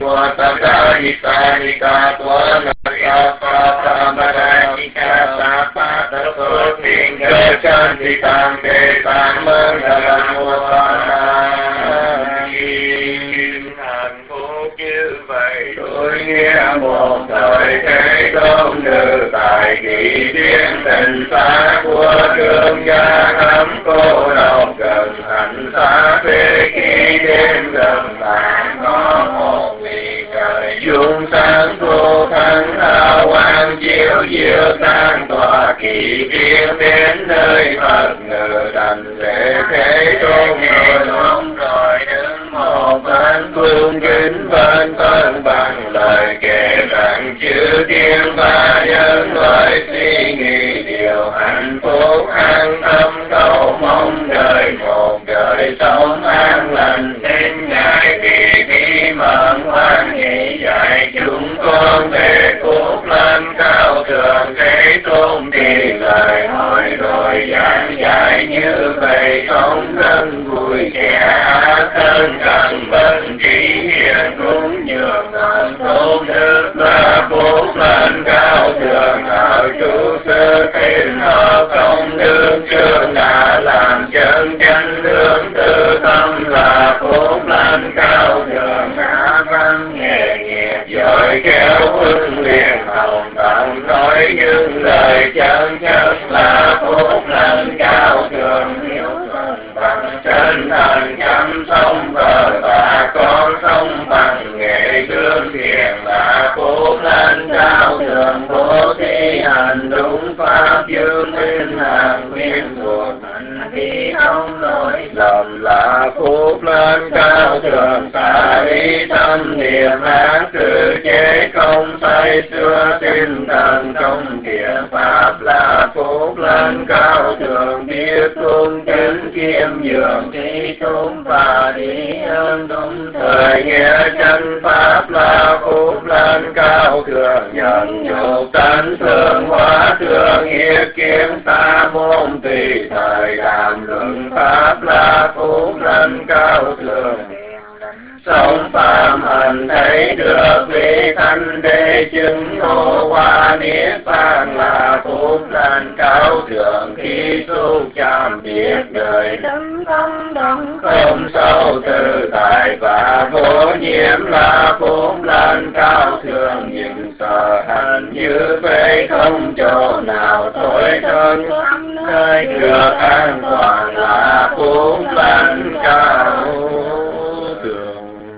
Hitarika Tuanaya Patamarajika Sapata Pinga Chantikam Detam Mangalam Mutana Kim hạnh phúc như vậy tôi nghe một thời thế công nữ tại kỳ thiên tình xa của thương gia ấm cô độc gần hạnh xa phê khi đêm gần bạn có một vì trời dung sáng vô thắng hào quang chiếu diệu tan tỏa kỳ viên đến nơi Phật ngự đành lễ thế tôn rồi đứng một bên phương kính bên tân bằng lời kể rằng chư thiên và nhân loại suy nghĩ điều hạnh phúc an tâm cầu mong đời một đời sống an lành nên ngài khi mận hoan hỷ dạy chúng con về phúc lên cao thượng thế tôn thì lời hỏi rồi giảng giải như vậy sống thân vui kẻ ác thân cần bất trí hiền cũng nhường ngàn tôn đức và phúc lên cao thượng ở trụ sơ thiên họ công đức trường đã làm chân chánh hướng tư tâm là phúc lên cao thượng đã văn nghề nghiệp giỏi khéo huấn luyện hồng tận nói những lời chân chất là phúc lên cao thượng hiếu thuận bằng chân thành chăm sóc vợ và con sống bằng nghệ lương thiện là phúc lên cao thượng bố thí hành đúng pháp dương minh hàng nguyên thuộc hành vi không lỗi lầm là phúc lên cao thượng xả lý tâm niệm ác trừ chế không say xưa tinh thần trong thiện pháp là phúc lên cao thượng biết cung kính kiêm nhường trí tôn và trí ơn đúng thời nghĩa chân pháp là phúc lên cao thượng nhận nhục tánh thương hóa thương hiệp kiếm sa môn tùy thời đàm luận pháp là phúc lên cao thượng sống phạm hành thấy được vị thanh đế chứng ngộ qua niết bàn là phúc lên cao thượng khi xúc chạm biết đời đấng không động không sâu tự tại và vô nhiễm là phúc lên cao thượng những sở hành như vậy không chỗ nào thối thân nơi được an toàn là phúc lên cao thượng.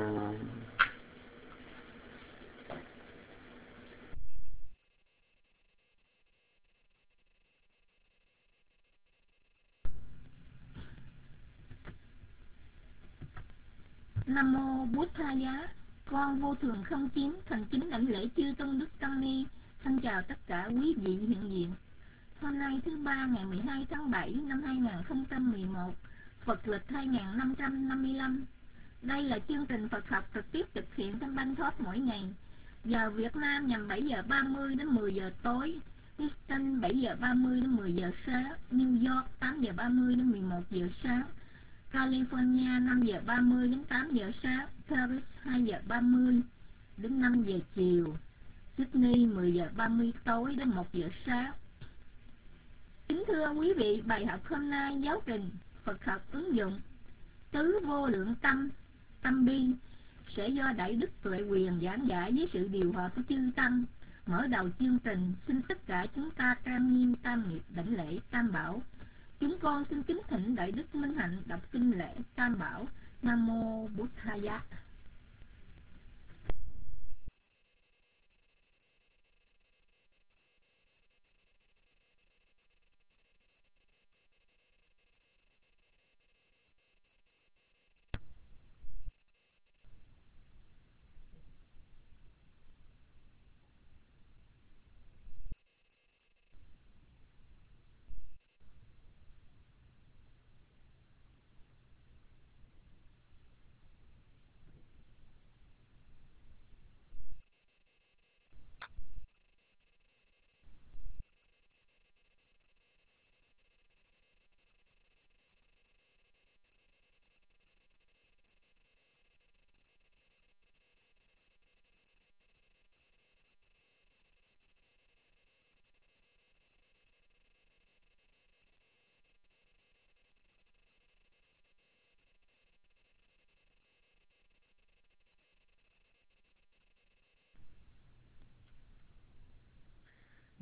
Nam mô Bút Tha Giá. Con vô thường không chín thành kính đảnh lễ chư tôn đức tăng ni. Thân chào tất cả quý vị hiện diện. Hôm nay thứ ba ngày 12 tháng 7 năm 2011, Phật lịch 2555. Đây là chương trình Phật học trực tiếp thực hiện trong Bangkok mỗi ngày. Giờ Việt Nam nhằm 7 giờ 30 đến 10 giờ tối, Houston 7 giờ 30 đến 10 giờ sáng, New York 8 giờ 30 đến 11 giờ sáng, California 5 giờ 30 đến 8 giờ sáng, Paris 2 giờ 30 đến 5 giờ chiều, Sydney 10 giờ 30 tối đến 1 giờ sáng. Kính thưa quý vị, bài học hôm nay giáo trình Phật học ứng dụng tứ vô lượng tâm, tâm bi sẽ do Đại Đức Tuệ Quyền giảng giải với sự điều hòa của chư tăng. Mở đầu chương trình, xin tất cả chúng ta trang nghiêm tam nghiệp đảnh lễ Tam Bảo. Chúng con xin kính thỉnh Đại Đức Minh Hạnh đọc kinh lễ Tam Bảo. Nam mô Bụt Tha Giá.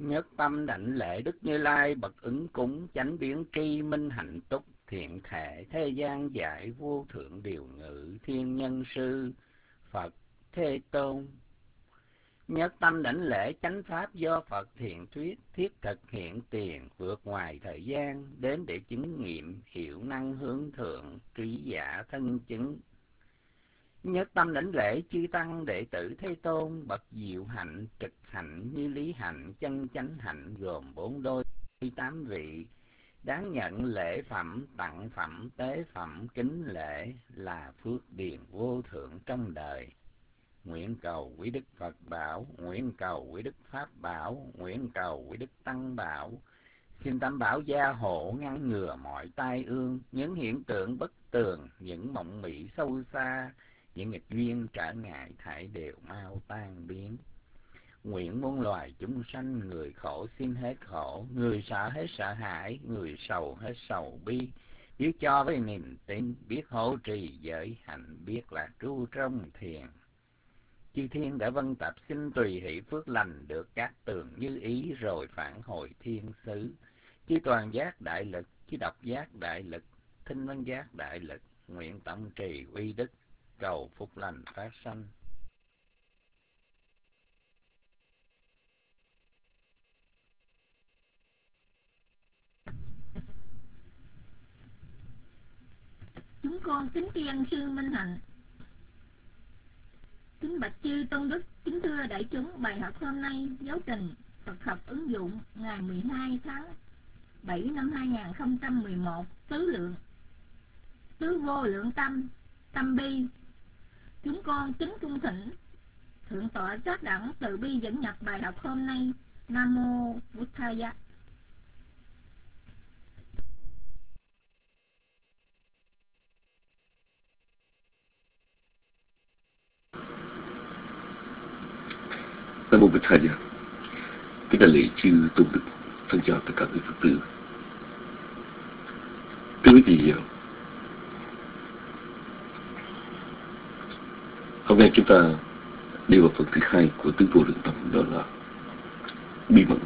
Nhất tâm đảnh lễ Đức Như Lai bậc ứng cúng, chánh biến tri minh hạnh túc, thiện thể thế gian giải vô thượng điều ngự, thiên nhân sư Phật Thế Tôn. Nhất tâm đảnh lễ chánh pháp do Phật thiện thuyết, thiết thực hiện tiền, vượt ngoài thời gian, đến để chứng nghiệm, hiểu năng hướng thượng, trí giả thân chứng. Nhất tâm đảnh lễ chư tăng đệ tử Thế Tôn, bậc diệu hạnh, trực hạnh, như lý hạnh, chân chánh hạnh, gồm 4 đôi 8 vị, đáng nhận lễ phẩm, tặng phẩm, tế phẩm, kính lễ, là phước điền vô thượng trong đời. Nguyện cầu quý Đức Phật bảo, nguyện cầu quý Đức Pháp bảo, nguyện cầu quý Đức Tăng bảo. Xin Tam Bảo gia hộ ngăn ngừa mọi tai ương, những hiện tượng bất tường, những mộng mị sâu xa, những nghịch duyên trở ngại thảy đều mau tan biến. Nguyện muôn loài chúng sanh, người khổ xin hết khổ, người sợ hết sợ hãi, người sầu hết sầu bi, biết cho với niềm tin, biết hộ trì giới hạnh, biết là trú trong thiền. Chư thiên đã vân tập xin tùy hỷ phước lành, được các tường như ý rồi phản hồi thiên xứ. Chư toàn giác đại lực, chư độc giác đại lực, thinh văn giác đại lực, nguyện tổng trì uy đức, cầu phúc lành phát sanh. Chúng con kính tri ân sư Minh Hạnh. Kính bạch chư tôn đức, kính thưa đại chúng, bài học hôm nay giáo trình Phật học ứng dụng ngày 12 tháng 7 năm 2011, tứ lượng, tứ vô lượng tâm, tâm bi. Chúng con kính cung thỉnh thượng tọa Giác Đẳng từ bi dẫn nhập bài học hôm nay. Nam mô Buddhaya. Nam mô Bích Thầy. Kính đại lễ chư tôn đức, thân chào tất cả quý Phật tử. Thưa quý vị, hôm nay chúng ta đi vào phần thứ hai của tứ vô lượng tâm, đó là bi mẫn.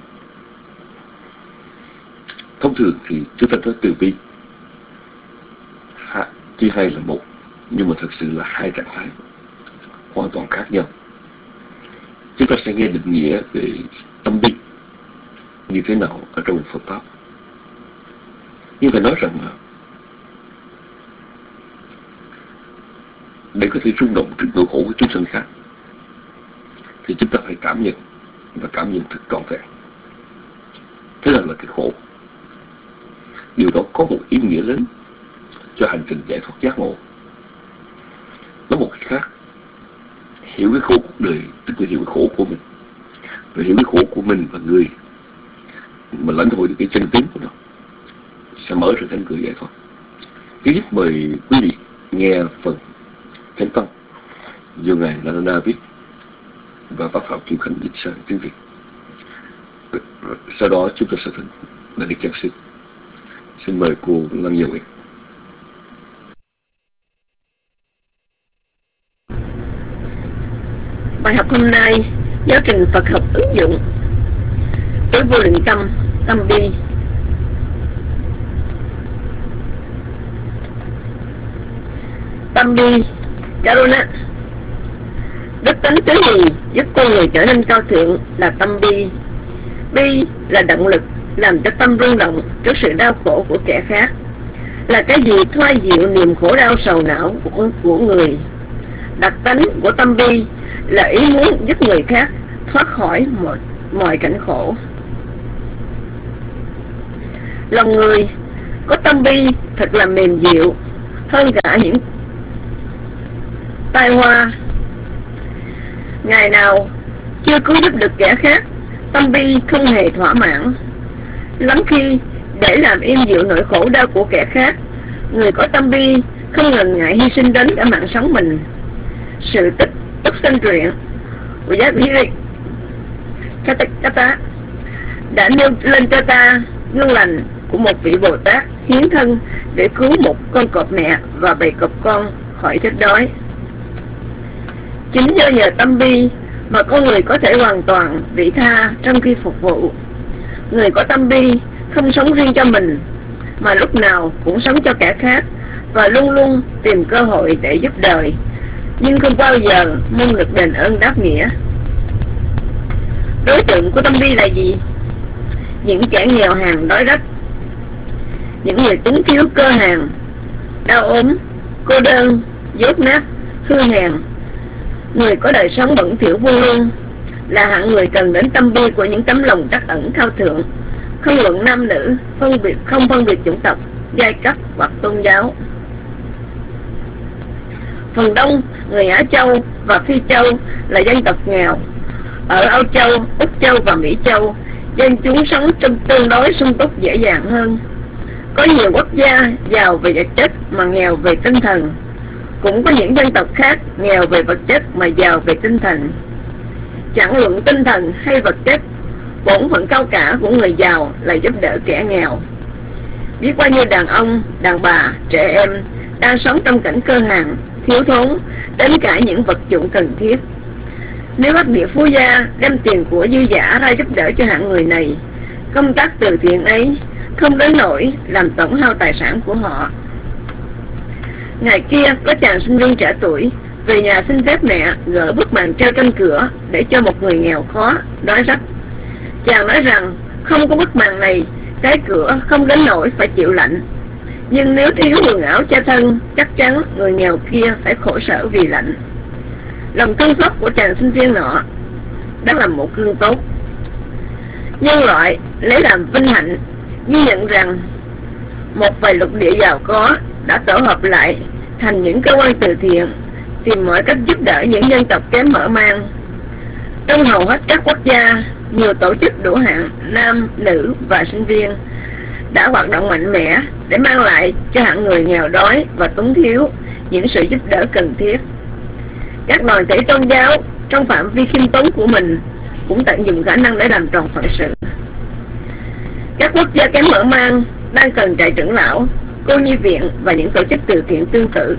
Thông thường thì chúng ta nói từ bi chia hai là một, nhưng mà thật sự là hai trạng thái hoàn toàn khác nhau. Chúng ta sẽ nghe định nghĩa về tâm bi như thế nào ở trong Phật Pháp. Nhưng phải nói rằng để có thể rung động trước nỗi khổ của chúng sanh khác thì chúng ta phải cảm nhận, và cảm nhận thật trọn vẹn thế nào là cái khổ. Điều đó có một ý nghĩa lớn cho hành trình giải thoát giác ngộ. Nói một cách khác, hiểu cái khổ cuộc đời tức là hiểu cái khổ của mình, và hiểu cái khổ của mình và người mà lãnh hội được cái chân tướng của nó sẽ mở ra cánh cửa giải thoát. Thứ nhất, mời quý vị nghe phần Thánh Văn do ngài Nana viết và bác Phạm Kim Khánh dịch sang tiếng Việt. Sau đó chúng ta sẽ thỉnh là Đức Giảng Sư. Xin mời cô Lâm Gia Nguyệt. Bài học hôm nay, giáo trình Phật học ứng dụng tứ vô lượng tâm, tâm bi. Tâm bi, Karuna. Đức tánh thứ gì giúp con người trở nên cao thượng là tâm bi. Bi là động lực làm cho tâm rung động trước sự đau khổ của kẻ khác, là cái gì thoa dịu niềm khổ đau sầu não của người. Đặc tánh của tâm bi là ý muốn giúp người khác thoát khỏi mọi cảnh khổ. Lòng người có tâm bi thật là mềm dịu hơn cả những tai hoa. Ngày nào chưa cứu giúp được kẻ khác, tâm bi không hề thỏa mãn. Lắm khi để làm im dịu nỗi khổ đau của kẻ khác, người có tâm bi không ngần ngại hy sinh đến cả mạng sống mình. Sự tích sanh truyện của Giác Hiri Kata đã nêu lên cho ta gương lành của một vị Bồ Tát hiến thân để cứu một con cọp mẹ và bầy cọp con khỏi chết đói. Chính do nhờ tâm bi mà con người có thể hoàn toàn vị tha trong khi phục vụ, Người có tâm bi không sống riêng cho mình, mà lúc nào cũng sống cho kẻ khác, và luôn luôn tìm cơ hội để giúp đời, nhưng không bao giờ mong được đền ơn đáp nghĩa. Đối tượng của tâm bi là gì? Những kẻ nghèo hèn đói rách, những người túng thiếu cơ hàn, đau ốm, cô đơn, dốt nát, hư hèn, người có đời sống bẩn thỉu vô lương, là hạng người cần đến tâm bi của những tấm lòng trắc ẩn cao thượng, không luận nam nữ, không phân biệt chủng tộc, giai cấp hoặc tôn giáo. Phần đông người Á Châu và Phi Châu là dân tộc nghèo. Ở Âu Châu, Úc Châu và Mỹ Châu, dân chúng sống trong tương đối sung túc dễ dàng hơn. Có nhiều quốc gia giàu về vật chất mà nghèo về tinh thần. Cũng có những dân tộc khác nghèo về vật chất mà giàu về tinh thần. Chẳng luận tinh thần hay vật chất, bổn phận cao cả của người giàu là giúp đỡ kẻ nghèo. Biết bao nhiêu đàn ông, đàn bà, trẻ em đang sống trong cảnh cơ hàn, thiếu thốn, đến cả những vật dụng cần thiết. Nếu các địa phú gia đem tiền của dư giả ra giúp đỡ cho hạng người này, công tác từ thiện ấy không đến nỗi làm tổn hao tài sản của họ. Ngày kia có chàng sinh viên trẻ tuổi về nhà xin phép mẹ gỡ bức màn treo trên cửa để cho một người nghèo khó, đói rách. Chàng nói rằng không có bức màn này, cái cửa không đến nỗi phải chịu lạnh, nhưng nếu thiếu quần áo che thân, chắc chắn người nghèo kia phải khổ sở vì lạnh. Lòng thương xót của chàng sinh viên nọ đã là một gương tốt. Nhân loại lấy làm vinh hạnh ghi nhận rằng một vài lục địa giàu có đã tổ hợp lại thành những cơ quan từ thiện, tìm mọi cách giúp đỡ những dân tộc kém mở mang. Trong hầu hết các quốc gia, nhiều tổ chức đủ hạng nam, nữ và sinh viên đã hoạt động mạnh mẽ để mang lại cho hạng người nghèo đói và túng thiếu những sự giúp đỡ cần thiết. Các đoàn thể tôn giáo trong phạm vi khiêm tốn của mình cũng tận dụng khả năng để làm tròn phận sự. Các quốc gia kém mở mang đang cần trại trưởng lão, cô nhi viện và những tổ chức từ thiện tương tự.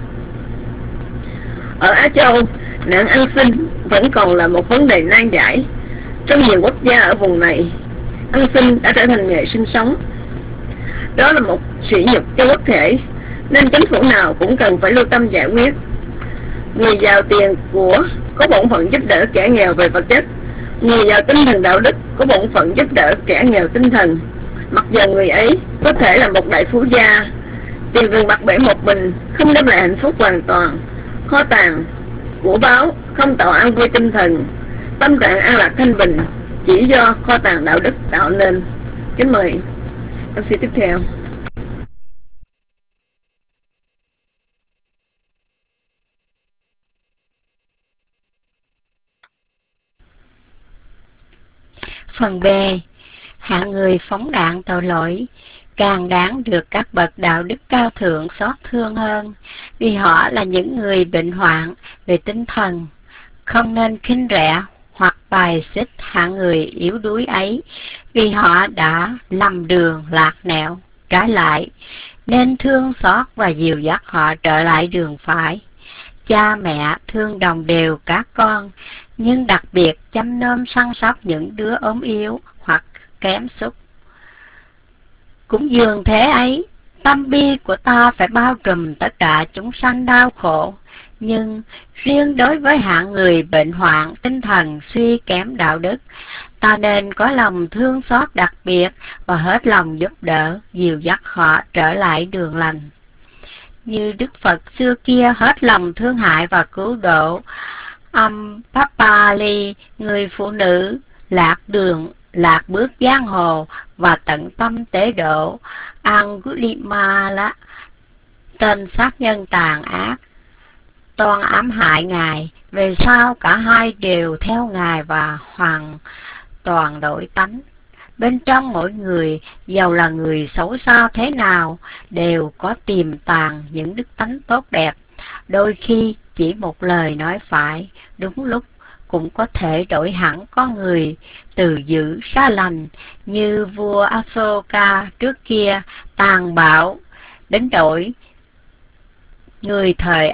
Ở Á Châu, nạn ăn xin vẫn còn là một vấn đề nan giải. Trong nhiều quốc gia ở vùng này, ăn xin đã trở thành nghề sinh sống. Đó là một sỉ nhục cho quốc thể, nên chính phủ nào cũng cần phải lưu tâm giải quyết. Người giàu tiền của có bổn phận giúp đỡ kẻ nghèo về vật chất, người giàu tinh thần đạo đức có bổn phận giúp đỡ kẻ nghèo tinh thần. Mặc dù người ấy có thể là một đại phú gia, tiền vườn bạc bể một mình không đem lại hạnh phúc hoàn toàn. Kho tàng của báo không tạo an vui tinh thần, tâm trạng an lạc thanh bình chỉ do kho tàng đạo đức tạo nên. Kính mời MC tiếp theo. Phần B. Hạng người phóng đạn tội lỗi càng đáng được các bậc đạo đức cao thượng xót thương hơn, vì họ là những người bệnh hoạn về tinh thần. Không nên khinh rẻ hoặc bài xích hạng người yếu đuối ấy, vì họ đã lầm đường lạc nẻo. Trái lại, nên thương xót và dìu dắt họ trở lại đường phải. Cha mẹ thương đồng đều các con, nhưng đặc biệt chăm nom săn sóc những đứa ốm yếu hoặc kém súc. Cũng dường thế ấy, tâm bi của ta phải bao trùm tất cả chúng sanh đau khổ, nhưng riêng đối với hạng người bệnh hoạn tinh thần suy kém đạo đức, ta nên có lòng thương xót đặc biệt và hết lòng giúp đỡ, dìu dắt họ trở lại đường lành. Như Đức Phật xưa kia hết lòng thương hại và cứu độ Ampapali, người phụ nữ lạc bước giang hồ và tận tâm tế độ Angulimala, tên sát nhân tàn ác, toan ám hại Ngài. Về sau cả hai đều theo Ngài và hoàn toàn đổi tánh. Bên trong mỗi người, dầu là người xấu xa thế nào, đều có tiềm tàng những đức tánh tốt đẹp. Đôi khi chỉ một lời nói phải, đúng lúc cũng có thể đổi hẳn con người từ dữ ra lành, như vua Asoka trước kia tàn bạo đến đổi người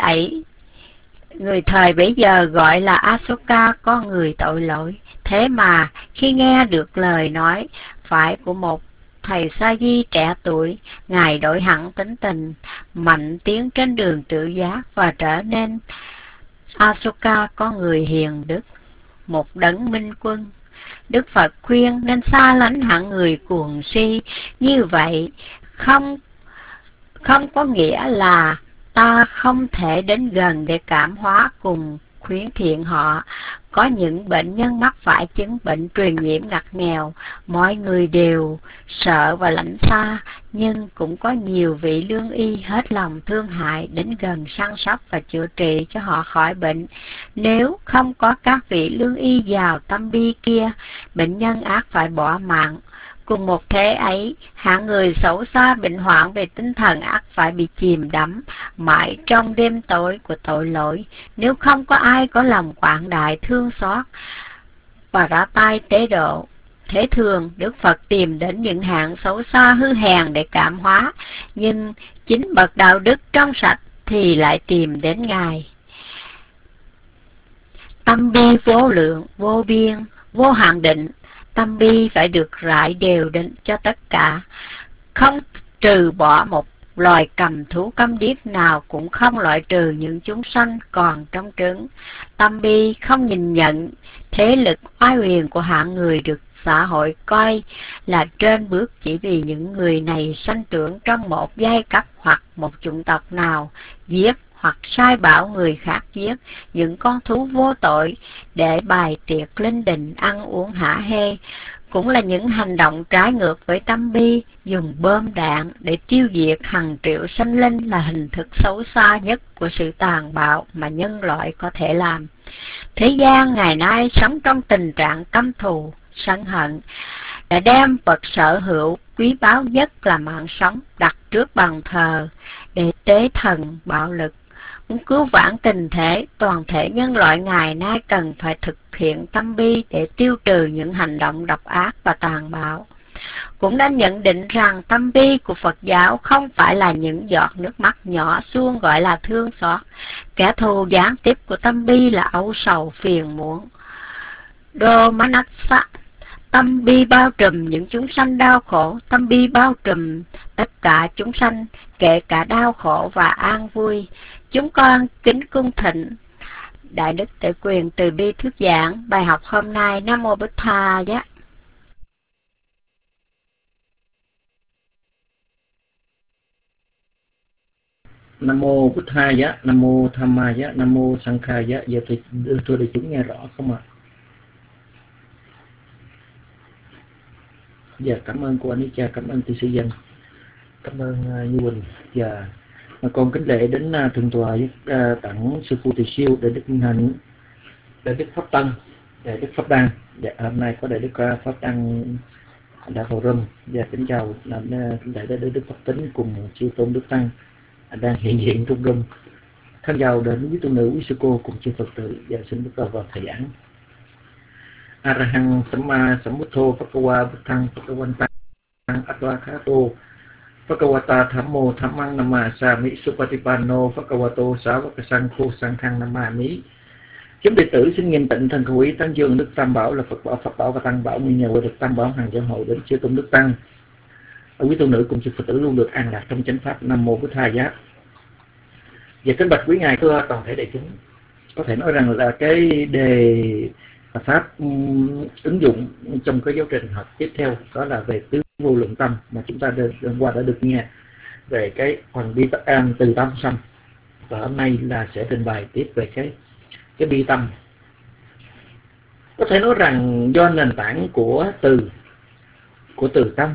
thời bấy giờ gọi là Asoka, con người tội lỗi. Thế mà khi nghe được lời nói phải của một thầy sa di trẻ tuổi, Ngài đổi hẳn tính tình, mạnh tiến trên đường tự giác và trở nên Asoka con người hiền đức, một đấng minh quân. Đức Phật khuyên nên xa lánh hạng người cuồng si. Như vậy không có nghĩa là ta không thể đến gần để cảm hóa cùng khuyến thiện họ. Có những bệnh nhân mắc phải chứng bệnh truyền nhiễm ngặt nghèo, mọi người đều sợ và lánh xa, nhưng cũng có nhiều vị lương y hết lòng thương hại đến gần săn sóc và chữa trị cho họ khỏi bệnh. Nếu không có các vị lương y giàu tâm bi kia, bệnh nhân ắt phải bỏ mạng. Cùng một thế ấy, hạng người xấu xa bệnh hoạn về tinh thần ắt phải bị chìm đắm mãi trong đêm tối của tội lỗi, nếu không có ai có lòng quảng đại thương xót và ra tay tế độ. Thế thường, Đức Phật tìm đến những hạng xấu xa hư hèn để cảm hóa, nhưng chính bậc đạo đức trong sạch thì lại tìm đến Ngài. Tâm bi vô lượng, vô biên, vô hạn định. Tâm bi phải được rải đều đến cho tất cả, không trừ bỏ một loài cầm thú câm điếc nào, cũng không loại trừ những chúng sanh còn trong trứng. Tâm bi không nhìn nhận thế lực oai huyền của hạng người được xã hội coi là trên bước chỉ vì những người này sanh trưởng trong một giai cấp hoặc một chủng tộc nào, giết hoặc sai bảo người khác giết những con thú vô tội để bài tiệc linh đình ăn uống hả hê, cũng là những hành động trái ngược với tâm bi. Dùng bom đạn để tiêu diệt hàng triệu sinh linh là hình thức xấu xa nhất của sự tàn bạo mà nhân loại có thể làm. Thế gian ngày nay sống trong tình trạng căm thù, sân hận, đã đem vật sở hữu quý báu nhất là mạng sống đặt trước bàn thờ để tế thần bạo lực. Muốn cứu vãn tình thể, toàn thể nhân loại ngày nay cần phải thực hiện tâm bi để tiêu trừ những hành động độc ác và tàn bạo. Cũng đã nhận định rằng tâm bi của Phật giáo không phải là những giọt nước mắt nhỏ xuông gọi là thương xót. Kẻ thù gián tiếp của tâm bi là âu sầu phiền muộn. Domanassa. Tâm bi bao trùm những chúng sanh đau khổ. Tâm bi bao trùm tất cả chúng sanh, kể cả đau khổ và an vui. Chúng con kính cung thịnh Đại Đức Tể Quyền từ bi thuyết giảng bài học hôm nay. Nam Mô Bụt Tha Giá. Nam Mô Bụt Tha Giá, Nam Mô Tham Ma Giá, Nam Mô Sang Kha Giá. Giờ tôi để chúng nghe rõ không ạ? Dạ, cảm ơn cô Anisha, cảm ơn Tư Sư Dân, cảm ơn Như Quỳnh. Và con kính lễ đến thượng tọa tặng sư phụ Từ Siêu, Đại Đức Minh Hạnh, Đại Đức Pháp Tân, Đại Đức Pháp Đăng. Dạ, hôm nay có Đại Đức Pháp Đăng đã vào râm. Và kính chào Đại Đức Pháp Tính cùng Chư Tôn Đức Tăng đang hiện diện trong râm. Thân chào đến quý tu nữ, quý sư cô cùng chư Phật tử. Và xin bắt đầu vào thời giảng. Arahang Samma Sambuddho Bhagava Buddhang Bhagavantang Advakato Bhagavata Thammo Thammang Namasami Supatipanno Bhagavato Savaka Sangho Sanghang Namami. Chúng đệ tử xin nghiêm tịnh thân khẩu ý tán dương Đức Tam Bảo là Phật Bảo và Tăng Bảo, nguyên nhờ được Tam Bảo hàng giáo hội đến chư tôn Đức Tăng. Quý tu nữ cùng chư Phật tử luôn được an lạc trong chánh pháp. Nam Mô Bụt Tha Giá. Và kính bạch quý ngài, thưa toàn thể đại chúng, có thể nói rằng là cái đề pháp ứng dụng trong cái giáo trình học tiếp theo đó là về tứ vô lượng tâm mà chúng ta hôm qua đã được nghe về cái phần bi an từ tâm xong, và hôm nay là sẽ trình bày tiếp về cái bi tâm. Có thể nói rằng do nền tảng của từ tâm,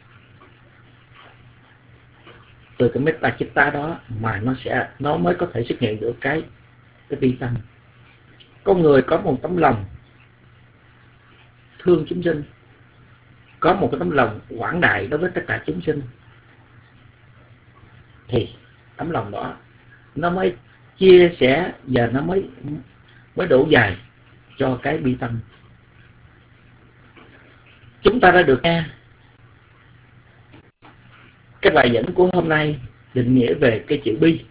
từ cái metta chitta đó mà nó mới có thể xuất hiện được cái bi tâm. Con người có một tấm lòng thương chúng sinh, có một cái tấm lòng quảng đại đối với tất cả chúng sinh, thì tấm lòng đó nó mới chia sẻ và nó mới đổ dài cho cái bi tâm. Chúng ta đã được nghe cái bài dẫn của hôm nay định nghĩa về cái chữ bi.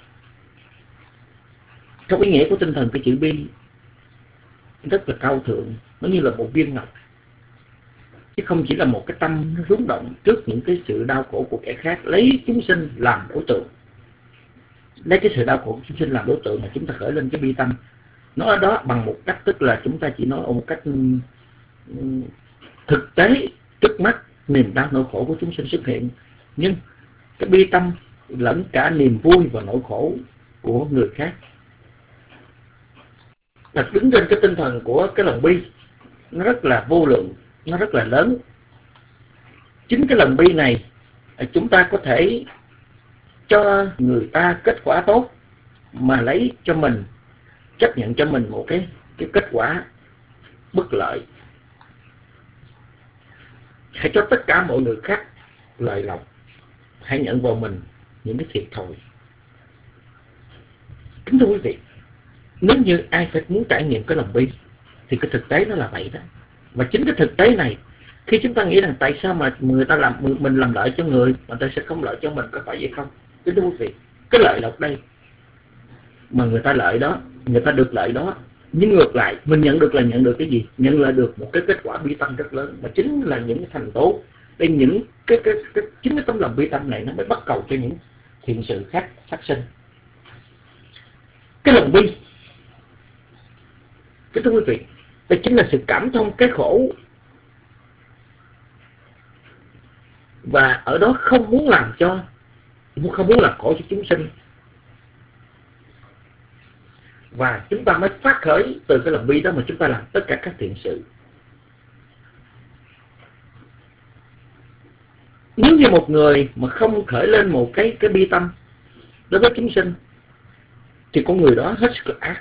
Trong ý nghĩa của tinh thần cái chữ bi rất là cao thượng, nó như là một viên ngọc. chứ không chỉ là một cái tâm nó rung động trước những cái sự đau khổ của kẻ khác, lấy chúng sinh làm đối tượng, lấy cái sự đau khổ của chúng sinh làm đối tượng mà chúng ta khởi lên cái bi tâm. Nói ở đó bằng một cách, tức là chúng ta chỉ nói ở một cách thực tế trước mắt niềm đau nỗi khổ của chúng sinh xuất hiện, nhưng cái bi tâm lẫn cả niềm vui và nỗi khổ của người khác. Là đứng trên cái tinh thần của cái lòng bi, nó rất là vô lượng, nó rất là lớn. Chính cái lòng bi này chúng ta có thể cho người ta kết quả tốt mà lấy cho mình, chấp nhận cho mình một cái kết quả bất lợi. Hãy cho tất cả mọi người khác lợi lộc, hãy nhận vào mình những cái thiệt thòi. Kính thưa quý vị, nếu như ai phải muốn trải nghiệm cái lòng bi thì cái thực tế nó là vậy đó. Và chính cái thực tế này, khi chúng ta nghĩ rằng tại sao mà người ta làm, mình làm lợi cho người mà ta sẽ không lợi cho mình, có phải vậy không? Kính thưa quý vị, cái lợi lộc đây mà người ta lợi đó, người ta được lợi đó, nhưng ngược lại mình nhận được là nhận được cái gì? Nhận lại được một cái kết quả bi tâm rất lớn, mà chính là những cái thành tố. Đây, những chính cái tấm lòng bi tâm này nó mới bắt cầu cho những thiện sự khác phát sinh. Cái lòng bi, kính thưa quý vị, đây chính là sự cảm thông cái khổ, và ở đó không muốn làm khổ cho chúng sinh. Và chúng ta mới phát khởi từ cái lòng bi đó mà chúng ta làm tất cả các thiện sự. Nếu như một người mà không khởi lên một cái bi tâm đối với chúng sinh thì con người đó hết sức là ác.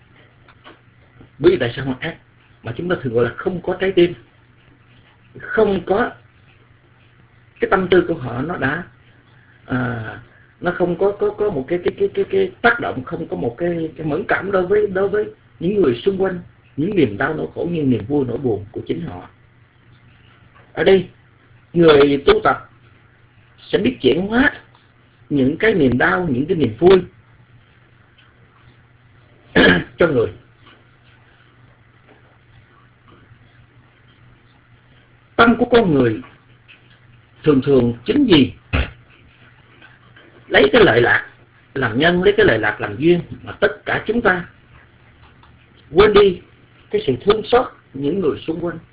Vì tại sao mà ác? Mà chúng ta thường gọi là không có trái tim, không có cái tâm tư của họ, nó đã nó không có một cái tác động, không có một cái mẫn cảm đối với những người xung quanh, những niềm đau nỗi khổ như niềm vui nỗi buồn của chính họ. Ở đây người tu tập sẽ biết chuyển hóa những cái niềm đau, những cái niềm vui cho người. Tâm của con người thường chính vì lấy cái lợi lạc làm nhân, lấy cái lợi lạc làm duyên mà tất cả chúng ta quên đi cái sự thương xót những người xung quanh.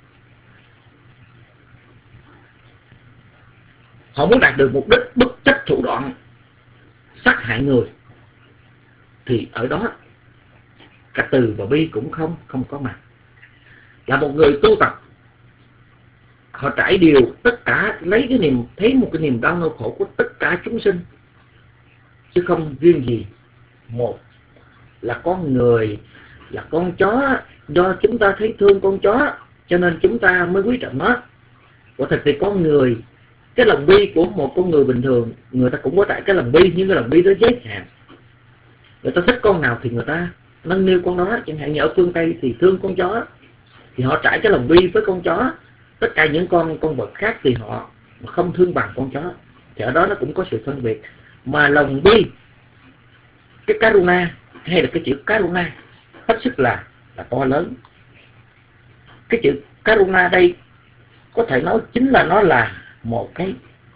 Họ muốn đạt được mục đích bất chấp thủ đoạn sát hại người, thì ở đó cả từ và bi cũng không có mặt. Là một người tu tập, họ trải đều tất cả, lấy thấy một cái niềm đau nỗi khổ của tất cả chúng sinh, chứ không riêng gì một. Là con người, là con chó, do chúng ta thấy thương con chó cho nên chúng ta mới quý trọng nó. Quả thật thì con người, cái lòng bi của một con người bình thường, người ta cũng có trải cái lòng bi, nhưng cái lòng bi đó giới hạn. Người ta thích con nào thì người ta nâng niu con đó. Chẳng hạn như ở phương Tây thì thương con chó, thì họ trải cái lòng bi với con chó. Tất cả những con vật khác thì họ không thương bằng con chó. Thì ở đó nó cũng có sự phân biệt. Mà lòng bi, cái karuna, hay là cái chữ karuna, hết sức là to lớn. Cái chữ karuna đây có thể nói chính là nó là một cái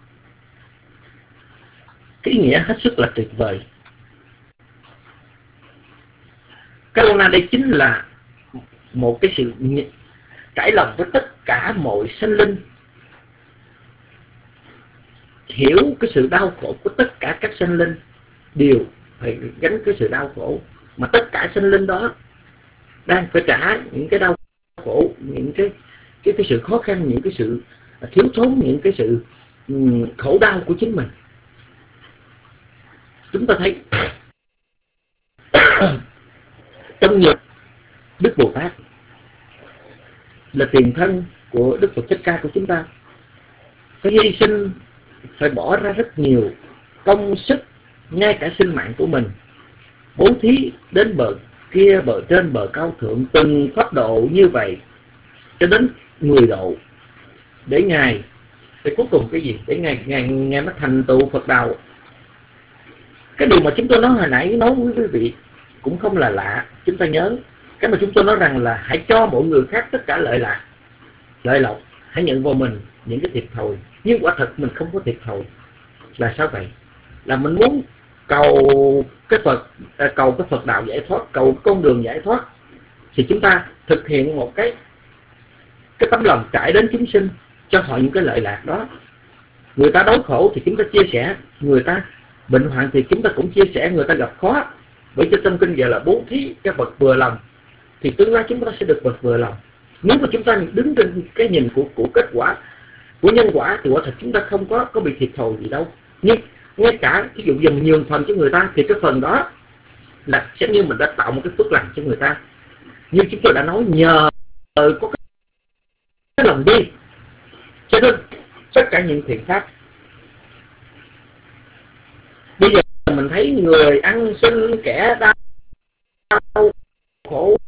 ý nghĩa hết sức là tuyệt vời. Karuna đây chính là một cái sự trải lòng với tất cả mọi sinh linh, hiểu cái sự đau khổ của tất cả các sinh linh đều phải gánh cái sự đau khổ, mà tất cả sinh linh đó đang phải trả những cái đau khổ, những cái sự khó khăn, những cái sự thiếu thốn, những cái sự khổ đau của chính mình. Chúng ta thấy trong nghiệp Đức Bồ Tát là tiền thân của Đức Phật Thích Ca của chúng ta, phải hy sinh, phải bỏ ra rất nhiều công sức, ngay cả sinh mạng của mình, bố thí đến bờ kia, bờ trên, bờ cao thượng, từng pháp độ như vậy cho đến 10 độ, để Ngài, để cuối cùng cái gì? Để Ngài mới thành tựu Phật đạo. Cái điều mà chúng tôi nói hồi nãy nói với quý vị cũng không là lạ. Chúng ta nhớ cái mà chúng tôi nói rằng là hãy cho mọi người khác tất cả lợi lạc, lợi lộc, hãy nhận vào mình những cái thiệt thòi, nhưng quả thật mình không có thiệt thòi. Là sao vậy? Là mình muốn cầu cái Phật đạo giải thoát, cầu con đường giải thoát, thì chúng ta thực hiện một cái tấm lòng trải đến chúng sinh, cho họ những cái lợi lạc đó. Người ta đói khổ thì chúng ta chia sẻ, người ta bệnh hoạn thì chúng ta cũng chia sẻ, người ta gặp khó. Bởi cho trong kinh giờ là bố thí cái vật vừa lòng, thì tương lai chúng ta sẽ được vật vừa lòng. Nếu mà chúng ta đứng trên cái nhìn của kết quả, của nhân quả, thì quả thật chúng ta không có bị thiệt thòi gì đâu. Nhưng ngay cả ví dụ dần nhường phần cho người ta, thì cái phần đó là sẽ như mình đã tạo một cái phước lành cho người ta. Như chúng tôi đã nói, nhờ có cái lòng đi, cho nên tất cả những thiện pháp. Bây giờ mình thấy người ăn xin, kẻ đau khổ,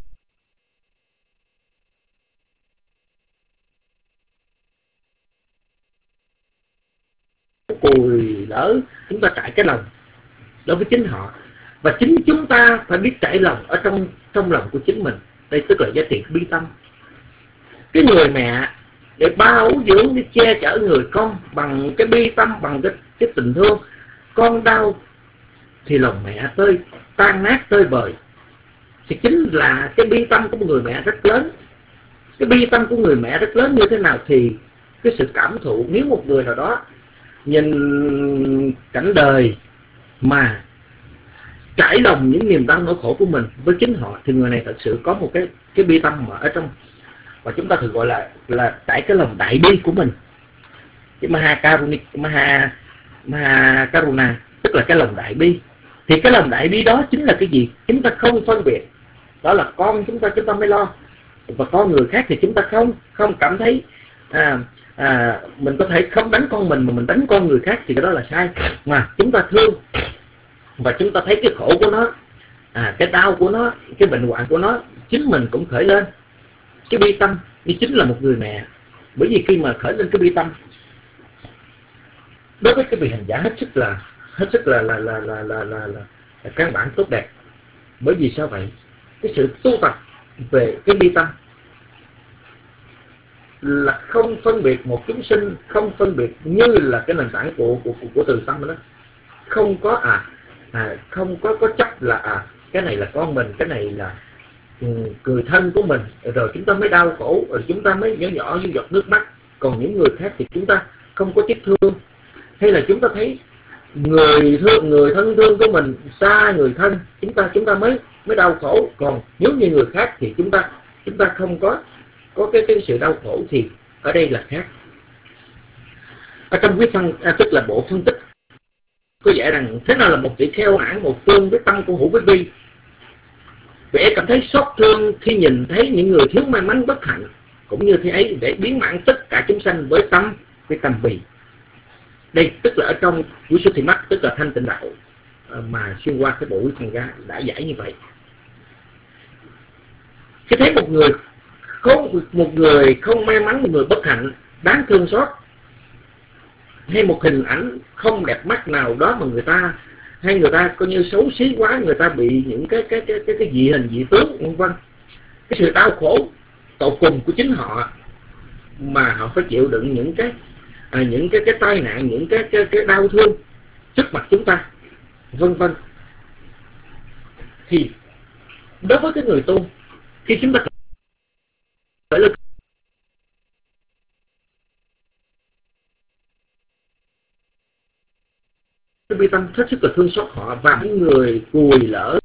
cùi lỡ, chúng ta trải cái lòng đối với chính họ, và chính chúng ta phải biết trải lòng ở trong lòng của chính mình. Đây tức là giá trị bi tâm. Cái người mẹ để bao dưỡng, để che chở người con bằng cái bi tâm, bằng cái tình thương. Con đau thì lòng mẹ tan nát tơi bời, thì chính là cái bi tâm của một người mẹ rất lớn. Cái bi tâm của người mẹ rất lớn như thế nào thì cái sự cảm thụ, nếu một người nào đó nhìn cảnh đời mà trải lòng những niềm đau nỗi khổ của mình với chính họ, thì người này thật sự có một cái bi tâm mà ở trong, và chúng ta thường gọi là trải cái lòng đại bi của mình. Cái Maha Karuna tức là cái lòng đại bi. Thì cái lòng đại bi đó chính là cái gì? Chúng ta không phân biệt. Đó là con chúng ta mới lo, và con người khác thì chúng ta không cảm thấy mình có thể không đánh con mình mà mình đánh con người khác, thì cái đó là sai. Mà chúng ta thương và chúng ta thấy cái khổ của nó, cái đau của nó, cái bệnh hoạn của nó, chính mình cũng khởi lên cái bi tâm. Như chính là một người mẹ. Bởi vì khi mà khởi lên cái bi tâm đối với cái vị hành giả, hết sức là căn bản tốt đẹp. Bởi vì sao vậy? Cái sự tu tập về cái bi tâm là không phân biệt một chúng sinh, không phân biệt, như là cái nền tảng của từ tâm đó. Không có không có chấp là cái này là con mình, cái này là người thân của mình, rồi chúng ta mới đau khổ, rồi chúng ta mới nhỏ như giọt nước mắt. Còn những người khác thì chúng ta không có tiếc thương, hay là chúng ta thấy người thân thương của mình xa người thân, chúng ta mới đau khổ. Còn nếu như người khác thì chúng ta không có cái sự đau khổ, thì ở đây là khác. Ở trong quyết phân tức là bộ phân tích có vẻ rằng thế nào là một tỷ kheo ản một phương với tâm của hữu với bi. Vẻ cảm thấy xót thương khi nhìn thấy những người thiếu may mắn bất hạnh, cũng như thế ấy để biến mãn tất cả chúng sanh với tâm bì. Đây tức là ở trong Vũ Sư Thị Mắt, tức là thanh tịnh đạo mà xuyên qua cái bộ Quý Thần Ra đã giải như vậy. Khi thấy một người không may mắn, một người bất hạnh đáng thương xót, hay một hình ảnh không đẹp mắt nào đó mà người ta coi như xấu xí quá, người ta bị những cái dị hình dị tướng vân vân, cái sự đau khổ tột cùng của chính họ mà họ phải chịu đựng những cái tai nạn, những cái đau thương trước mặt chúng ta vân vân, thì đối với cái người tu, khi chúng ta khởi lên bi tâm hết sức là thương xót họ, và những người cùi lỡ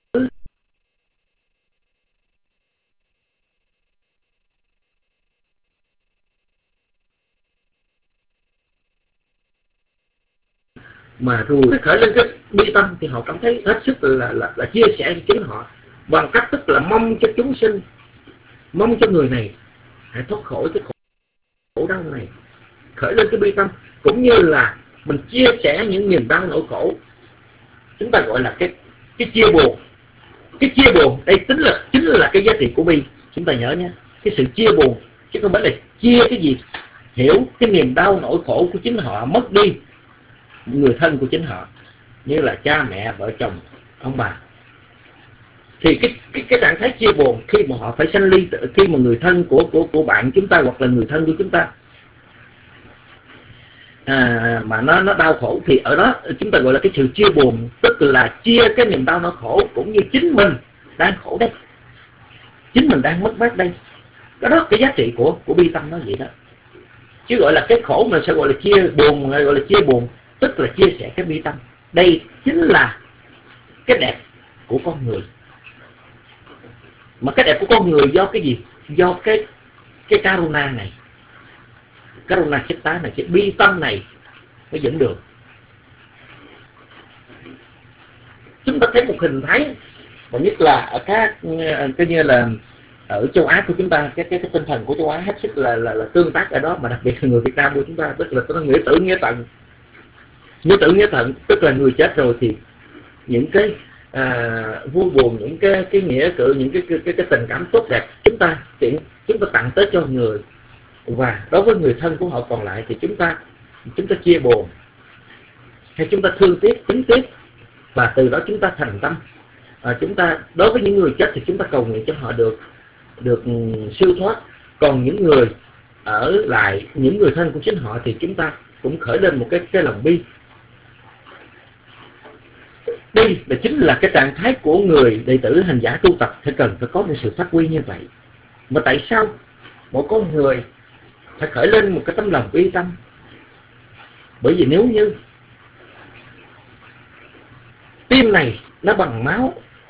mà rồi khởi lên cái bi tâm, thì họ cảm thấy hết sức là chia sẻ với chính họ, bằng cách tức là mong cho chúng sinh, mong cho người này hãy thoát khỏi cái khổ đau này. Khởi lên cái bi tâm cũng như là mình chia sẻ những niềm đau nỗi khổ. Chúng ta gọi là cái chia buồn. Cái chia buồn đây chính là cái giá trị của bi. Chúng ta nhớ nhé, cái sự chia buồn chứ không phải là chia cái gì. Hiểu cái niềm đau nỗi khổ của chính họ mất đi người thân của chính họ, như là cha mẹ, vợ chồng, ông bà. Thì cái trạng thái chia buồn khi mà họ phải sanh ly, khi mà người thân của bạn chúng ta hoặc là người thân của chúng ta mà nó đau khổ, thì ở đó chúng ta gọi là cái sự chia buồn, tức là chia cái niềm đau nỗi khổ cũng như chính mình đang khổ đây, chính mình đang mất mát đây. Cái đó cái giá trị của bi tâm nó vậy đó. Chứ gọi là cái khổ mà sẽ gọi là chia buồn, gọi là chia buồn, tức là chia sẻ cái bi tâm. Đây chính là cái đẹp của con người. Mà cái đẹp của con người do cái gì? Do cái karuna này, karuna chitta này, cái bi tâm này mới dẫn đường. Chúng ta thấy một hình thái, và nhất là ở các cái như là ở châu Á của chúng ta, cái tinh thần của châu Á hết sức là tương tác ở đó, mà đặc biệt là người Việt Nam của chúng ta, tức là nó nghĩa tử nghĩa tận. Nghĩa tử nghĩa tận tức là người chết rồi thì những cái vui buồn, những cái nghĩa cử, những cái tình cảm tốt đẹp chúng ta tặng tới cho người, và đối với người thân của họ còn lại thì chúng ta chia buồn, hay chúng ta thương tiếc, kính tiếc, và từ đó chúng ta thành tâm. Chúng ta đối với những người chết thì chúng ta cầu nguyện cho họ được siêu thoát. Còn những người ở lại, những người thân của chính họ, thì chúng ta cũng khởi lên một cái lòng bi. Đây là chính là cái trạng thái của người đệ tử hành giả tu tập phải cần phải có một sự phát huy như vậy. Mà tại sao một con người phải khởi lên một cái tấm lòng bi tâm? Bởi vì nếu như tim này nó bằng máu,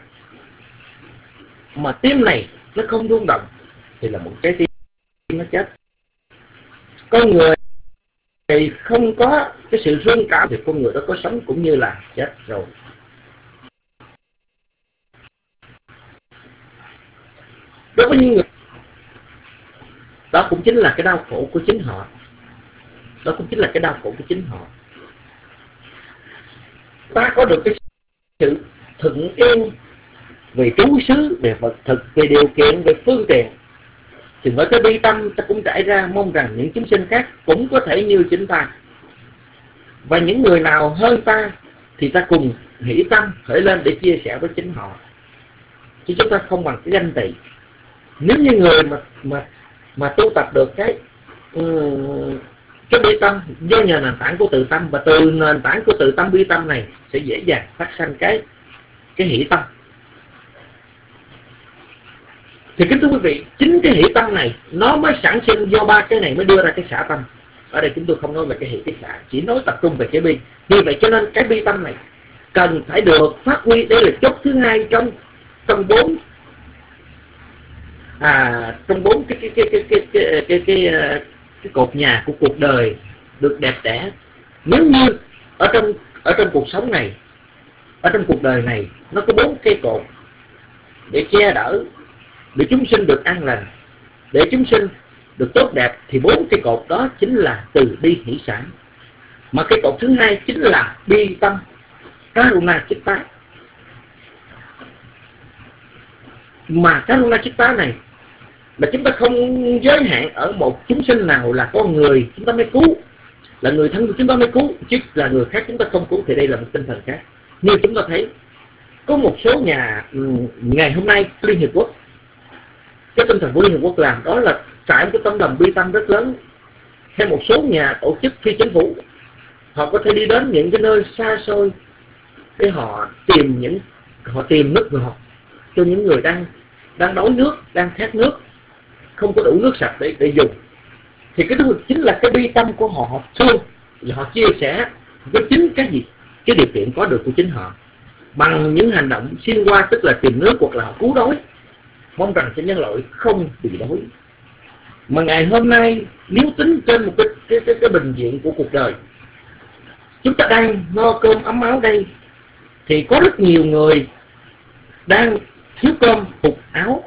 mà tim này nó không rung động, thì là một trái tim nó chết. Con người thì không có cái sự rung cảm thì con người đó có sống cũng như là chết rồi. Đối với những người đó cũng chính là cái đau khổ của chính họ. Đó cũng chính là cái đau khổ của chính họ. Ta có được cái sự thuận yên về trú xứ, về vật thực, về điều kiện, về phương tiện, thì với cái bi tâm ta cũng trải ra mong rằng những chúng sinh khác cũng có thể như chính ta. Và những người nào hơn ta thì ta cùng hỷ tâm khởi lên để chia sẻ với chính họ. Chứ chúng ta không bằng cái ganh tị. Nếu như người mà tu tập được cái bi tâm do nhờ nền tảng của tự tâm, và từ nền tảng của tự tâm bi tâm này sẽ dễ dàng phát sanh cái hỷ tâm. Thì kính thưa quý vị, chính cái hỷ tâm này nó mới sản sinh, do ba cái này mới đưa ra cái xả tâm. Ở đây chúng tôi không nói về cái hỷ cái xả, chỉ nói tập trung về cái bi. Như vậy cho nên cái bi tâm này cần phải được phát huy. Đây là chốt thứ hai trong bốn cái cột nhà của cuộc đời được đẹp đẽ. Nếu như ở trong cuộc sống này, ở trong cuộc đời này, nó có 4 cây cột để che đỡ, để chúng sinh được an lành, để chúng sinh được tốt đẹp, thì 4 cái cột đó chính là từ bi hỷ xả. Mà cái cột thứ hai chính là bi tâm karuna chitta. Mà karuna chitta này là chúng ta không giới hạn ở một chúng sinh nào là con người chúng ta mới cứu, là người thân của chúng ta mới cứu, chứ là người khác chúng ta không cứu, thì đây là một tinh thần khác. Như chúng ta thấy có một số nhà ngày hôm nay Liên Hiệp Quốc, cái tinh thần của Liên Hiệp Quốc làm đó là trải một cái tấm lòng bi tâm rất lớn. Hay một số nhà tổ chức phi chính phủ, họ có thể đi đến những cái nơi xa xôi để họ tìm nước ngọt cho những người đang đói nước, đang khát nước, không có đủ nước sạch để dùng. Thì cái đó chính là cái bi tâm của họ thương, và họ chia sẻ với chính cái gì, cái điều kiện có được của chính họ, bằng những hành động xuyên qua, tức là tìm nước hoặc là họ cứu đói, mong rằng cho nhân loại không bị đói. Mà ngày hôm nay nếu tính trên một cái bình diện của cuộc đời, chúng ta đang no cơm ấm áo đây, thì có rất nhiều người đang thiếu cơm hụt áo.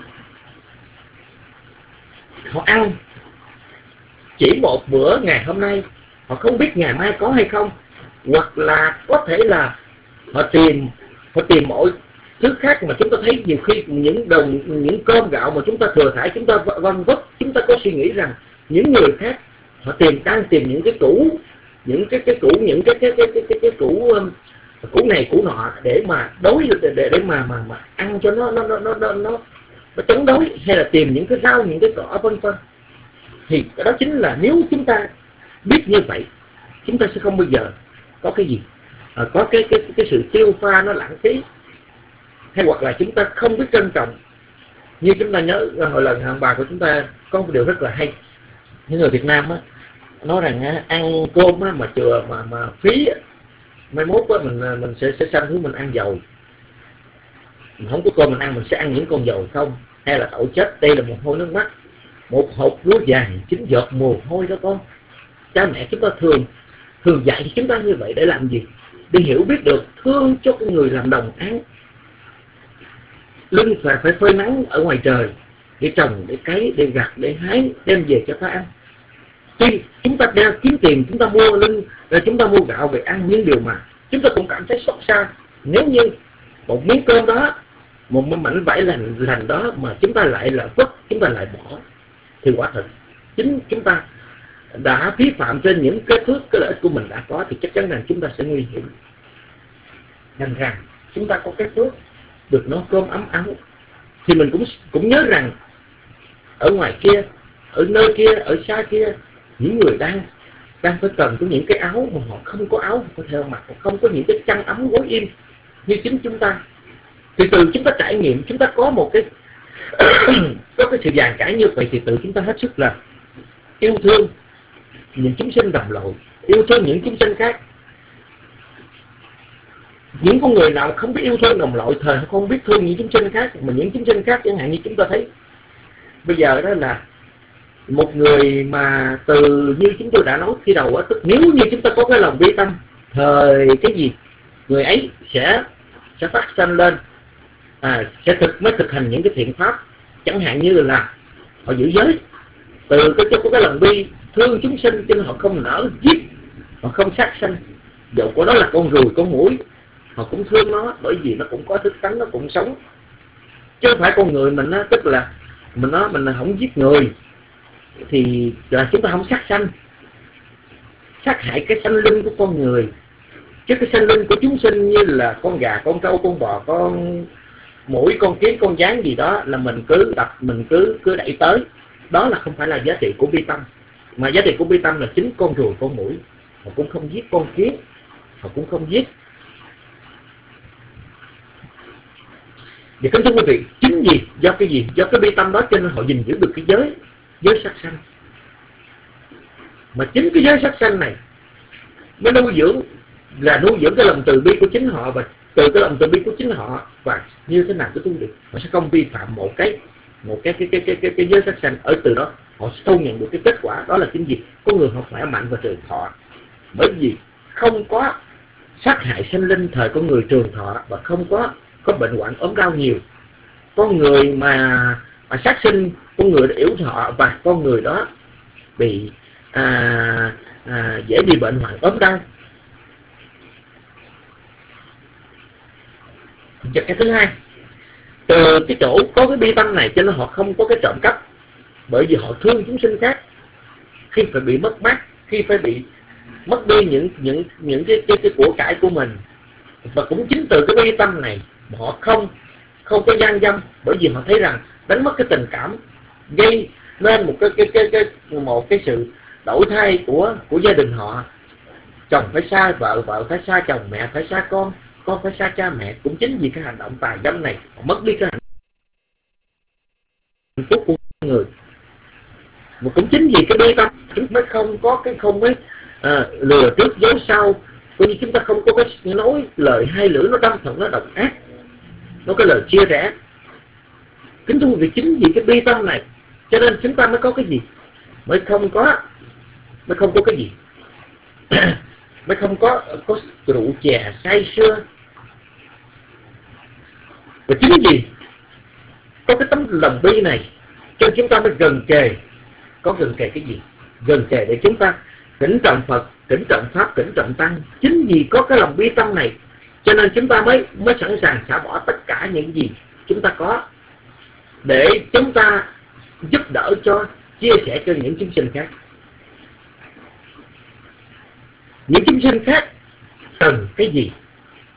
Họ ăn chỉ một bữa ngày hôm nay, họ không biết ngày mai có hay không, hoặc là có thể là họ tìm mọi thứ khác mà chúng ta thấy nhiều khi những cơm gạo mà chúng ta thừa thải, chúng ta vân vất, chúng ta có suy nghĩ rằng những người khác họ đang tìm những cái củ, những cái củ củ này củ nọ để mà đối để mà ăn cho nó chống đói, hay là tìm những cái rau, những cái cỏ vân vân. Thì đó chính là nếu chúng ta biết như vậy, chúng ta sẽ không bao giờ có cái gì có cái sự tiêu pha nó lãng phí, hay hoặc là chúng ta không biết trân trọng. Như chúng ta nhớ hồi lần ông bà của chúng ta có một điều rất là hay, những người Việt Nam á nói rằng ăn cơm á, mà chừa mà phí á, mai mốt á, mình sẽ sanh hướng mình ăn dầu. Mình không có cơm mình ăn, mình sẽ ăn những con dầu không, hay là tội chết, đây là mồ hôi nước mắt, một hộp lúa vàng 9 giọt mồ hôi đó con. Cha mẹ chúng ta thường dạy chúng ta như vậy để làm gì? Để hiểu biết được thương cho cái người làm đồng áng, lưng phải phơi nắng ở ngoài trời để trồng, để cấy, để gặt, để hái đem về cho ta ăn. Khi chúng ta đeo kiếm tiền, chúng ta mua chúng ta mua gạo về ăn những điều mà chúng ta cũng cảm thấy xót xa. Nếu như một miếng cơm đó, một mảnh vải lành đó mà chúng ta lại là vứt, chúng ta lại bỏ, thì quả thật chính chúng ta đã phí phạm trên những cái phước, cái lợi ích của mình đã có, thì chắc chắn rằng chúng ta sẽ nguy hiểm. Rằng chúng ta có cái phước được nấu cơm ấm áo, thì mình cũng nhớ rằng ở ngoài kia, ở nơi kia, ở xa kia, những người đang phải cần có những cái áo mà họ không có áo có thể mặc, không có những cái chăn ấm gối im như chính chúng ta. Thì từ chúng ta trải nghiệm, chúng ta có một cái có cái sự dàn trải như vậy, thì tự chúng ta hết sức là yêu thương những chúng sinh đồng loại, yêu thương những chúng sinh khác. Những con người nào không biết yêu thương đồng loại, thời không biết thương những chúng sinh khác, mà những chúng sinh khác chẳng hạn như chúng ta thấy bây giờ đó là một người mà từ như chúng tôi đã nói khi đầu á, tức nếu như chúng ta có cái lòng bi tâm, thời cái gì người ấy sẽ phát sanh lên, sẽ thực hành những cái thiện pháp, chẳng hạn như là họ giữ giới. Từ cái lòng bi thương chúng sinh cho nên họ không nỡ giết, họ không sát sanh, dầu của đó là con ruồi con muỗi họ cũng thương nó, bởi vì nó cũng có thức tánh, nó cũng sống, chứ không phải con người mình á, tức là mình là không giết người thì là chúng ta không sát sanh, sát hại cái sanh linh của con người. Chứ cái sanh linh của chúng sinh như là con gà, con trâu, con bò, con muỗi, con kiến, con gián gì đó là mình cứ đập, mình cứ đẩy tới. Đó là không phải là giá trị của bi tâm. Mà giá trị của bi tâm là chính con ruồi, con muỗi. Họ cũng không giết con kiến, họ cũng không giết. Và kính thưa quý vị, chính vì do cái gì? Do cái bi tâm đó cho nên họ gìn giữ được cái giới sát sanh. Mà chính cái giới sát sanh này mới nuôi dưỡng cái lòng từ bi của chính họ, và từ cái lòng từ bi của chính họ và như thế nào cái tu được, họ sẽ không vi phạm một cái giới sát sanh. Ở từ đó họ sẽ thu nhận được cái kết quả đó là chính gì? Có người họ khỏe mạnh và trường thọ, bởi vì không có sát hại sanh linh, thời con người trường thọ và không có bệnh hoạn ốm đau nhiều. Con người mà sát sinh, con người đã yếu thọ và con người đó bị dễ bị bệnh hoạn ốm đau. Và cái thứ hai, từ cái chỗ có cái bi tâm này cho nên họ không có cái trộm cắp, bởi vì họ thương chúng sinh khác. Khi phải bị mất mát, khi phải bị mất đi những cái của cải của mình, và cũng chính từ cái bi tâm này mà họ không có gian dâm, bởi vì họ thấy rằng đánh mất cái tình cảm, gây nên một cái sự đổi thay của gia đình họ. Chồng phải xa vợ, vợ phải xa chồng, mẹ phải xa con phải xa cha mẹ. Cũng chính vì cái hành động tà dâm này họ mất đi cái hạnh phúc của người. Và cũng chính vì cái bi tâm chúng mới không mới lừa trước giấu sau, coi như chúng ta không có cái nói lời hai lưỡi nó đâm thuận, nó độc ác, nó cái lời chia rẽ. Kính thưa quý vị, chính vì cái bi tâm này cho nên chúng ta mới có cái gì, mới không có cái gì mới không có rượu chè say sưa. Và chính vì có cái tấm lòng bi này cho chúng ta mới gần kề. Có gần kề cái gì? Gần kề để chúng ta kính trọng Phật, kính trọng Pháp, kính trọng Tăng. Chính vì có cái lòng bi tâm này cho nên chúng ta mới sẵn sàng xả bỏ tất cả những gì chúng ta có để chúng ta giúp đỡ cho, chia sẻ cho những chúng sinh khác. Những chúng sinh khác cần cái gì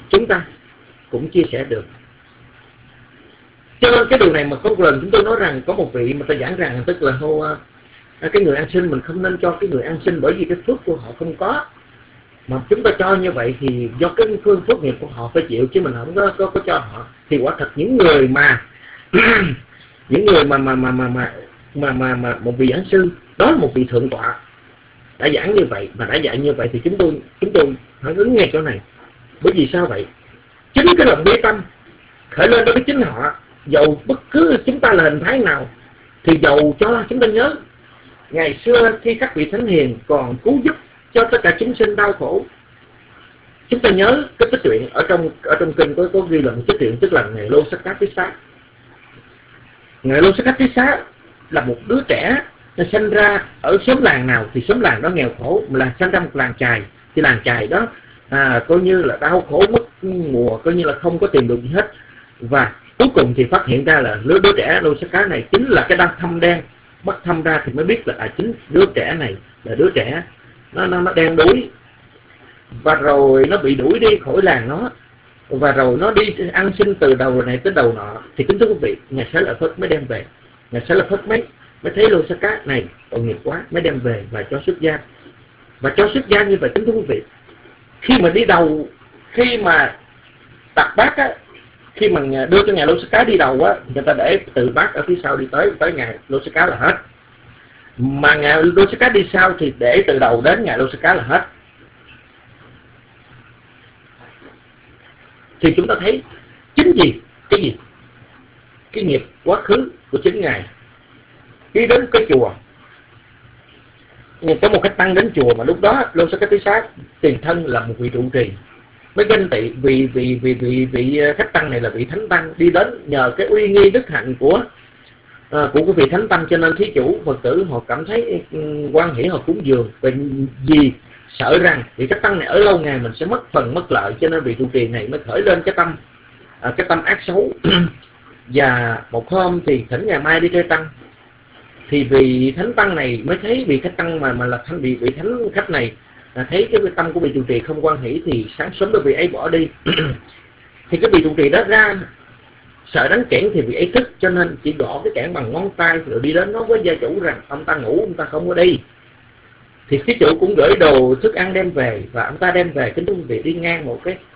chúng ta cũng chia sẻ được. Cho nên cái điều này mà có một lần chúng tôi nói rằng có một vị mà ta giảng rằng tức là cái người ăn xin mình không nên cho cái người ăn xin, bởi vì cái phước của họ không có, mà chúng ta cho như vậy thì do cái phước nghiệp của họ phải chịu, chứ mình không có cho họ. Thì quả thật những người mà những người mà một vị giảng sư đó là một vị thượng tọa đã giảng như vậy và đã dạy như vậy, thì chúng tôi phản ứng ngay chỗ này. Bởi vì sao vậy? Chính cái lòng bế tâm khởi lên đối với chính họ, dầu bất cứ chúng ta là hình thái nào, thì dầu cho chúng ta nhớ ngày xưa khi các vị thánh hiền còn cứu giúp cho tất cả chúng sinh đau khổ. Chúng ta nhớ cái tích truyện ở trong kinh có ghi lại một tích truyện, tức là ngài Lô Sắc Cát Tí Xá. Ngài Lô Sắc Cát Tí Xá là một đứa trẻ, nó sinh ra ở xóm làng nào thì xóm làng đó nghèo khổ, mà là sinh ra một làng chài thì làng chài đó coi như là đau khổ mất mùa, coi như là không có tìm được gì hết. Và cuối cùng thì phát hiện ra là đứa trẻ Lô Sắc Cá này chính là cái đăng thâm đen. Bắt thăm ra thì mới biết là chính đứa trẻ này là đứa trẻ nó đen đuối, và rồi nó bị đuổi đi khỏi làng nó, và rồi nó đi ăn xin từ đầu này tới đầu nọ. Thì kính thưa quý vị, Ngài Xá Lợi Phất mới đem về. Ngài Xá Lợi Phất mới thấy Lô Sắc Cá này tội nghiệp quá, mới đem về và cho xuất gia. Và cho xuất gia như vậy, kính thưa quý vị, khi mà đi đầu, khi mà đặt bát á, khi mà đưa cho Ngài Lô Sắc Cá đi đầu á, người ta để từ bát ở phía sau đi tới Ngài Lô Sắc Cá là hết. Mà Ngài Lô Sắc Cá đi sau thì để từ đầu đến Ngài Lô Sắc Cá là hết. Thì chúng ta thấy chính gì? Cái nghiệp quá khứ của chính Ngài. Khi đến cái chùa, có một khách tăng đến chùa, mà lúc đó Lô Sắc Cá Tí Xá tiền thân là một vị trụ trì, mới ganh tị vị khách tăng này là vị thánh tăng, đi đến nhờ cái uy nghi đức hạnh của cái vị thánh tăng, cho nên thí chủ Phật tử họ cảm thấy quan hỷ, họ cúng dường. Vì sợ rằng vị khách tăng này ở lâu ngày mình sẽ mất phần mất lợi, cho nên vị trụ trì này mới khởi lên cái tâm ác xấu. Và một hôm thì thỉnh ngày mai đi chơi tăng, thì vị thánh tăng này mới thấy vị khách tăng mà là vị thánh khách này thấy cái tâm của vị trụ trì không quan hỷ, thì sáng sớm đó vị ấy bỏ đi. Thì cái vị trụ trì đó ra sợ đánh kẽn, thì vị ấy thức, cho nên chỉ gõ cái kẽn bằng ngón tay rồi đi đến nói với gia chủ rằng ông ta ngủ, ông ta không có đi. Thì thí chủ cũng gửi đồ thức ăn đem về, và ông ta đem về. Kính thưa quý vị, đi ngang một cái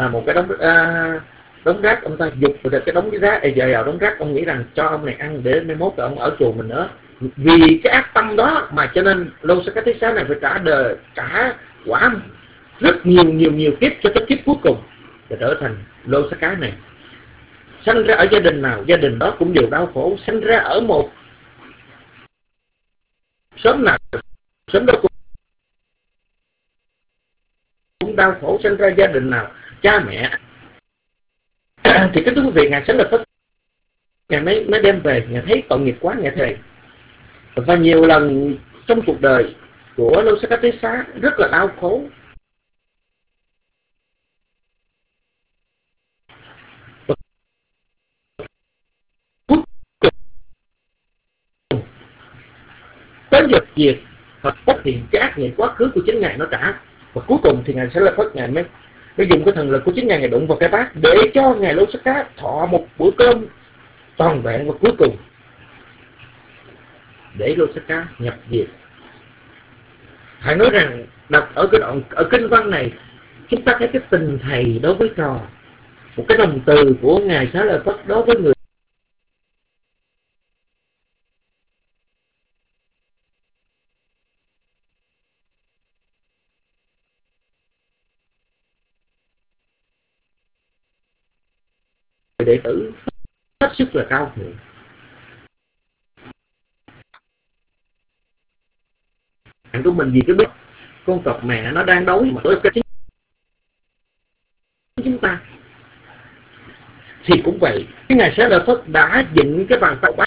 đống rác, ông ta giục được cái đống rác giờ vào đống rác, ông nghĩ rằng cho ông này ăn để mai mốt ông ở chùa mình nữa. Vì cái ác tâm đó mà cho nên Lô Sắc Cá Tí Xá này phải trả quả rất nhiều kiếp, cho tới kiếp cuối cùng để trở thành Lô Sắc Cá này. Sanh ra ở gia đình nào, gia đình đó cũng đều đau khổ. Sanh ra ở một xóm nào, xóm đó cũng đau khổ. Sanh ra gia đình nào, cha mẹ. Thì cái thưa quý vị, Ngài Xá Lợi Phất Ngài mới đem về, Ngài thấy tội nghiệp quá, Ngài thề. Và nhiều lần trong cuộc đời của Lô Sắc Cá Tí Xá rất là đau khổ. Tới giờ diệt Phật bất hiện cái ác nghiệp quá khứ của chính Ngài nó trả. Và cuối cùng thì Ngài Xá Lợi Phất Ngài mới dùng cái thần lực của chính Ngài đụng vào cái bát để cho Ngài Lô Sắc Cá thọ một bữa cơm toàn vẹn. Và cuối cùng để Lô Sắc Cá nhập diệt. Phải nói rằng đọc ở kinh văn này, chúng ta thấy cái tình thầy đối với trò, một cái lòng từ của Ngài Xá Lợi Phất đối với người đệ tử hết sức là cao thượng. Bạn của mình vì cái biết con cọp mẹ nó đang đói mà đối cái chúng ta thì cũng vậy. Cái Ngài Xá Lợi Phất đã dựng cái bàn tay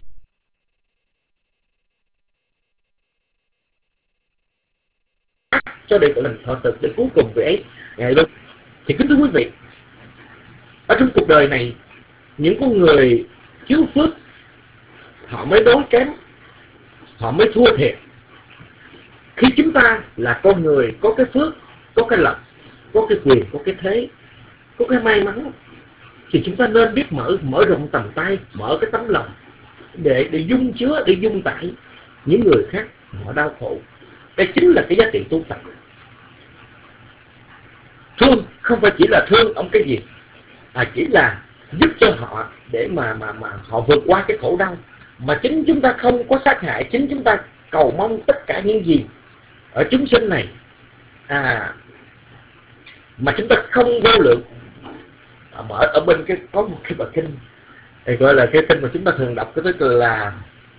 cho đệ tử mình thọ thực để cuối cùng vị ấy ngày luôn. Thì kính thưa quý vị, ở trong cuộc đời này, những con người thiếu phước họ mới đói kém, họ mới thua thiệt. Khi chúng ta là con người có cái phước, có cái lộc, có cái quyền, có cái thế, có cái may mắn, thì chúng ta nên biết mở rộng tầm tay, mở cái tấm lòng để dung chứa, để dung tải những người khác họ đau khổ. Đây chính là cái giá trị tu tập. Thương không phải chỉ là thương ông cái gì, chỉ là giúp cho họ để mà họ vượt qua cái khổ đau, mà chính chúng ta không có sát hại, chính chúng ta cầu mong tất cả những gì ở chúng sinh này mà chúng ta không vô lượng. Ở bên có một cái bài kinh thì gọi là cái kinh mà chúng ta thường đọc, cái tức là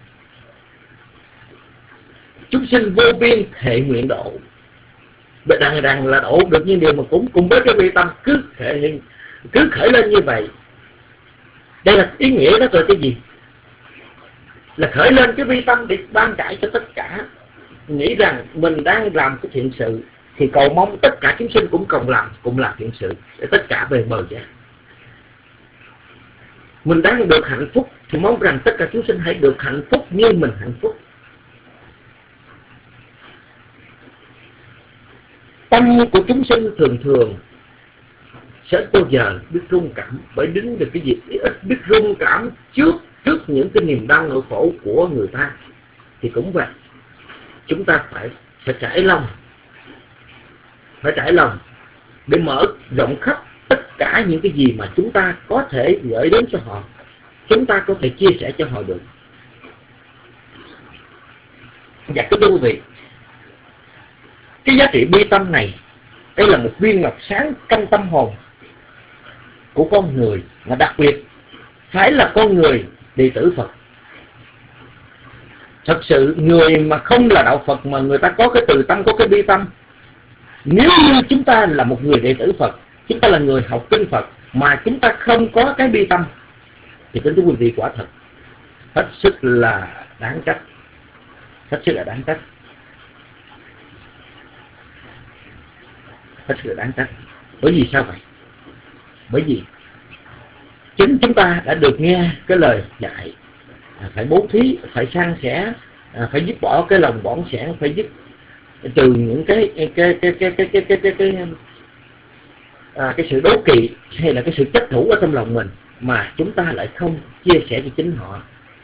chúng sinh vô biên thệ nguyện độ. Đằng là độ được những điều mà cũng cùng với cái vi tâm cứ khởi lên như vậy. Đây là ý nghĩa đó là cái gì? Là khởi lên cái vi tâm để ban trải cho tất cả, nghĩ rằng mình đang làm cái thiện sự, thì cầu mong tất cả chúng sinh cũng cùng làm thiện sự để tất cả về bờ giác. Mình đang được hạnh phúc thì mong rằng tất cả chúng sinh hãy được hạnh phúc như mình hạnh phúc. Tâm của chúng sinh thường sẽ bao giờ biết rung cảm, bởi đứng được cái gì ít biết rung cảm trước những cái niềm đau nỗi khổ của người ta. Thì cũng vậy, chúng ta phải trải lòng để mở rộng khắp tất cả những cái gì mà chúng ta có thể gửi đến cho họ, chúng ta có thể chia sẻ cho họ được. Và cái thưa quý vị, cái giá trị bi tâm này, đây là một viên ngọc sáng trong tâm hồn của con người, mà đặc biệt phải là con người đệ tử Phật. Thật sự người mà không là đạo Phật mà người ta có cái từ tâm, có cái bi tâm, nếu như chúng ta là một người đệ tử Phật, chúng ta là người học kinh Phật mà chúng ta không có cái bi tâm, thì kính thưa quý vị, quả thật hết sức là đáng trách. Hết sức là đáng trách. Hết sức là đáng trách. Bởi vì sao vậy? Bởi vì chính chúng ta đã được nghe cái lời dạy phải bố thí, phải san sẻ, phải dứt bỏ cái lòng bỏng sẻn, phải dứt trừ những cái sự đố kỵ hay là cái sự chấp thủ ở trong lòng mình, mà chúng ta lại không chia sẻ cho chính họ.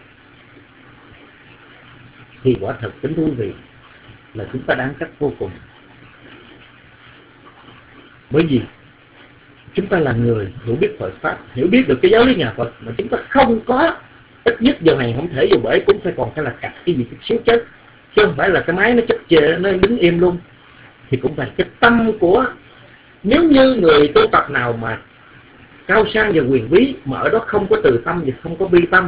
Thì quả thật kính thú vị là chúng ta đáng trách vô cùng. Bởi vì chúng ta là người hiểu biết Phật Pháp, hiểu biết được cái giáo lý nhà Phật, mà chúng ta không có, ít nhất giờ này không thể dù bể cũng phải còn phải là cặp cái gì chút xíu chết, chứ không phải là cái máy nó chất chệ nó đứng im luôn. Thì cũng phải cái tâm của, nếu như người tu tập nào mà cao sang và quyền quý mà ở đó không có từ tâm và không có bi tâm,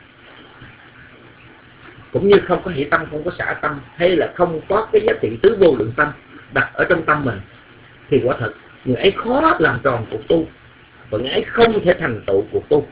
cũng như không có hỷ tâm, không có xả tâm, hay là không có cái giá trị tứ vô lượng tâm đặt ở trong tâm mình, thì quả thật người ấy khó làm tròn cuộc tu, và người ấy không thể thành tựu cuộc tu.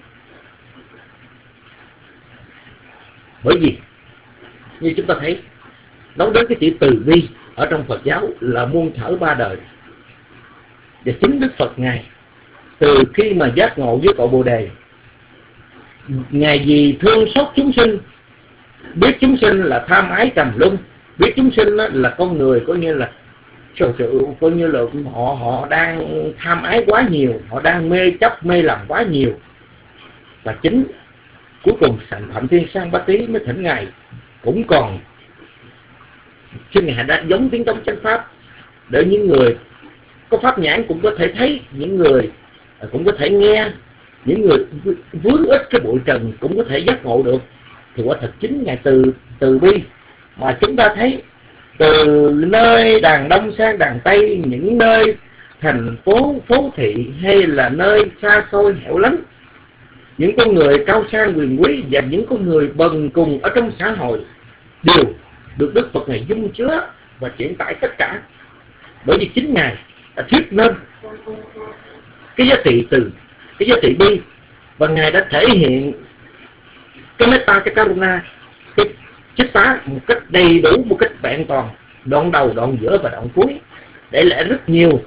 Bởi vì như chúng ta thấy, nói đến cái chữ từ bi ở trong Phật giáo là muôn thở ba đời. Và chính Đức Phật Ngài từ khi mà giác ngộ với cội Bồ Đề, Ngài vì thương xót chúng sinh, biết chúng sinh là tham ái trầm luân, biết chúng sinh là con người coi như là coi như là họ đang tham ái quá nhiều, họ đang mê chấp mê lầm quá nhiều. Và chính cuối cùng Phạm Thiên Sang Bá Tý mới thỉnh Ngài cũng còn, chứ Ngài đã giống tiếng tông chánh pháp, để những người có pháp nhãn cũng có thể thấy, những người cũng có thể nghe, những người vướng ít cái bụi trần cũng có thể giác ngộ được. Thì quả thật chính Ngài từ bi mà chúng ta thấy từ nơi đàn Đông sang đàn Tây, những nơi thành phố phố thị hay là nơi xa xôi hẻo lánh, những con người cao sang quyền quý và những con người bần cùng ở trong xã hội đều được Đức Phật Ngài dung chứa và chuyển tải tất cả. Bởi vì chính Ngài đã thuyết nên cái giá trị từ, cái giá trị bi, và Ngài đã thể hiện cái metta, cái karuna, cái chích xá một cách đầy đủ, một cách vẹn toàn, đoạn đầu, đoạn giữa và đoạn cuối, để lại rất nhiều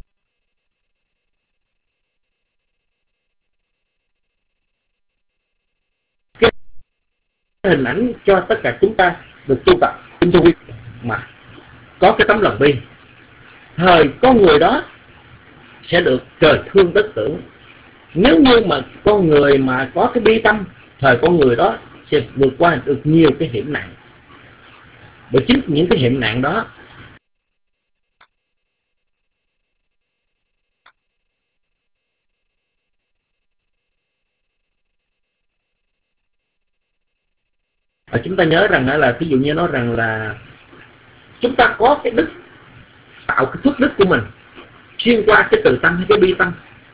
cái hình ảnh cho tất cả chúng ta được tu tập tinh tu mà có cái tấm lòng bi. Thời con người đó sẽ được trời thương đất tưởng. Nếu như mà con người mà có cái bi tâm, thời con người đó sẽ vượt qua được nhiều cái hiểm nạn. Bởi chính những cái hiểm nạn đó chúng ta nhớ rằng là ví dụ như nói rằng là chúng ta có cái đức, tạo cái phước đức của mình xuyên qua cái từ tâm hay cái bi tâm.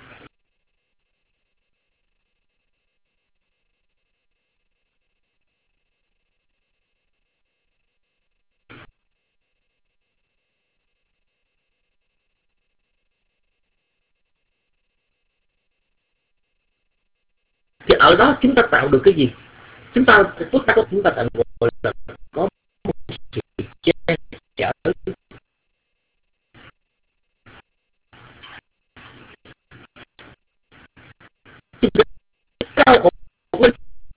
Thì ở đó chúng ta tạo được cái gì? Chúng ta tạo gọi là có một sự che chở, cao ổn lên.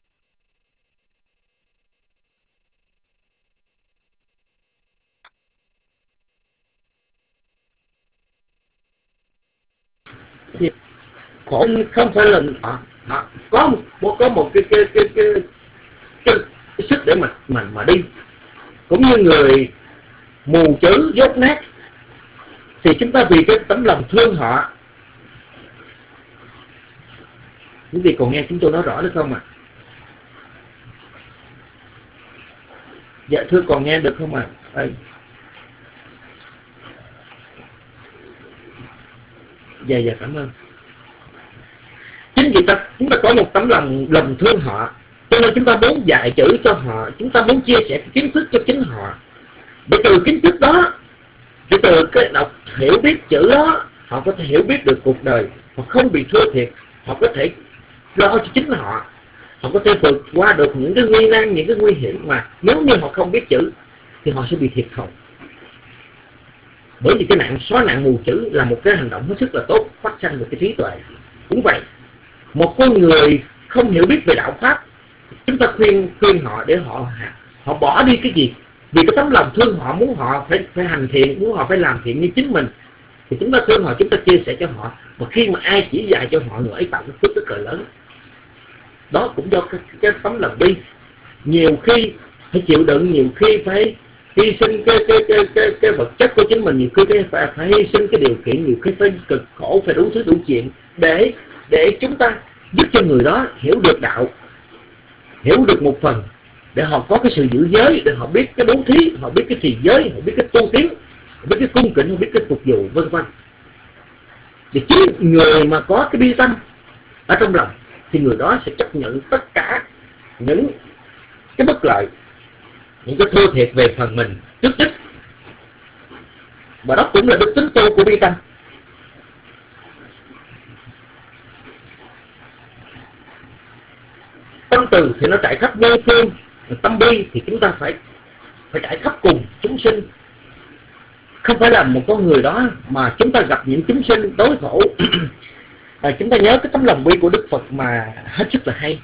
Thì khổ không phải là có một cái sức để mà đi. Cũng như người mù chữ dốt nát, thì chúng ta vì cái tấm lòng thương họ. Quý vị còn nghe chúng tôi nói rõ được không ạ? Dạ thưa, còn nghe được không ạ? Dạ cảm ơn. Chính vì chúng ta có một tấm lòng thương họ, cho nên chúng ta muốn dạy chữ cho họ, chúng ta muốn chia sẻ kiến thức cho chính họ. Để từ kiến thức đó, để từ cái đọc hiểu biết chữ đó, họ có thể hiểu biết được cuộc đời, họ không bị thua thiệt, họ có thể lo cho chính họ, họ có thể vượt qua được những cái nguy nan, những cái nguy hiểm mà nếu như họ không biết chữ thì họ sẽ bị thiệt thòi. Bởi vì cái xóa nạn mù chữ là một cái hành động hết sức là tốt, phát sanh được cái trí tuệ. Cũng vậy, một con người không hiểu biết về đạo pháp, chúng ta khuyên họ để họ bỏ đi cái gì, vì cái tấm lòng thương họ, muốn họ phải hành thiện, muốn họ phải làm thiện như chính mình, thì chúng ta thương họ, chúng ta chia sẻ cho họ. Mà khi mà ai chỉ dạy cho họ, người ấy tạo cái phước rất là lớn. Đó cũng do cái tấm lòng bi. Nhiều khi phải chịu đựng, nhiều khi phải hy sinh cái vật chất của chính mình, nhiều khi phải hy sinh cái điều kiện, nhiều khi phải cực khổ, phải đủ thứ đủ chuyện để chúng ta giúp cho người đó hiểu được đạo, hiểu được một phần, để họ có cái sự giữ giới, để họ biết cái bố thí, họ biết cái trì giới, họ biết cái tu tiến, họ biết cái cung kính, họ biết cái phục vụ, vân vân. Thì chính người mà có cái bi tâm ở trong lòng thì người đó sẽ chấp nhận tất cả những cái bất lợi, những cái thua thiệt về phần mình trước nhất. Và đó cũng là đức tính tu của bi tâm. Tâm từ thì nó trải khắp vô phương, tâm bi thì chúng ta phải trải khắp cùng chúng sinh. Không phải là một con người đó mà chúng ta gặp những chúng sinh đối khổ. Chúng ta nhớ cái tấm lòng bi của Đức Phật mà hết sức là hay.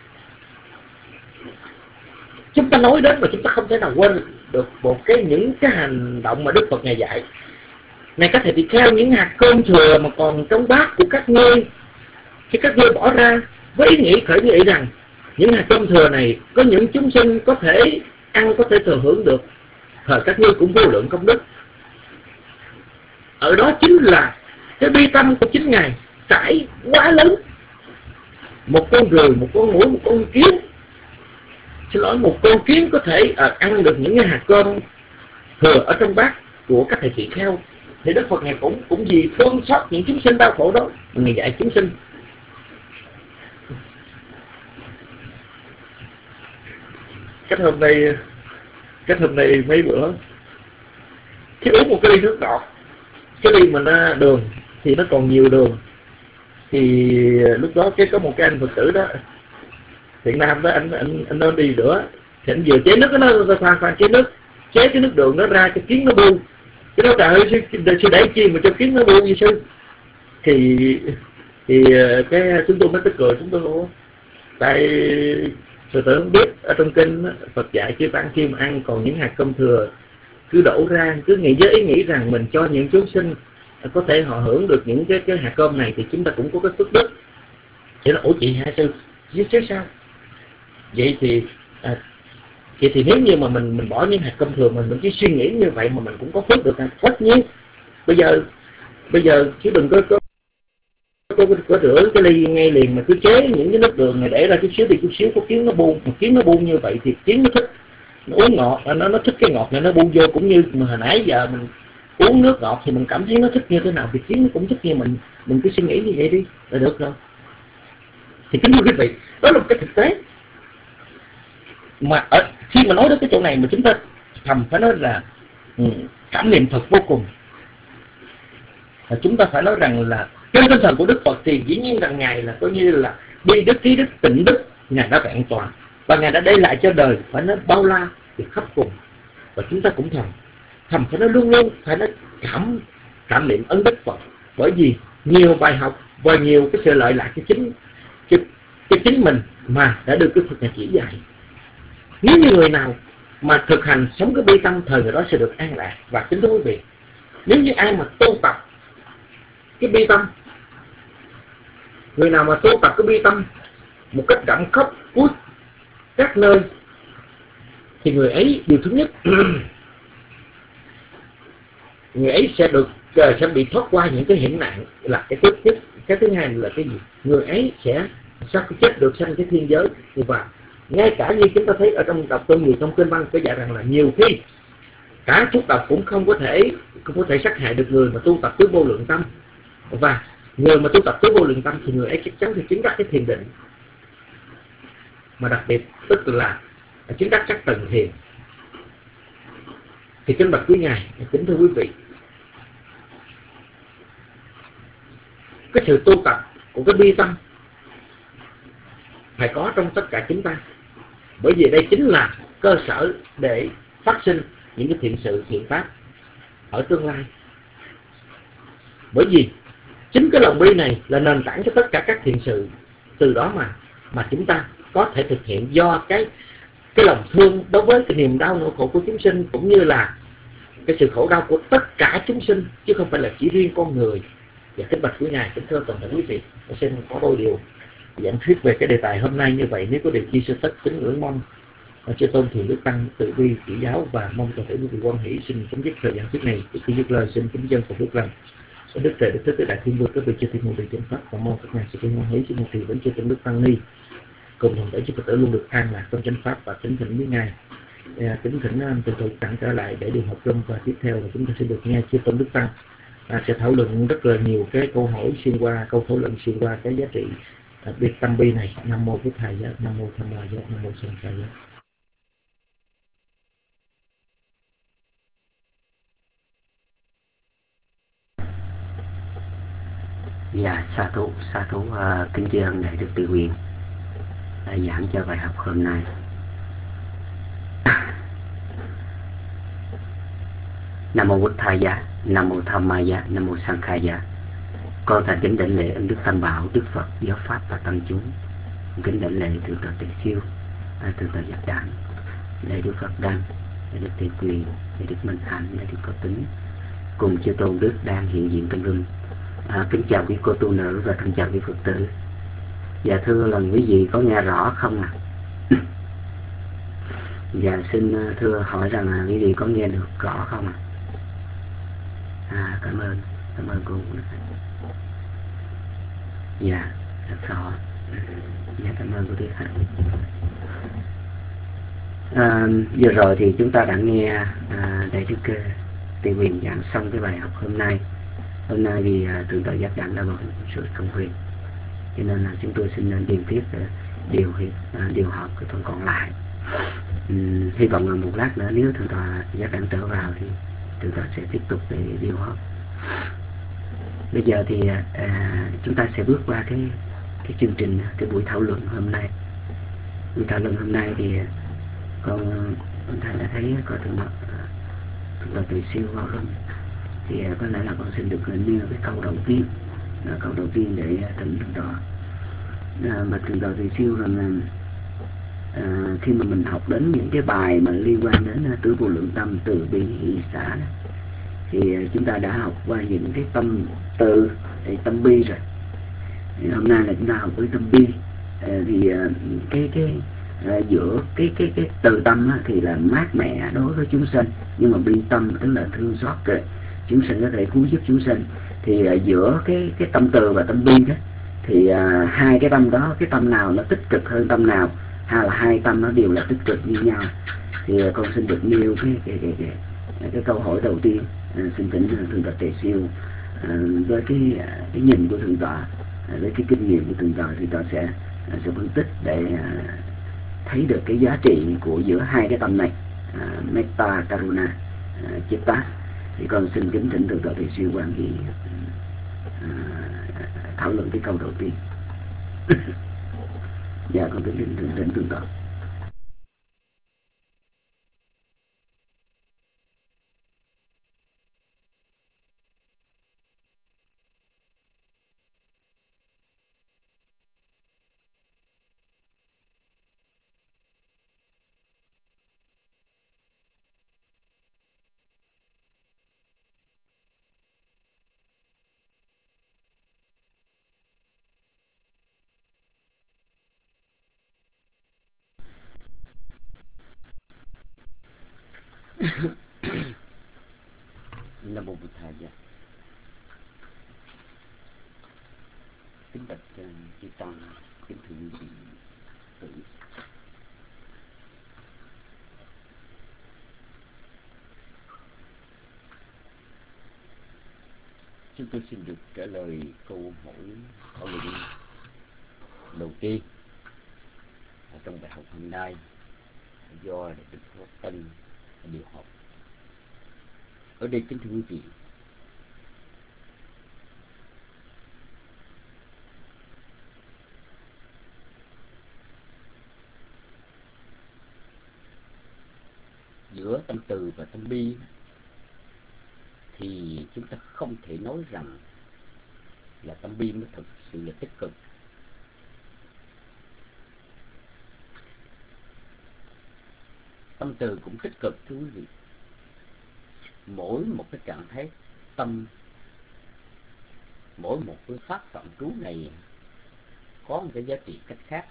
Chúng ta nói đến mà chúng ta không thể nào quên được những cái hành động mà Đức Phật Ngài dạy. Này các thầy tỳ kheo, những hạt cơm thừa mà còn trong bát của các ngươi, khi các ngươi bỏ ra với ý nghĩ khởi nghĩ rằng những hạt cơm thừa này có những chúng sinh có thể ăn, có thể thừa hưởng được, thời các ngươi cũng vô lượng công đức. Ở đó chính là cái bi tâm của chính Ngài trải quá lớn. Một con ruồi, một con muỗi, một con kiến, một con kiến có thể ăn được những cái hạt cơm thừa ở trong bát của các thầy tỳ kheo. Thì Đức Phật Ngài cũng vì thương xót những chúng sinh đau khổ đó mà Ngài dạy chúng sinh. Cách hôm nay mấy bữa khi uống một cái ly nước ngọt, cái ly mà nó đường thì nó còn nhiều đường, thì lúc đó có một cái anh Phật tử đó, Việt Nam đó, anh nên đi nữa, thì anh vừa chế nước, nó khoan chế cái nước đường nó ra cho kiến nó bu. Cái đó trời ơi, sư đẩy chi mà cho kiến nó bu như sư. Thì cái chúng tôi mới tức cười, chúng tôi ủa, tại Phật tử không biết ở trong kinh Phật dạy chư tăng khi mà ăn còn những hạt cơm thừa cứ đổ ra, cứ nghĩ với ý nghĩ rằng mình cho những chúng sinh có thể họ hưởng được những cái hạt cơm này thì chúng ta cũng có cái phước đức. Thì là ủa chị Hạ Sư chứ sao? Vậy thì nếu như mà mình bỏ những hạt cơm thường, mình chỉ suy nghĩ như vậy mà mình cũng có phước được. Tất nhiên bây giờ chứ đừng có rửa cái ly ngay liền mà cứ chế những cái nước đường này để ra chút xíu thì chút xíu, có kiến nó buông, một kiến nó buông như vậy thì kiến nó thích, nó uống ngọt, nó thích cái ngọt này, nó buông vô. Cũng như mà hồi nãy giờ mình uống nước ngọt thì mình cảm thấy nó thích như thế nào thì kiến nó cũng thích như mình cứ suy nghĩ như vậy đi là được rồi. Thì kính thưa quý vị, đó là một cái thực tế mà khi mà nói đến cái chỗ này mà chúng ta thầm phải nói là cảm niệm thật vô cùng. Chúng ta phải nói rằng là trên tinh thần của Đức Phật thì dĩ nhiên rằng Ngài là coi như là bi đức, trí đức, tịnh đức, Ngài đã vẹn toàn và Ngài đã để lại cho đời phải nói bao la thì khắp cùng. Và chúng ta cũng thầm phải nói luôn luôn phải nói cảm niệm ân đức Phật, bởi vì nhiều bài học và nhiều cái sự lợi lạc cho chính mình mà đã được Đức Phật Ngài chỉ dạy. Nếu như người nào mà thực hành sống cái bi tâm, thời người đó sẽ được an lạc. Và kính thưa quý vị, nếu như ai mà tu tập cái bi tâm, người nào mà tu tập cái bi tâm một cách đậm khóc cuối các nơi, thì người ấy điều thứ nhất người ấy sẽ bị thoát qua những cái hiểm nạn là cái thứ nhất. Cái thứ hai là cái gì? Người ấy sẽ chết được sanh cái thiên giới. Và ngay cả như chúng ta thấy ở trong đọc trong nhiều trong kinh văn có dạy rằng là nhiều khi cả thuốc độc cũng không có thể sát hại được người mà tu tập tứ vô lượng tâm. Và người mà tu tập tứ vô lượng tâm thì người ấy chắc chắn thì chứng đắc cái thiền định, mà đặc biệt tức là chứng đắc các tầng thiền. Thì kính bạch quý ngài, kính thưa quý vị, cái sự tu tập của cái bi tâm phải có trong tất cả chúng ta, bởi vì đây chính là cơ sở để phát sinh những cái thiện sự thiện pháp ở tương lai. Bởi vì chính cái lòng bi này là nền tảng cho tất cả các thiện sự, từ đó mà chúng ta có thể thực hiện do cái lòng thương đối với cái niềm đau nỗi khổ của chúng sinh, cũng như là cái sự khổ đau của tất cả chúng sinh, chứ không phải là chỉ riêng con người. Và kính bạch quý ngài, kính thưa toàn thể quý vị, tôi xin có đôi điều giảng thuyết về cái đề tài hôm nay như vậy. Nếu có điều chi sơ tất kính ngưỡng mong chư tôn thiền đức tăng từ bi chỉ giáo, và mong toàn thể quý vị quan hỷ. Xin chấm dứt thời giảng thuyết này. Trước khi dứt lời xin kính dân phục đức lành đức trời đức thế tới đại thiên vương các vị chư thiên môn đệ chánh pháp, và mong các ngài sẽ kính hoan hỷ. Xin một thì vẫn chư tôn đức tăng ni cùng đồng thể chư Phật tử luôn được an lạc trong chánh pháp. Và kính thỉnh với ngài, kính thỉnh từ từ tặng trở lại để điều học chung, và tiếp theo là chúng ta sẽ được nghe chư tôn đức tăng sẽ thảo luận rất là nhiều cái câu hỏi xuyên qua, câu thảo luận xuyên qua cái giá trị biệt tâm bi này. Nam mô Bụt Thầy Giá, Nam mô Tham Ma Giá, Nam mô Sanh Khai Giá. Dạ, sa thú kính tri ân Đại Đức Từ Quyền đã giảng cho bài học hôm nay. Nam mô Bụt Thầy Giá, Nam mô Tham Ma Giá, Nam mô Sanh Khai Giá. Con thành kính đảnh lễ ân đức Tam Bảo, Đức Phật, Giáo Pháp và Tăng chúng. Kính đảnh lễ Thượng tọa Tề Siêu, Thượng tọa Giác Đản, Đại Đức Phật Đăng, Đại Đức Tề Quyền, Đại Đức Minh Hạnh, Đại Đức Có Tính, cùng chư tôn đức đang hiện diện trong room. Kính chào quý cô tu nữ và kính chào quý Phật tử. Dạ thưa lần quý vị có nghe rõ không ạ? Dạ xin thưa hỏi rằng là quý vị có nghe được rõ không ạ? Cảm ơn cô. Dạ rất rõ. Dạ cảm ơn cô Tuyết Hạnh. Vừa rồi thì chúng ta đã nghe Đại Đức Tề Quyền giảng xong cái bài học hôm nay. Hôm nay thì Thượng tọa Giác Đản đã bận sự công việc, cho nên là chúng tôi xin điền tiếp để điều họp cái phần còn lại. Hy vọng là một lát nữa nếu Thượng tọa Giác Đản trở vào thì Thượng tọa sẽ tiếp tục để điều họp. Bây giờ thì chúng ta sẽ bước qua cái chương trình, cái buổi thảo luận hôm nay. Buổi thảo luận hôm nay thì con thầy đã thấy có Thượng tọa Từ Siêu vào rồi, thì có lẽ là con xin được nêu cái câu đầu tiên, để thỉnh Thượng tọa. Mà Thượng tọa Từ Siêu rằng khi mà mình học đến những cái bài mà liên quan đến tứ vô lượng tâm, từ bi hỷ xả, thì chúng ta đã học qua những cái tâm từ thì tâm bi rồi. Thì hôm nay là chúng ta học với tâm bi. Thì giữa cái từ tâm á, thì là mát mẻ đối với chúng sinh, nhưng mà bi tâm tức là thương xót rồi chúng sinh, có thể cứu giúp chúng sinh. Thì giữa cái tâm từ và tâm bi đó, thì hai cái tâm đó, cái tâm nào nó tích cực hơn tâm nào, hay là hai tâm nó đều là tích cực như nhau? Thì con xin được nêu cái câu hỏi đầu tiên. Xin thỉnh thượng tọa Tề Siêu với cái nhìn của thượng tọa, với cái kinh nghiệm của thượng tọa sẽ phân tích để thấy được cái giá trị của giữa hai cái tâm này, Metta, Karuna, Chitta. Thì con xin kính thỉnh thượng tọa Tề Siêu quan nghị thảo luận cái câu đầu tiên. Dạ con kính thỉnh thượng tọa. Nam mô Bụt Thầy. Kính bạch chư tăng, kính thưa quý vị tử. Chúng tôi xin được trả lời câu hỏi thảo luận đầu tiên trong bài học hôm nay do Đức Phật Tân điều học. Ở đây kính thưa quý vị, giữa tâm từ và tâm bi thì chúng ta không thể nói rằng là tâm bi mới thực sự là tích cực. Tâm từ cũng tích cực thưa quý vị. Mỗi một cái trạng thái tâm, mỗi một cái pháp phạm trú này có một cái giá trị cách khác.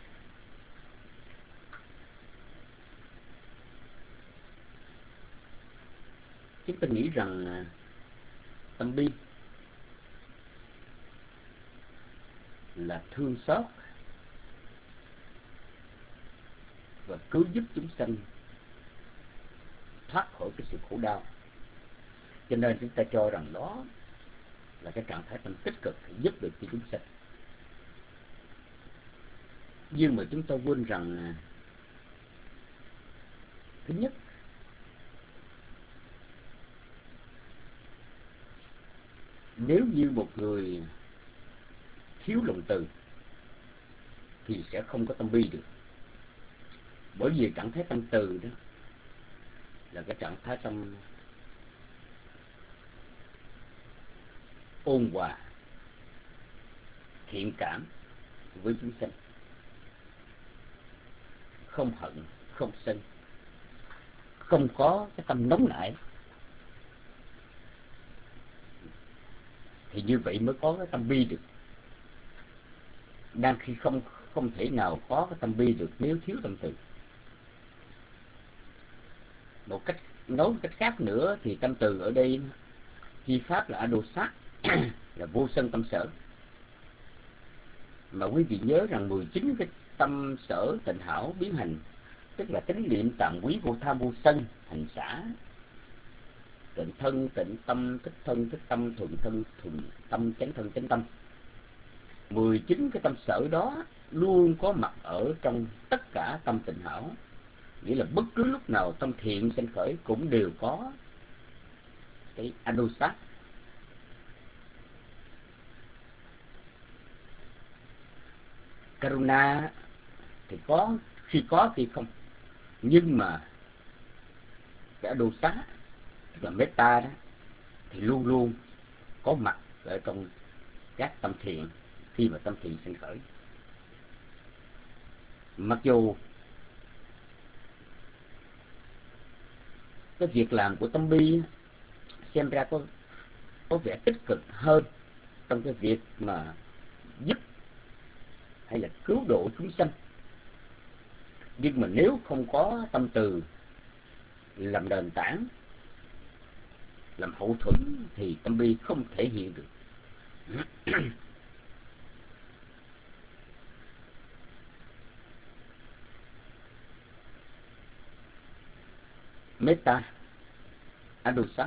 Chúng ta nghĩ rằng tâm bi là thương xót và cứu giúp chúng sanh thoát khỏi cái sự khổ đau, cho nên chúng ta cho rằng đó là cái trạng thái tâm tích cực giúp được cho chúng sanh. Nhưng mà chúng ta quên rằng thứ nhất, nếu như một người thiếu lòng từ thì sẽ không có tâm bi được. Bởi vì trạng thái tâm từ đó là cái trạng thái tâm ôn hòa, thiện cảm với chúng sanh, không hận, không sân, không có cái tâm nóng nảy. Thì như vậy mới có cái tâm bi được. Đang khi không thể nào có cái tâm bi được nếu thiếu tâm từ. Nói một cách khác nữa thì tâm từ ở đây chi pháp là adosat, là vô sân tâm sở. Mà quý vị nhớ rằng 19 cái tâm sở tịnh hảo biến hành, tức là tính niệm tàm quý vô tham vô sân, hành xả, tịnh thân, tịnh tâm, thích thân, thích tâm, thuận thân, thuận tâm, chánh thân, chánh tâm. 19 cái tâm sở đó luôn có mặt ở trong tất cả tâm tịnh hảo. Nghĩa là bất cứ lúc nào tâm thiện sanh khởi cũng đều có cái adosat. Karuna thì có khi không. Nhưng mà cái adosat, tức là metta đó, thì luôn luôn có mặt ở trong các tâm thiện khi mà tâm thiện sinh khởi. Mặc dù cái việc làm của tâm bi xem ra có vẻ tích cực hơn trong cái việc mà giúp hay là cứu độ chúng sanh. Nhưng mà nếu không có tâm từ làm nền tảng, làm hậu thuẫn, thì tâm bi không thể hiện được. Metta, Adosa,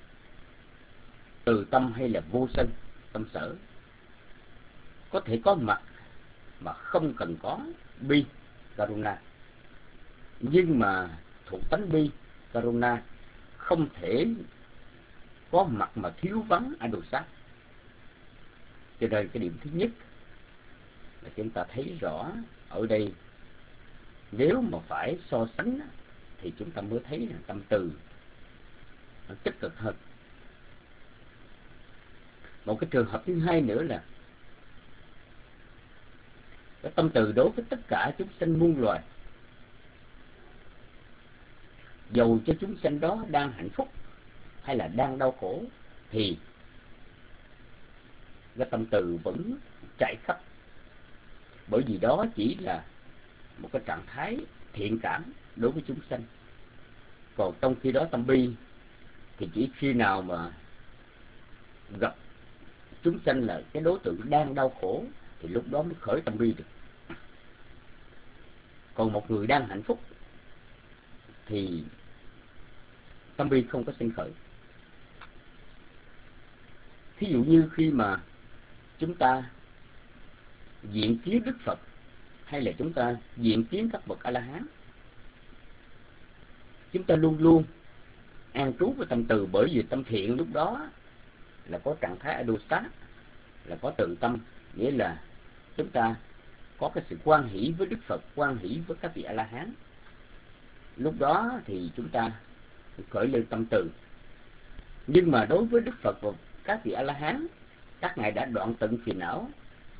từ tâm hay là vô sân, tâm sở, có thể có mặt mà không cần có bi, Karuna. Nhưng mà thuộc tánh bi, Karuna, không thể có mặt mà thiếu vắng Adosa. Cho nên cái điểm thứ nhất là chúng ta thấy rõ ở đây, nếu mà phải so sánh thì chúng ta mới thấy là tâm từ nó tích cực hơn. Một cái trường hợp thứ hai nữa là cái tâm từ đối với tất cả chúng sanh muôn loài, dầu cho chúng sanh đó đang hạnh phúc hay là đang đau khổ, thì cái tâm từ vẫn chạy khắp, bởi vì đó chỉ là một cái trạng thái thiện cảm đối với chúng sanh. Còn trong khi đó tâm bi thì chỉ khi nào mà gặp chúng sanh là cái đối tượng đang đau khổ thì lúc đó mới khởi tâm bi được. Còn một người đang hạnh phúc thì tâm bi không có sinh khởi. Thí dụ như khi mà chúng ta diện kiến Đức Phật hay là chúng ta diện kiến các bậc A-la-hán, chúng ta luôn luôn an trú với tâm từ, bởi vì tâm thiện lúc đó là có trạng thái Adosa, là có từ tâm, nghĩa là chúng ta có cái sự hoan hỷ với Đức Phật, hoan hỷ với các vị A-la-hán. Lúc đó thì chúng ta khởi lên tâm từ. Nhưng mà đối với Đức Phật và các vị A-la-hán, các ngài đã đoạn tận phiền não,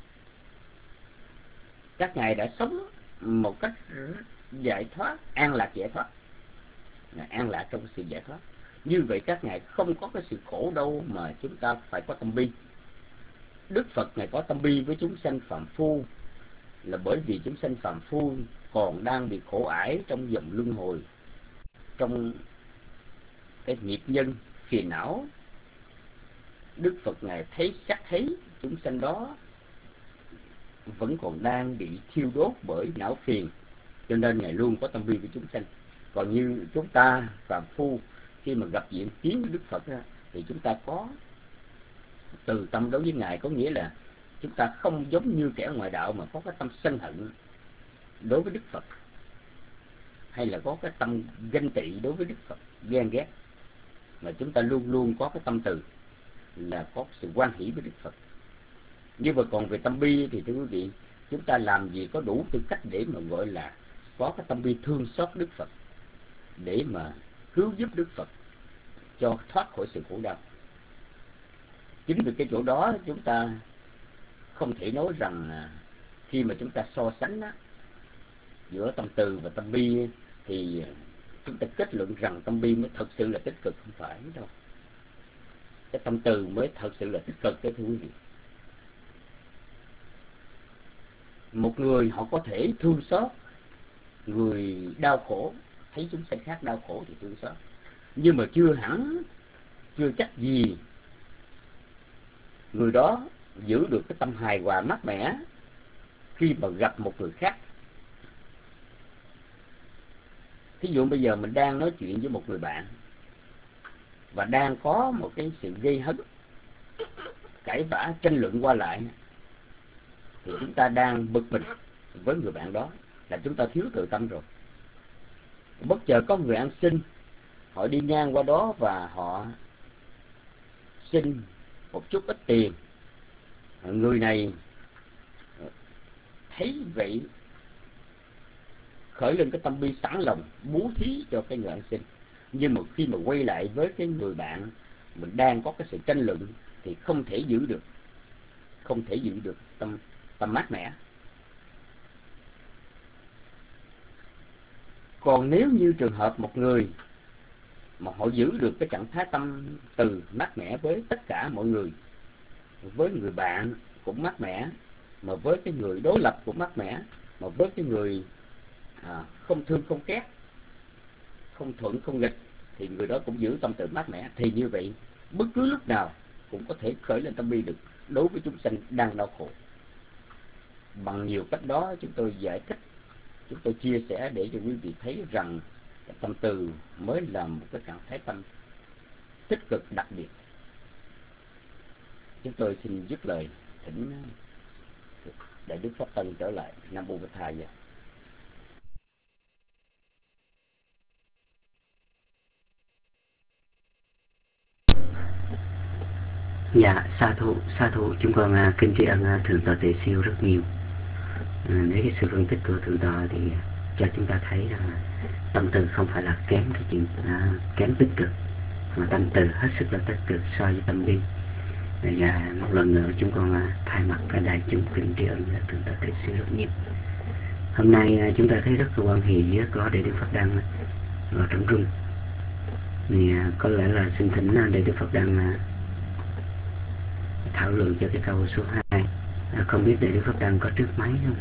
các ngài đã sống một cách giải thoát, an lạc giải thoát, an lạc trong sự giải thoát. Như vậy các ngài không có cái sự khổ đâu mà chúng ta phải có tâm bi. Đức Phật ngài có tâm bi với chúng sanh phàm phu là bởi vì chúng sanh phàm phu còn đang bị khổ ải trong vòng luân hồi, trong cái nghiệp nhân phiền não. Đức Phật ngài thấy sắc thấy chúng sanh đó vẫn còn đang bị thiêu đốt bởi não phiền, cho nên ngài luôn có tâm bi với chúng sanh. Còn như chúng ta phàm phu khi mà gặp diện kiến Đức Phật thì chúng ta có từ tâm đối với ngài, có nghĩa là chúng ta không giống như kẻ ngoại đạo mà có cái tâm sân hận đối với Đức Phật, hay là có cái tâm ganh tị đối với Đức Phật, ghen ghét, mà chúng ta luôn luôn có cái tâm từ là có sự hoan hỷ với Đức Phật. Nhưng mà còn về tâm bi thì thưa quý vị, chúng ta làm gì có đủ tư cách để mà gọi là có cái tâm bi thương xót Đức Phật, để mà cứu giúp Đức Phật cho thoát khỏi sự khổ đau. Chính vì cái chỗ đó chúng ta không thể nói rằng khi mà chúng ta so sánh giữa tâm từ và tâm bi thì chúng ta kết luận rằng tâm bi mới thật sự là tích cực, không phải đâu. Cái tâm từ mới thật sự là tích cực đấy thưa quý vị. Một người họ có thể thương xót người đau khổ, thấy chúng sanh khác đau khổ thì thương xót, nhưng mà chưa chắc gì người đó giữ được cái tâm hài hòa mát mẻ khi mà gặp một người khác. Thí dụ bây giờ mình đang nói chuyện với một người bạn và đang có một cái sự gây hấn, cãi vã, tranh luận qua lại, thì chúng ta đang bực mình với người bạn đó, là chúng ta thiếu tự tâm rồi. Bất chợt có người ăn xin, họ đi ngang qua đó và họ xin một chút ít tiền. Người này thấy vậy khởi lên cái tâm bi sẵn lòng bố thí cho cái người ăn xin. Nhưng mà khi mà quay lại với cái người bạn mình đang có cái sự tranh luận thì không thể giữ được tâm mát mẻ. Còn nếu như trường hợp một người mà họ giữ được cái trạng thái tâm từ mát mẻ với tất cả mọi người, với người bạn cũng mát mẻ, mà với cái người đối lập cũng mát mẻ, mà với cái người không thương không ghét, không thuận không nghịch, thì người đó cũng giữ tâm từ mát mẻ. Thì như vậy bất cứ lúc nào cũng có thể khởi lên tâm bi được đối với chúng sanh đang đau khổ. Bằng nhiều cách đó chúng tôi giải thích, chúng tôi chia sẻ để cho quý vị thấy rằng cái tâm từ mới là một cái trạng thái tâm tích cực đặc biệt. Chúng tôi xin dứt lời, thỉnh Đại Đức Pháp Tân trở lại. Nam Mô Bổn Thầy. Dạ, sa thụ, chúng con kính tri ân Thượng tọa Tề Siêu rất nhiều. Với cái sự phân tích của Thượng tọa thì cho chúng ta thấy rằng tâm từ không phải là kém cái chuyện kém tích cực, mà tâm từ hết sức là tích cực so với tâm bi. Và một lần nữa chúng con thay mặt cả đại chúng kính tri ân Thượng tọa Tề Siêu rất nhiều. Hôm nay chúng ta thấy rất là quan hệ có Đại Đức Pháp Đăng ở trong rung. Thì có lẽ là xin thỉnh Đại Đức Pháp Đăng thảo luận cho cái câu số 2. Không biết Đại Đức Pháp Đăng có trước máy không?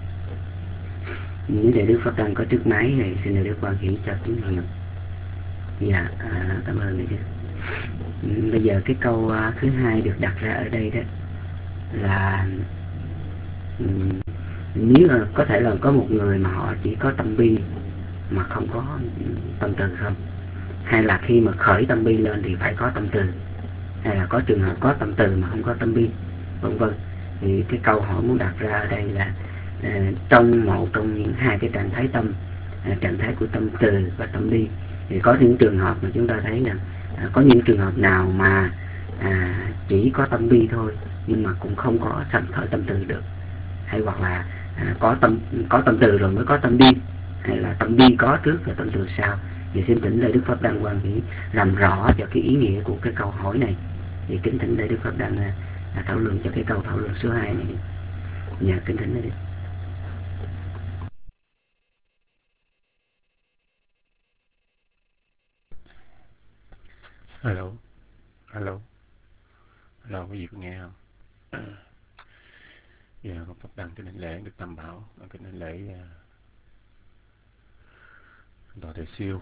Nếu Đại Đức Pháp Đăng có trước máy thì xin Đại Đức quan hỷ cho tín hiệu. Dạ, cảm ơn Đại Đức. Bây giờ cái câu thứ 2 được đặt ra ở đây đó là nếu có thể là có một người mà họ chỉ có tâm bi mà không có tâm từ không, hay là khi mà khởi tâm bi lên thì phải có tâm từ, hay là có trường hợp có tâm từ mà không có tâm bi, vân vân. Thì cái câu hỏi muốn đặt ra ở đây là trong một trong những hai cái trạng thái tâm, trạng thái của tâm từ và tâm bi, thì có những trường hợp mà chúng ta thấy là có những trường hợp nào mà chỉ có tâm bi thôi nhưng mà cũng không có sanh khởi tâm từ được, hay hoặc là có tâm từ rồi mới có tâm bi, hay là tâm bi có trước rồi tâm từ sau. Thì xin thỉnh Đại Đức Pháp Đăng quan hỷ làm rõ cho cái ý nghĩa của cái câu hỏi này. Thì kính thỉnh Đại Đức Pháp Đăng thảo luận cho cái câu thảo luận số 2 này. Dạ, kính thỉnh Đại Đức. Hello, quý vị có nghe không? Giờ con Pháp Đăng kính thỉnh lễ Đức Tam Bảo, kính thỉnh lễ Tọa Tề Siêu,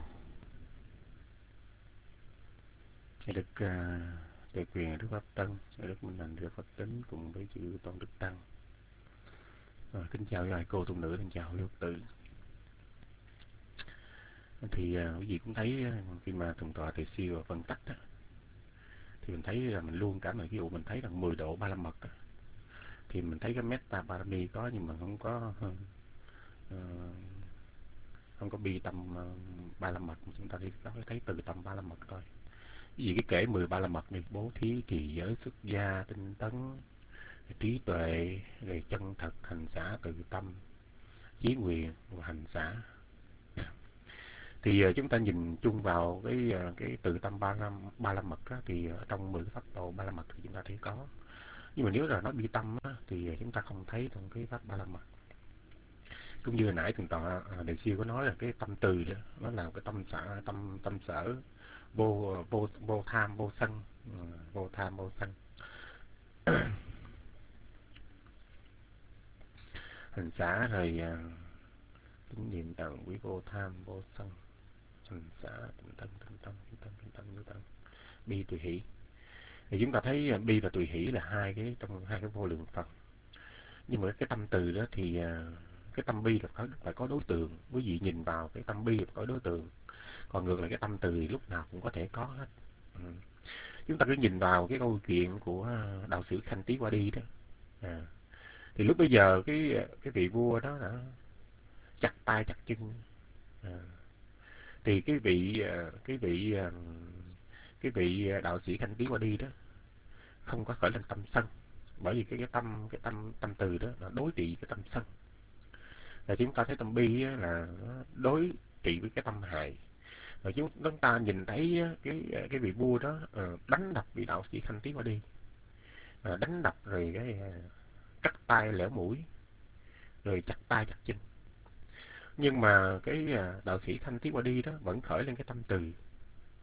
Đức Tề Quyền, Đức Pháp Tân, Đức Minh Hạnh, Đức Phật Tính cùng với chư Tôn Đức Tăng. Kính chào các cô tu nữ, kính chào Phật tử. Thì quý vị cũng thấy khi mà Thượng tọa Tề Siêu phân tích đó, thì mình thấy là mình luôn cả ví dụ mình thấy là 10 độ ba la mật đó, thì mình thấy cái metta parami có nhưng mà không có bi tâm ba la mật, chúng ta thấy từ tâm ba la mật thôi. Vì cái kể 13 la mật này: bố thí, trì giới, xuất gia, tinh tấn, trí tuệ, rồi chân thật, hành xả, từ tâm, chí nguyện và hành xả. Thì chúng ta nhìn chung vào cái từ tâm ba la mật á, thì trong 10 cái pháp độ ba la mật thì chúng ta thấy có. Nhưng mà nếu là nói bi tâm á, thì chúng ta không thấy trong cái pháp ba la mật. Cũng như hồi nãy Thượng tọa Đại Siêu có nói là cái tâm từ đó, nó là cái tâm sở vô tham vô sân, vô tham vô sân. Hành xả rồi tín niệm tận quý vô tham vô sân, hành xả tinh tấn, bi tùy hỷ. Thì chúng ta thấy bi và tùy hỷ là hai cái vô lượng phần. Nhưng mà cái tâm từ đó thì cái tâm bi là phải có đối tượng. Quý vị nhìn vào cái tâm bi là có đối tượng, còn ngược lại cái tâm từ thì lúc nào cũng có thể có hết. Chúng ta cứ nhìn vào cái câu chuyện của đạo sĩ Khanh Tí Qua Đi đó. Thì lúc bây giờ cái vị vua đó đã chặt tay chặt chân. Thì cái vị đạo sĩ Khanh Tí Qua Đi đó không có khởi lên tâm sân, bởi vì cái tâm từ đó là đối trị cái tâm sân. Là chúng ta thấy tâm bi là đối trị với cái tâm hại. Rồi chúng ta nhìn thấy cái vị vua đó đánh đập vị đạo sĩ Khanh Tí Qua Đi, đánh đập rồi cái cắt tay lẻo mũi, rồi chặt tay chặt chân. Nhưng mà cái đạo sĩ Khanh Tí Qua Đi đó vẫn khởi lên cái tâm từ.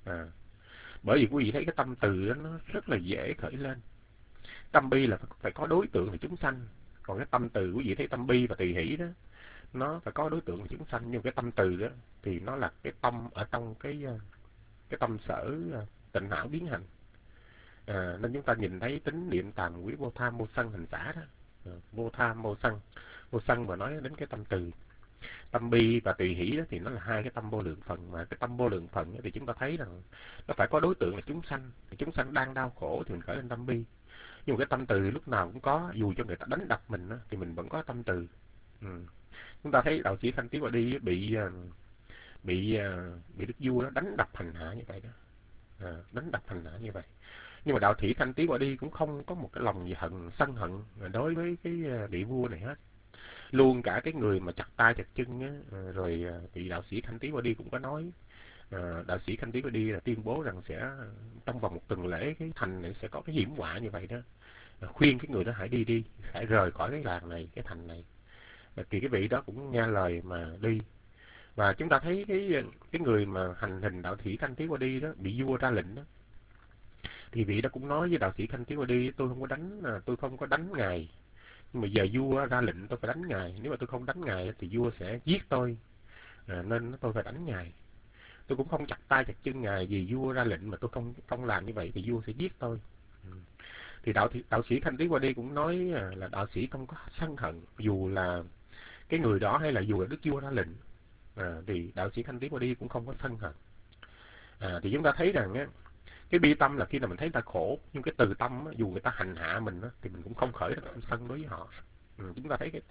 Bởi vì quý vị thấy cái tâm từ đó nó rất là dễ khởi lên. Tâm bi là phải có đối tượng là chúng sanh, còn cái tâm từ quý vị thấy tâm bi và tùy hỷ đó nó phải có đối tượng là chúng sanh, nhưng cái tâm từ đó thì nó là cái tâm ở trong cái tâm sở tịnh hảo biến hành. Nên chúng ta nhìn thấy tính niệm tàm quý vô tham vô sân hành xả đó, vô tham vô sân mà nói đến cái tâm từ. Tâm bi và tùy hỷ đó thì nó là hai cái tâm vô lượng phần, mà cái tâm vô lượng phần thì chúng ta thấy rằng nó phải có đối tượng là chúng sanh. Thì chúng sanh đang đau khổ thì mình khởi lên tâm bi. Nhưng mà cái tâm từ lúc nào cũng có, dù cho người ta đánh đập mình đó, thì mình vẫn có tâm từ. Chúng ta thấy đạo sĩ Khanh Tiếng Bà Đi bị đức vua đó đánh đập hành hạ như vậy đó, đánh đập hành hạ như vậy. Nhưng mà đạo sĩ Khanh Tiếng Bà Đi cũng không có một cái lòng gì sân hận đối với cái vị vua này hết. Luôn cả cái người mà chặt tay chặt chân á, rồi vị đạo sĩ Khanh Tiếng Bà Đi cũng có nói, đạo sĩ Khanh Tiếng Bà Đi là tuyên bố rằng sẽ trong vòng một tuần lễ cái thành này sẽ có cái hiểm họa như vậy đó, khuyên cái người đó hãy đi, hãy rời khỏi cái làng này, cái thành này. Thì cái vị đó cũng nghe lời mà đi. Và chúng ta thấy cái người mà hành hình đạo sĩ Khanh Tiếng Bà Đi đó bị vua ra lệnh đó, thì vị đó cũng nói với đạo sĩ Khanh Tiếng Bà Đi, tôi không có đánh ngài, nhưng mà giờ vua ra lệnh tôi phải đánh ngài, nếu mà tôi không đánh ngài thì vua sẽ giết tôi, nên tôi phải đánh ngài. Tôi cũng không chặt tay chặt chân ngài, vì vua ra lệnh mà tôi không làm như vậy thì vua sẽ giết tôi. Thì đạo sĩ Khanh Tiếng Bà Đi cũng nói là đạo sĩ không có sân hận, dù là cái người đó hay là dù là đức vua ra lệnh, thì đạo sĩ Khanh Tiếng Bà Đi cũng không có sân hận. Thì chúng ta thấy rằng á, cái bi tâm là khi nào mình thấy người ta khổ, nhưng cái từ tâm á, dù người ta hành hạ mình á, thì mình cũng không khởi được tâm sân đối với họ. Chúng ta thấy cái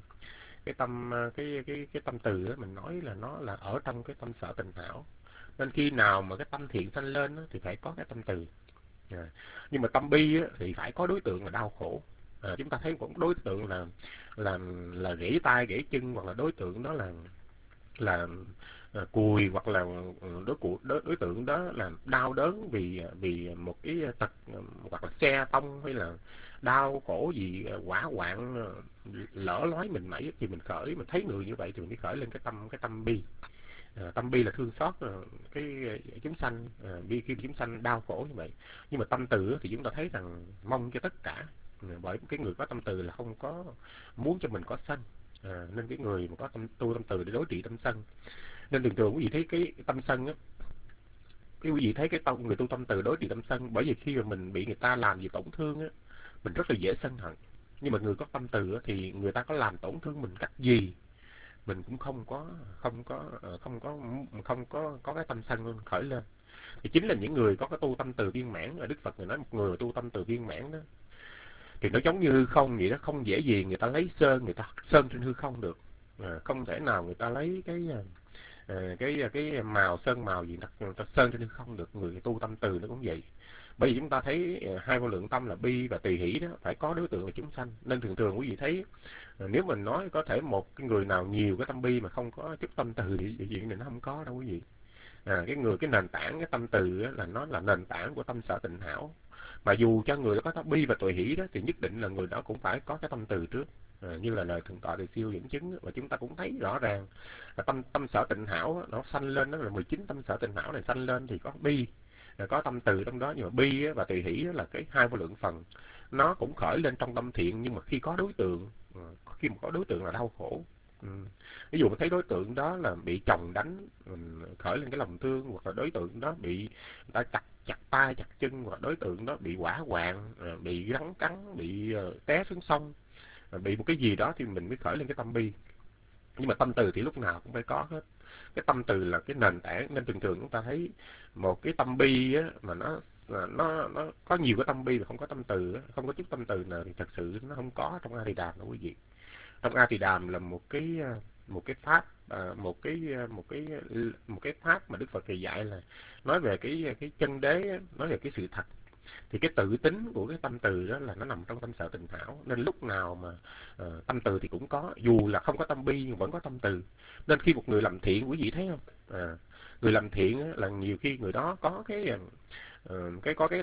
tâm từ đó, mình nói là nó là ở trong cái tâm sở tịnh hảo. Nên khi nào mà cái tâm thiện sanh lên á, thì phải có cái tâm từ. Nhưng mà tâm bi á, thì phải có đối tượng là đau khổ. Chúng ta thấy cũng đối tượng là gãy tay gãy chân, hoặc là đối tượng đó là cùi, hoặc là đối tượng đó là đau đớn vì một cái tật, hoặc là xe tông, hay là đau khổ vì hỏa hoạn lỡ lói mình mẩy, thì mình thấy người như vậy thì mình mới khởi lên cái tâm bi. Tâm bi là thương xót cái chúng sanh, bi khi chúng sanh đau khổ như vậy. Nhưng mà tâm từ thì chúng ta thấy rằng mong cho tất cả, bởi cái người có tâm từ là không có muốn cho mình có sân, nên cái người mà có tu tâm từ để đối trị tâm sân. Nên thường thường quý vị thấy cái tâm sân á, quý vị thấy cái người tu tâm từ đối trị tâm sân, bởi vì khi mà mình bị người ta làm gì tổn thương á, mình rất là dễ sân hận. Nhưng mà người có tâm từ á, thì người ta có làm tổn thương mình cách gì mình cũng không có cái tâm sân khởi lên. Thì chính là những người có cái tu tâm từ viên mãn. Ở Đức Phật người nói một người tu tâm từ viên mãn đó thì nó giống như hư không vậy đó, không dễ gì người ta lấy sơn, người ta sơn trên hư không được. Không thể nào người ta lấy cái màu sơn màu gì người ta sơn trên hư không được. Người tu tâm từ nó cũng vậy. Bởi vì chúng ta thấy hai vô lượng tâm là bi và tùy hỷ đó phải có đối tượng là chúng sanh. Nên thường thường quý vị thấy nếu mình nói có thể một cái người nào nhiều cái tâm bi mà không có chút tâm từ thì chuyện này nó không có đâu quý vị. Cái nền tảng cái tâm từ là nó là nền tảng của tâm sở tịnh hảo. Mà dù cho người đó có tâm bi và tùy hỷ đó thì nhất định là người đó cũng phải có cái tâm từ trước. Như là lời Thượng tọa Từ Siêu dẫn chứng, và chúng ta cũng thấy rõ ràng là tâm sở tịnh hảo nó sanh lên, đó là 19 tâm sở tịnh hảo này sanh lên thì có bi, có tâm từ trong đó. Nhưng mà bi và tùy hỷ là cái hai vô lượng phần, nó cũng khởi lên trong tâm thiện, nhưng mà khi có đối tượng, khi mà có đối tượng là đau khổ. Ví dụ mình thấy đối tượng đó là bị chồng đánh, mình khởi lên cái lòng thương, hoặc là đối tượng đó bị người ta chặt tay chặt chân, hoặc đối tượng đó bị hỏa hoạn, bị rắn cắn, bị té xuống sông, bị một cái gì đó thì mình mới khởi lên cái tâm bi. Nhưng mà tâm từ thì lúc nào cũng phải có hết. Cái tâm từ là cái nền tảng. Nên thường thường chúng ta thấy một cái tâm bi á, mà nó có nhiều cái tâm bi mà không có tâm từ á, không có chút tâm từ nào thì thật sự nó không có trong A Tỳ Đàm đâu quý vị. Trong A Tỳ Đàm là một cái pháp, một cái pháp mà Đức Phật dạy là nói về cái chân đế, nói về cái sự thật. Thì cái tự tính của cái tâm từ đó là nó nằm trong tâm sở tịnh hảo. Nên lúc nào mà tâm từ thì cũng có, dù là không có tâm bi nhưng vẫn có tâm từ. Nên khi một người làm thiện, quý vị thấy không, người làm thiện là nhiều khi người đó có cái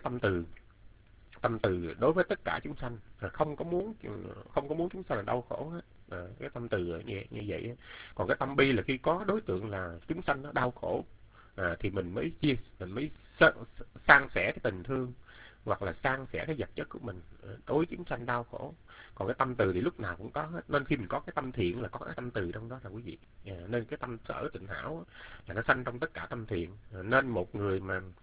tâm từ đối với tất cả chúng sanh, không có muốn chúng sanh là đau khổ hết. Cái tâm từ như vậy. Còn cái tâm bi là khi có đối tượng là chúng sanh nó đau khổ, thì mình mới san sẻ cái tình thương, hoặc là san sẻ cái vật chất của mình đối với chúng sanh đau khổ. Còn cái tâm từ thì lúc nào cũng có hết, nên khi mình có cái tâm thiện là có cái tâm từ trong đó là quý vị. Nên cái tâm sở tịnh hảo là nó sanh trong tất cả tâm thiện. Nên một người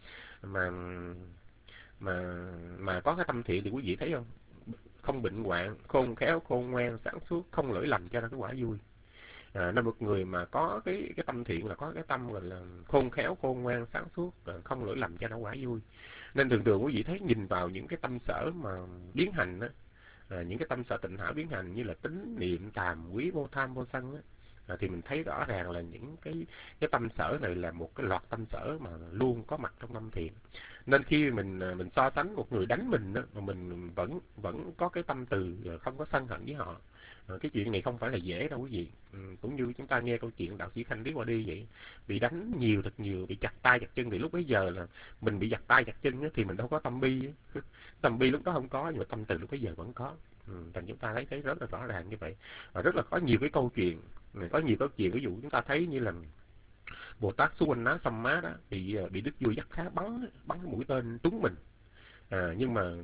mà có cái tâm thiện thì quý vị thấy không, không bệnh hoạn, khôn khéo, khôn ngoan, sáng suốt, không lỗi lầm cho ra cái quả vui. Nên một người mà có cái tâm thiện là có cái tâm gọi là khôn khéo, khôn ngoan, sáng suốt, không lỗi lầm cho nó quả vui. Nên thường thường quý vị thấy nhìn vào những cái tâm sở mà biến hành á, những cái tâm sở tịnh hảo biến hành như là tín niệm, tàm quý, vô tham, vô sân á, thì mình thấy rõ ràng là những cái tâm sở này là một cái loạt tâm sở mà luôn có mặt trong tâm thiện. Nên khi mình so sánh một người đánh mình đó, mà mình vẫn có cái tâm từ, không có sân hận với họ, cái chuyện này không phải là dễ đâu quý vị. Cũng như chúng ta nghe câu chuyện đạo sĩ Khanh Lý qua đi vậy, bị đánh nhiều, thật nhiều, bị chặt tay chặt chân, thì lúc bấy giờ là mình bị chặt tay chặt chân thì mình đâu có tâm bi. Tâm bi lúc đó không có, nhưng mà tâm từ lúc bấy giờ vẫn có. Thành chúng ta thấy rất là rõ ràng như vậy. Và rất là có nhiều cái câu chuyện, ví dụ chúng ta thấy như là Bồ Tát Suwanna Samma đó bị Đức Vua Dắt Khá bắn cái mũi tên trúng mình. Nhưng mà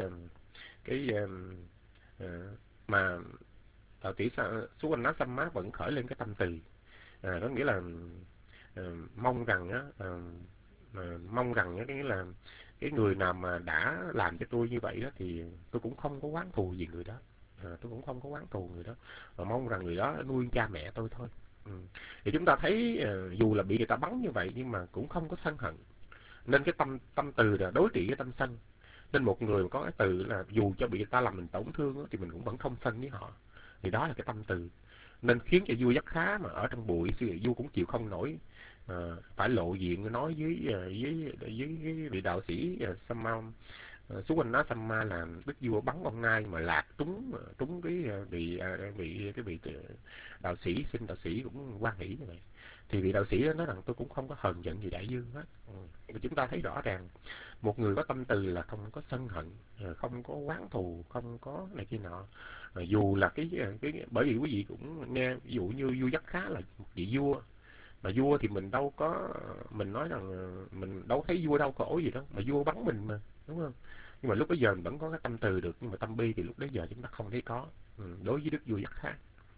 mà đạo sĩ Suwanna Samma vẫn khởi lên cái tâm từ, có nghĩa là mong rằng cái nghĩa là cái người nào mà đã làm cho tôi như vậy đó thì tôi cũng không có oán thù gì người đó, và mong rằng người đó nuôi cha mẹ tôi thôi. Thì chúng ta thấy dù là bị người ta bắn như vậy nhưng mà cũng không có sân hận. Nên cái tâm từ là đối trị cái tâm sân. Nên một người mà có cái từ là dù cho bị người ta làm mình tổn thương thì mình cũng vẫn không sân với họ, thì đó là cái tâm từ. Nên khiến cho vua Dắt Khá mà ở trong bụi, vua cũng chịu không nổi, phải lộ diện nói với vị đạo sĩ Suwanna Samma là Đức Vua bắn con nai mà lạc trúng cái vị đạo sĩ, xin đạo sĩ cũng hoan hỷ như vậy. Thì vị đạo sĩ đó nói rằng tôi cũng không có hờn giận gì đại dương hết. Chúng ta thấy rõ ràng một người có tâm từ là không có sân hận, không có oán thù, không có này kia nọ. Dù là bởi vì quý vị cũng nghe ví dụ như vua Dắt Khá là một vị vua, mà vua thì mình đâu có, mình nói rằng mình đâu thấy vua đau khổ gì đâu, mà vua bắn mình mà, đúng không? Nhưng mà lúc bấy giờ mình vẫn có cái tâm từ được, nhưng mà tâm bi thì lúc bấy giờ chúng ta không thấy có đối với Đức Vua Dắt Khá.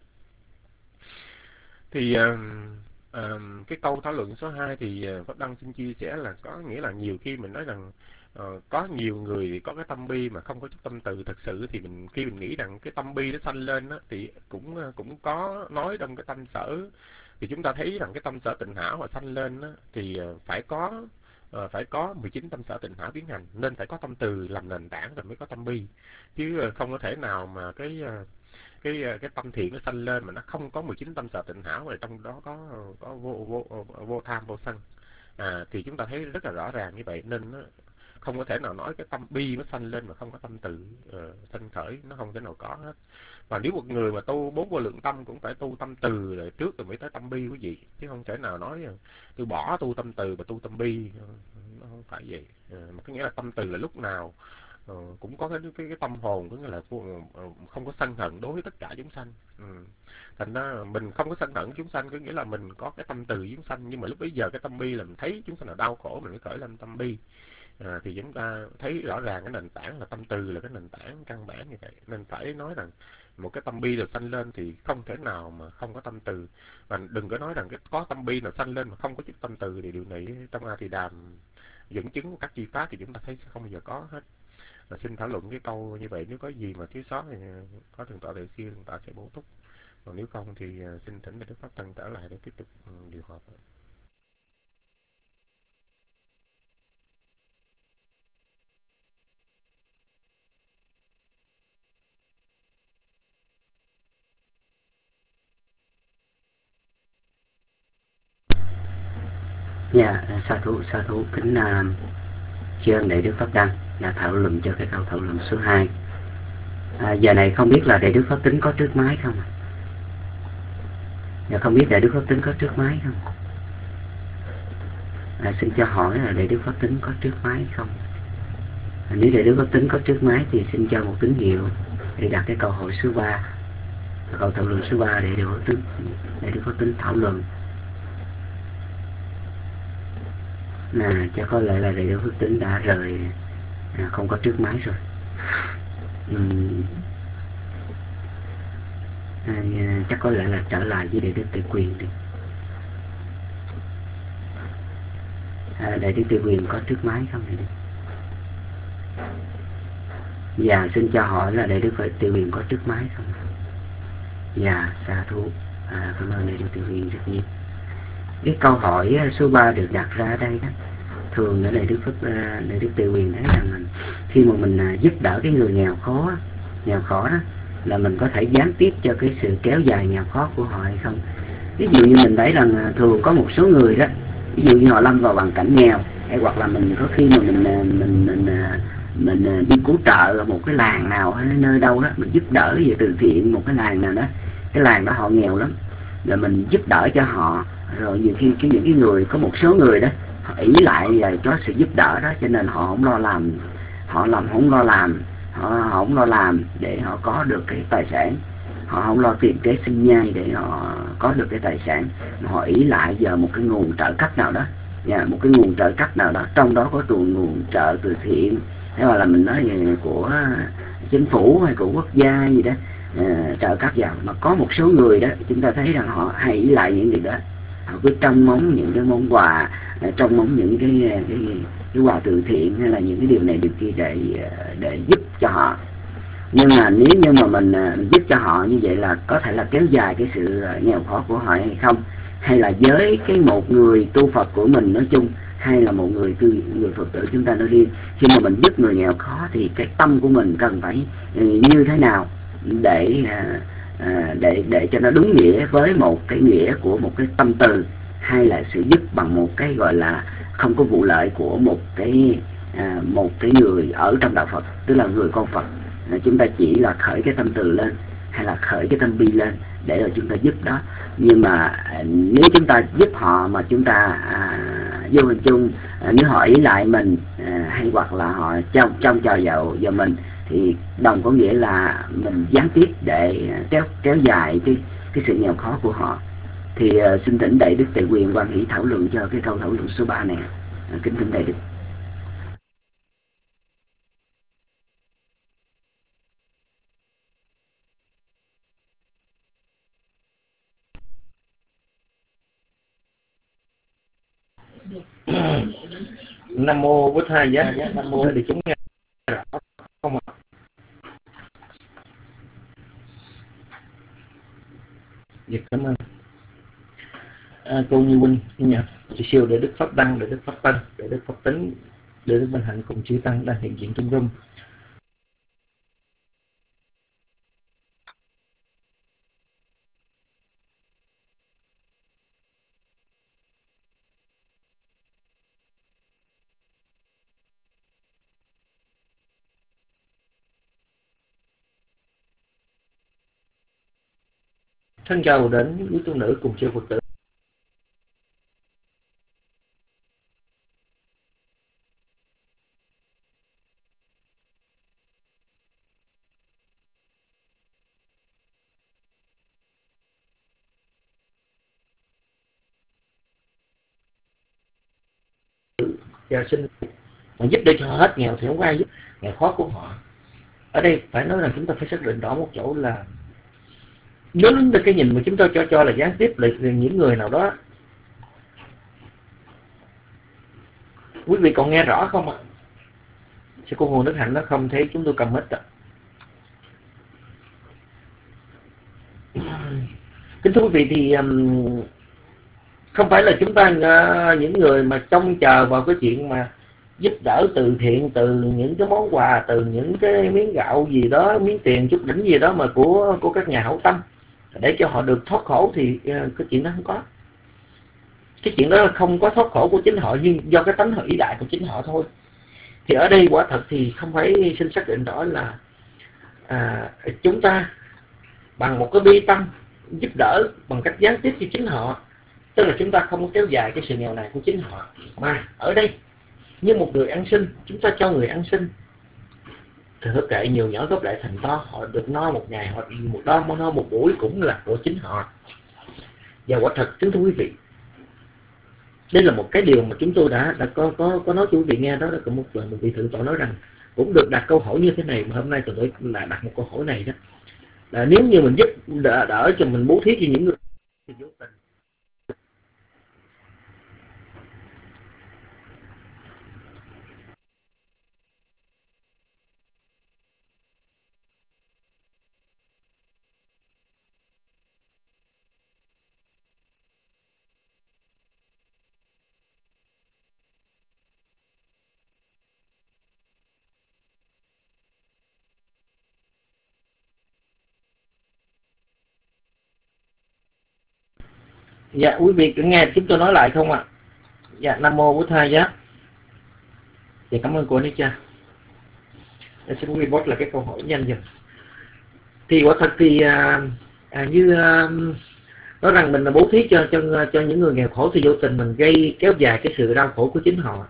Thì cái câu thảo luận số 2 thì Pháp Đăng xin chia sẻ là có nghĩa là nhiều khi mình nói rằng có nhiều người thì có cái tâm bi mà không có chút tâm từ thật sự, thì khi mình nghĩ rằng cái tâm bi nó sanh lên đó, thì cũng có nói trong cái tâm sở. Thì chúng ta thấy rằng cái tâm sở tịnh hảo mà sanh lên đó, thì phải có 19 tâm sở tịnh hảo biến hành, nên phải có tâm từ làm nền tảng rồi mới có tâm bi, chứ không có thể nào mà cái tâm thiện nó sanh lên mà nó không có 19 tâm sở tịnh hảo, và trong đó có vô tham vô sân. Thì chúng ta thấy rất là rõ ràng như vậy, nên nó không có thể nào nói cái tâm bi nó sanh lên mà không có tâm từ sanh khởi, nó không thể nào có hết. Và nếu một người mà tu 4 vô lượng tâm cũng phải tu tâm từ rồi trước rồi mới tới tâm bi quý vị, chứ không thể nào nói tôi bỏ tu tâm từ và tu tâm bi, nó không phải vậy. Mà có nghĩa là tâm từ là lúc nào cũng có cái tâm hồn, có nghĩa là không có sân hận đối với tất cả chúng sanh. Thành ra mình không có sân hận chúng sanh, có nghĩa là mình có cái tâm từ chúng sanh, nhưng mà lúc bấy giờ cái tâm bi là mình thấy chúng sanh là đau khổ, mình mới khởi lên tâm bi. Thì chúng ta thấy rõ ràng cái nền tảng là tâm từ là cái nền tảng căn bản như vậy. Nên phải nói rằng một cái tâm bi được sanh lên thì không thể nào mà không có tâm từ. Và đừng có nói rằng có tâm bi nào sanh lên mà không có chút tâm từ, thì điều này trong A Thì Đàm dẫn chứng của các chi pháp thì chúng ta thấy sẽ không bao giờ có hết. Xin thảo luận cái câu như vậy, nếu có gì mà thiếu sót thì có thượng tọa Đại Siêu, thượng tọa sẽ bổ túc. Còn nếu không thì xin thỉnh Đức Pháp Tăng trở lại để tiếp tục điều họp. Dạ, sa thú kính tri ân Đại Đức Pháp Đăng đã thảo luận cho cái câu thảo luận số 2. Giờ này không biết là Đại Đức Pháp Tính có trước máy không? Dạ, không biết Đại Đức Pháp Tính có trước máy không? Xin cho hỏi là Đại Đức Pháp Tính có trước máy không? Nếu Đại Đức Pháp Tính có trước máy thì xin cho một tín hiệu để đặt cái câu hỏi số 3, câu thảo luận số 3 để Đại Đức Pháp Tính thảo luận. Chắc có lẽ là Đại đức Phước Tính đã rời, không có trước máy rồi. Chắc có lẽ là trở lại với Đại đức Tề Quyền đi. Đại đức Tề Quyền có trước máy không Đại đức? Dạ, xin cho hỏi là Đại đức Tề Quyền có trước máy không? Dạ, sa thú. Cảm ơn Đại đức Tề Quyền rất nhiều. Cái câu hỏi số 3 được đặt ra ở đây đó, thường ở Đại đức Tề Quyền thấy rằng khi mà mình giúp đỡ cái người nghèo khó đó, là mình có thể gián tiếp cho cái sự kéo dài nghèo khó của họ hay không. Ví dụ như mình thấy rằng thường có một số người đó, ví dụ như họ lâm vào hoàn cảnh nghèo, hay hoặc là mình có khi mà mình đi cứu trợ ở một cái làng nào hay nơi đâu đó, mình giúp đỡ về từ thiện một cái làng nào đó, cái làng đó họ nghèo lắm, rồi mình giúp đỡ cho họ, rồi nhiều khi những cái người, có một số người đó họ ỷ lại về có sự giúp đỡ đó, cho nên họ không lo làm, họ không lo làm để họ có được cái tài sản, họ không lo tìm kế sinh nhai để họ có được cái tài sản, mà họ ỷ lại giờ một cái nguồn trợ cấp nào đó, một cái nguồn trợ cấp nào đó, trong đó có nguồn trợ từ thiện, hay là mình nói về của chính phủ hay của quốc gia gì đó, trợ cấp vào. Mà có một số người đó chúng ta thấy rằng họ hay ỷ lại những điều đó, họ cứ trông mong những cái món quà, trông mong những cái quà từ thiện hay là những cái điều này điều kia để giúp cho họ. Nhưng mà nếu như mà mình giúp cho họ như vậy là có thể là kéo dài cái sự nghèo khó của họ hay không, hay là với cái một người tu Phật của mình nói chung, hay là một người Phật tử chúng ta nói riêng, khi mà mình giúp người nghèo khó thì cái tâm của mình cần phải như thế nào để cho nó đúng nghĩa với một cái nghĩa của một cái tâm từ, hay là sự giúp bằng một cái gọi là không có vụ lợi của một cái người ở trong đạo Phật, tức là người con Phật. Chúng ta chỉ là khởi cái tâm từ lên, hay là khởi cái tâm bi lên để rồi chúng ta giúp đó. Nhưng mà nếu chúng ta giúp họ mà chúng ta vô hình chung, nếu họ ý lại mình, hay hoặc là họ trông chờ vào mình, thì đồng có nghĩa là mình gián tiếp để kéo dài cái sự nghèo khó của họ. Thì xin thỉnh Đại đức Tề Quyền quan hỷ thảo luận cho cái câu thảo luận số 3 này. Kính thỉnh Đại đức. Nam mô Bổn Thầy giá, Nam mô để chúng nghe rõ không ạ? Dạ, cảm ơn cô Như Huynh, chị siêu Đại đức Pháp Đăng, Đại đức Pháp Tân, Đại đức Pháp Tính, Đại đức Minh Hạnh cùng chư tăng đang hiện diện trong room. Thân chào đến quý tu nữ cùng chư Phật tử. Và xin mà giúp để cho họ hết nghèo thì không có ai giúp nghèo khó của họ. Ở đây phải nói là chúng ta phải xác định rõ một chỗ là nếu đến từ cái nhìn mà chúng ta cho là gián tiếp là những người nào đó. Quý vị còn nghe rõ không ạ? Sư cô Hồ Đức Hạnh nó không thấy chúng tôi cầm hết ạ. Kính thưa quý vị, thì không phải là chúng ta những người mà trông chờ vào cái chuyện mà giúp đỡ từ thiện từ những cái món quà, từ những cái miếng gạo gì đó, miếng tiền chút đỉnh gì đó mà của các nhà hảo tâm để cho họ được thoát khổ, thì cái chuyện đó không có. Cái chuyện đó không có thoát khổ của chính họ, nhưng do cái tánh họ ý đại của chính họ thôi. Thì ở đây quả thật thì không phải xin xác định rõ là chúng ta bằng một cái bi tâm giúp đỡ bằng cách gián tiếp cho chính họ, tức là chúng ta không có kéo dài cái sự nghèo này của chính họ, mà ở đây như một người ăn xin, chúng ta cho người ăn xin thì hết kệ nhiều nhỏ góp lại thành to, họ được no một ngày, họ no một buổi cũng là của chính họ. Và quả thật kính thưa quý vị, Đây là một cái điều mà chúng tôi đã có nói cho quý vị nghe đó. Là có một lần một vị thượng tọa nói rằng cũng được đặt câu hỏi như thế này, mà hôm nay tôi là đặt một câu hỏi này đó, là nếu như mình giúp đỡ cho mình bố thí cho những người vô tình. Dạ, quý vị cứ nghe chúng tôi nói lại không ạ? Dạ, Nam Mô Bổn Thầy Giá. Dạ, cảm ơn cô Ni Cha. Xin quý vị bớt là cái câu hỏi nhanh dần. Thì quả thật thì nói rằng mình là bố thí cho những người nghèo khổ thì vô tình mình kéo dài cái sự đau khổ của chính họ.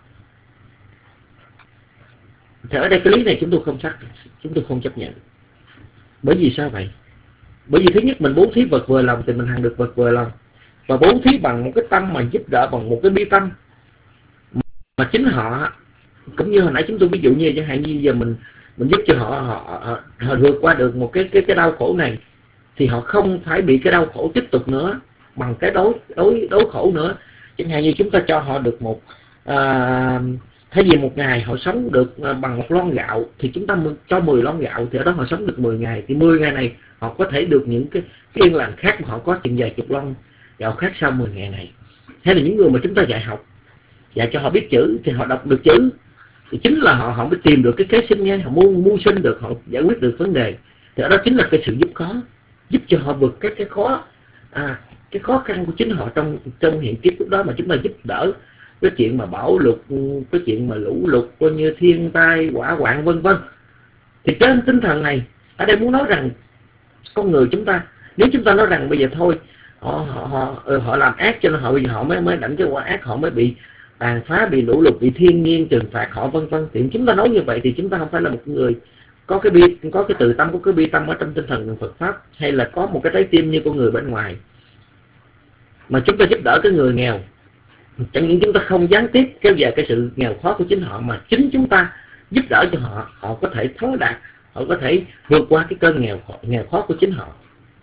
Thì ở đây cái lý này chúng tôi không chấp nhận. Bởi vì sao vậy? Bởi vì thứ nhất mình bố thí vật vừa lòng thì mình hàng được vật vừa lòng. Và bố thí bằng một cái tâm mà giúp đỡ bằng một cái bi tâm mà chính họ, cũng như hồi nãy chúng tôi ví dụ như chẳng hạn như giờ mình giúp cho họ vượt qua được một cái đau khổ này, thì họ không phải bị cái đau khổ tiếp tục nữa bằng cái đối khổ nữa. Chẳng hạn như chúng ta cho họ được thay vì một ngày họ sống được bằng một lon gạo, thì chúng ta cho 10 lon gạo, thì ở đó họ sống được 10 ngày. Thì 10 ngày này họ có thể được những cái yên lành khác mà họ có chừng vài chục lon gạo khác sau 10 ngày này. Hay là những người mà chúng ta dạy cho họ biết chữ, thì họ đọc được chữ, thì chính là họ mới tìm được cái kế sinh nhai, họ mưu sinh được, họ giải quyết được vấn đề. Thì ở đó chính là cái sự giúp cho họ vượt cái khó khăn của chính họ trong hiện kiếp lúc đó, mà chúng ta giúp đỡ cái chuyện mà bão lụt, cái chuyện mà lũ lụt, coi như thiên tai hỏa hoạn vân vân. Thì trên tinh thần này ở đây muốn nói rằng con người chúng ta, nếu chúng ta nói rằng bây giờ thôi họ làm ác cho nên bây giờ họ mới đảnh cái quả ác, họ mới bị tàn phá, bị lũ lụt, bị thiên nhiên trừng phạt họ vân vân, thì chúng ta nói như vậy thì chúng ta không phải là một người có cái từ tâm, có cái bi tâm ở trong tinh thần Phật pháp, hay là có một cái trái tim như con người bên ngoài. Mà chúng ta giúp đỡ cái người nghèo, chẳng những chúng ta không gián tiếp kéo dài cái sự nghèo khó của chính họ, mà chính chúng ta giúp đỡ cho họ có thể thắng đạt, họ có thể vượt qua cái cơn nghèo khó của chính họ.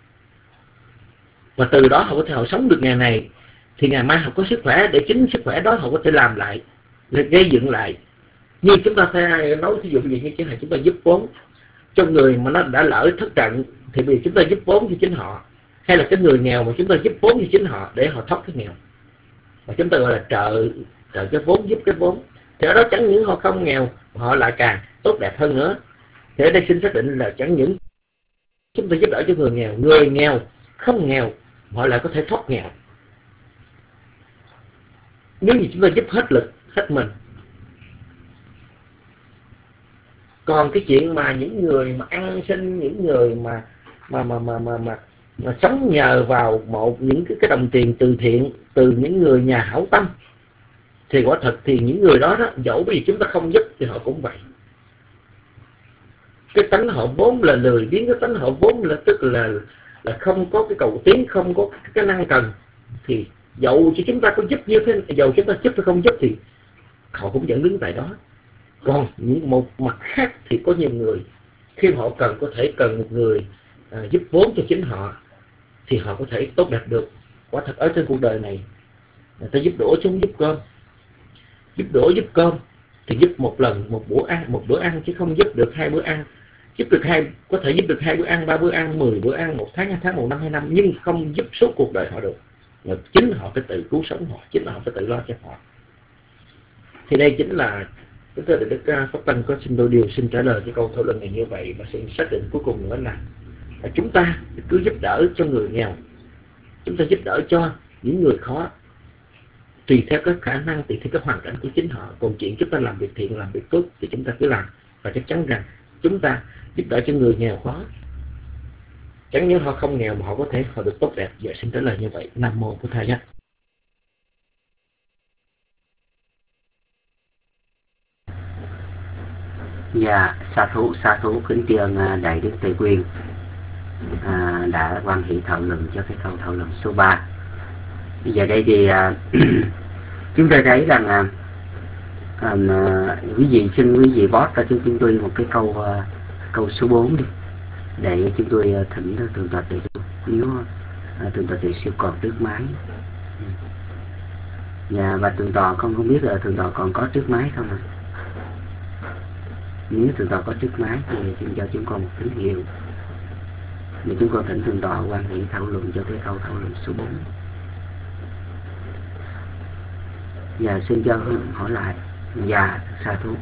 Và từ đó họ có thể sống được ngày này, thì ngày mai họ có sức khỏe, để chính sức khỏe đó họ có thể làm lại, gây dựng lại. Như chúng ta phải nói ví dụ như chẳng hạn chúng ta giúp vốn cho người mà nó đã lỡ thất trận, thì vì chúng ta giúp vốn cho chính họ. Hay là cái người nghèo mà chúng ta giúp vốn cho chính họ để họ thoát cái nghèo, và chúng ta gọi là trợ cái vốn, giúp cái vốn. Thì ở đó chẳng những họ không nghèo, họ lại càng tốt đẹp hơn nữa. Thì ở đây xin xác định là chẳng những chúng ta giúp đỡ cho người nghèo không nghèo, họ lại có thể thoát nghèo. Nếu như chúng ta giúp hết lực, hết mình. Còn cái chuyện mà những người mà ăn xin, những người mà sống nhờ vào những cái đồng tiền từ thiện từ những người nhà hảo tâm, thì quả thật thì những người đó dẫu vì chúng ta không giúp thì họ cũng vậy. Cái tánh họ vốn là lười biếng, cái tánh họ vốn là tức là không có cái cầu tiến, không có cái năng cần, thì dẫu cho chúng ta có giúp như thế, dẫu chúng ta giúp hay không giúp thì họ cũng vẫn đứng tại đó. Còn những một mặt khác thì có nhiều người khi họ có thể cần một người giúp vốn cho chính họ, thì họ có thể tốt đẹp được. Quả thật ở trên cuộc đời này, người ta giúp đổ chứ không giúp cơm. Giúp đổ giúp cơm thì giúp một lần, một bữa ăn, chứ không giúp được 2 bữa ăn. Có thể giúp được 2 bữa ăn, 3 bữa ăn, 10 bữa ăn, 1 tháng, 2 tháng, 1 năm, 2 năm, nhưng không giúp suốt cuộc đời họ được. Mà chính họ phải tự cứu sống họ, chính họ phải tự lo cho họ. Thì đây chính là Đức Pháp Tăng có xin trả lời cái câu thảo luận này như vậy, và xin xác định cuối cùng nữa là chúng ta cứ giúp đỡ cho người nghèo, chúng ta giúp đỡ cho những người khó, tùy theo cái khả năng, tùy theo cái hoàn cảnh của chính họ. Còn chuyện chúng ta làm việc thiện, làm việc tốt thì chúng ta cứ làm, và chắc chắn rằng chúng ta giúp đỡ cho người nghèo khó, chẳng những họ không nghèo mà họ được tốt đẹp. Dạ xin trả lời như vậy. Nam Mô Bổn Thầy. Dạ, sa thú kính tri ân Đại Đức Tây Quyên đã quan hệ thảo luận cho cái câu thảo luận số 3. Bây giờ đây thì Chúng tôi thấy rằng quý vị xin quý vị bót cho chúng tôi một cái câu số 4 đi, để chúng tôi thỉnh thượng tọa tỳ, nếu thượng tọa tỳ siêu còn trước máy. Và thượng tọa con không biết là thượng tọa còn có trước máy không ạ? Nếu thượng tọa có trước máy thì xin cho chúng con một tín hiệu để chúng con thỉnh thượng tọa quan hệ thảo luận cho cái câu thảo luận số 4. Và xin cho hỏi lại. Dạ, sa thú.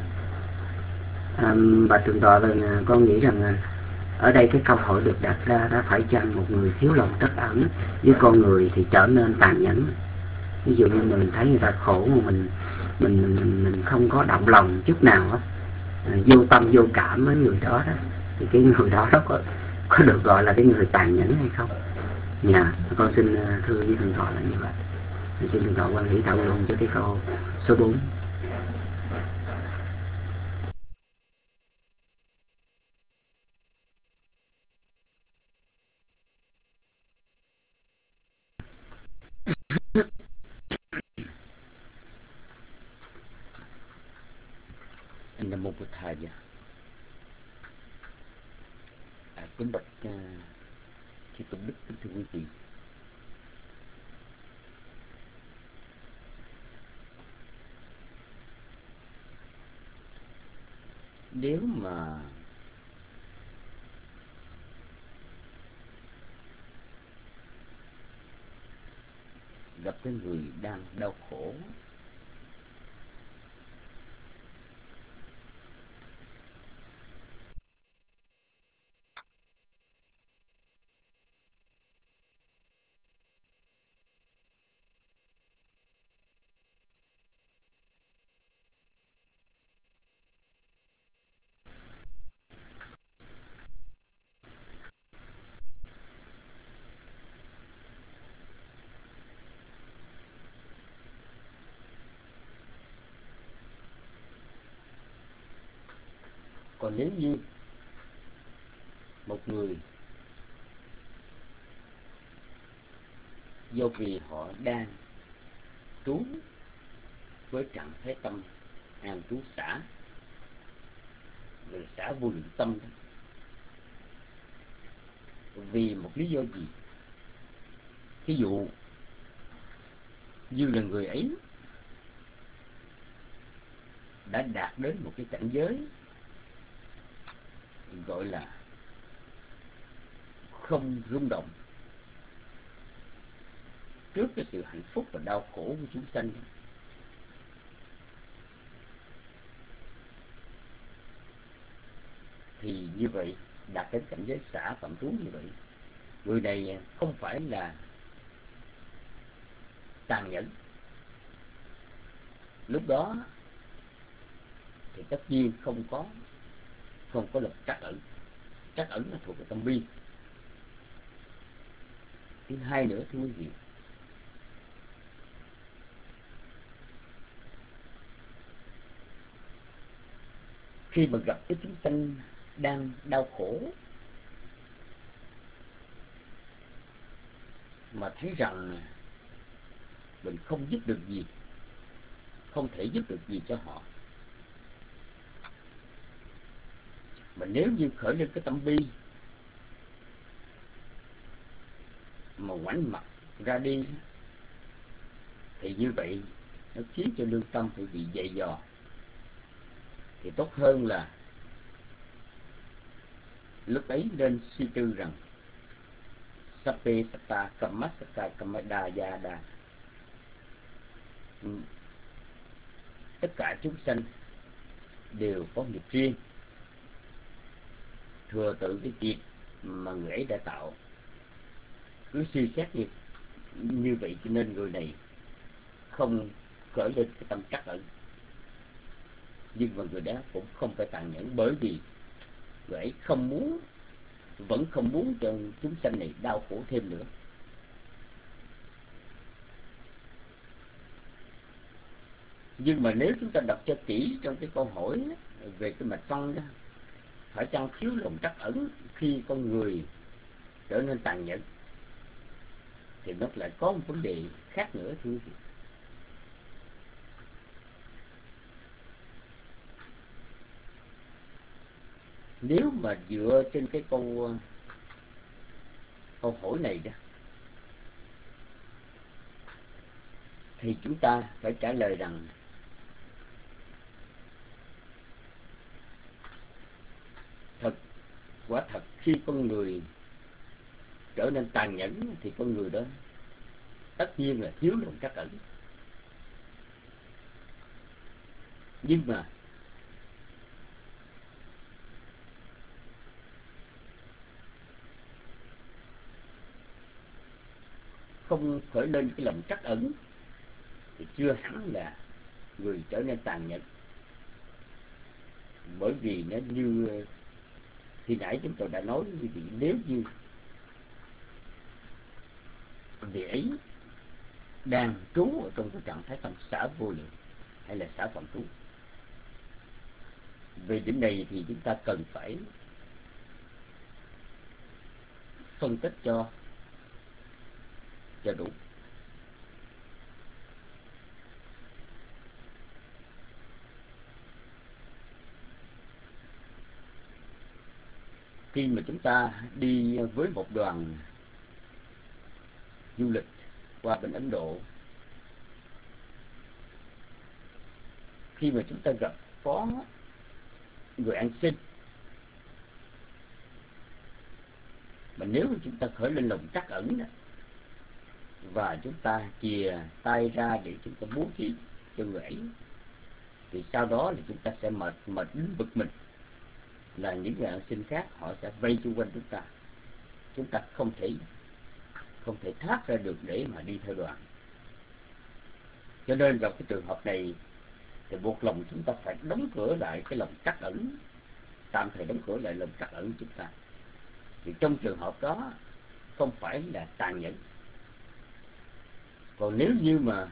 Bà thượng tọa, con nghĩ rằng ở đây cái câu hỏi được đặt ra đã phải chăng một người thiếu lòng trắc ẩn với con người thì trở nên tàn nhẫn. Ví dụ như mình thấy người ta khổ mà mình không có động lòng chút nào hết, vô tâm vô cảm với người đó đó, thì cái người đó có được gọi là cái người tàn nhẫn hay không? Dạ, con xin thưa với thượng tọa là như vậy. Xin thượng tọa quan hệ thảo luận cho cái câu số 4. Nam mô Bụt Thầy. Kính bạch chư tôn đức, kính thưa quý vị. Nếu mà gặp cái người đang đau khổ, còn nếu như một người do vì họ đang trú với trạng thái tâm an trú xả, người xả vô lượng tâm đó, vì một lý do gì, ví dụ như là người ấy đã đạt đến một cái cảnh giới gọi là không rung động trước cái sự hạnh phúc và đau khổ của chúng sanh, thì như vậy đạt đến cảnh giới xả phạm trú như vậy, người này không phải là tàn nhẫn. Lúc đó thì tất nhiên không có lực trắc ẩn. Trắc ẩn là thuộc về tâm bi. Thứ hai nữa thưa quý vị, khi mà gặp cái chúng sanh đang đau khổ mà thấy rằng mình không giúp được gì, không thể giúp được gì cho họ, mà nếu như khởi lên cái tâm bi mà ngoảnh mặt ra đi, thì như vậy nó khiến cho lương tâm phải bị dày dò. Thì tốt hơn là lúc ấy nên suy tư rằng Sape Sata Kamasaka Kamada Yada, tất cả chúng sanh đều có nghiệp riêng, thừa tự cái việc mà người ấy đã tạo. Cứ suy xét như vậy cho nên người này không khởi lên cái tâm trắc ẩn. Nhưng mà người đó cũng không phải tàn nhẫn, bởi vì người ấy vẫn không muốn cho chúng sanh này đau khổ thêm nữa. Nhưng mà nếu chúng ta đọc cho kỹ trong cái câu hỏi về cái mạch phân đó, phải chăng thiếu lòng trắc ẩn khi con người trở nên tàn nhẫn, thì nó lại có một vấn đề khác nữa thưa quý vị. Nếu mà dựa trên cái câu hỏi này đó, thì chúng ta phải trả lời rằng quả thật khi con người trở nên tàn nhẫn thì con người đó tất nhiên là thiếu lòng trắc ẩn. Nhưng mà không khởi lên cái lòng trắc ẩn thì chưa hẳn là người trở nên tàn nhẫn. Bởi vì nó như khi nãy chúng tôi đã nói, như vậy, nếu như vị ấy đang trú ở trong cái trạng thái tâm xả vô lượng hay là xả phạm trú, về điểm này thì chúng ta cần phải phân tích cho đủ. Khi mà chúng ta đi với một đoàn du lịch qua bên Ấn Độ, khi mà chúng ta gặp có người ăn xin, mà nếu mà chúng ta khởi lên lòng trắc ẩn đó, và chúng ta chìa tay ra để chúng ta bố thí cho người ấy, thì sau đó là chúng ta sẽ mệt đến bực mình, là những người ăn xin khác họ sẽ vây xung quanh chúng ta không thể thoát ra được để mà đi theo đoàn. Cho nên vào cái trường hợp này thì buộc lòng chúng ta phải đóng cửa lại cái lòng trắc ẩn, tạm thời đóng cửa lại lòng trắc ẩn của chúng ta. Thì trong trường hợp đó không phải là tàn nhẫn. Còn nếu như mà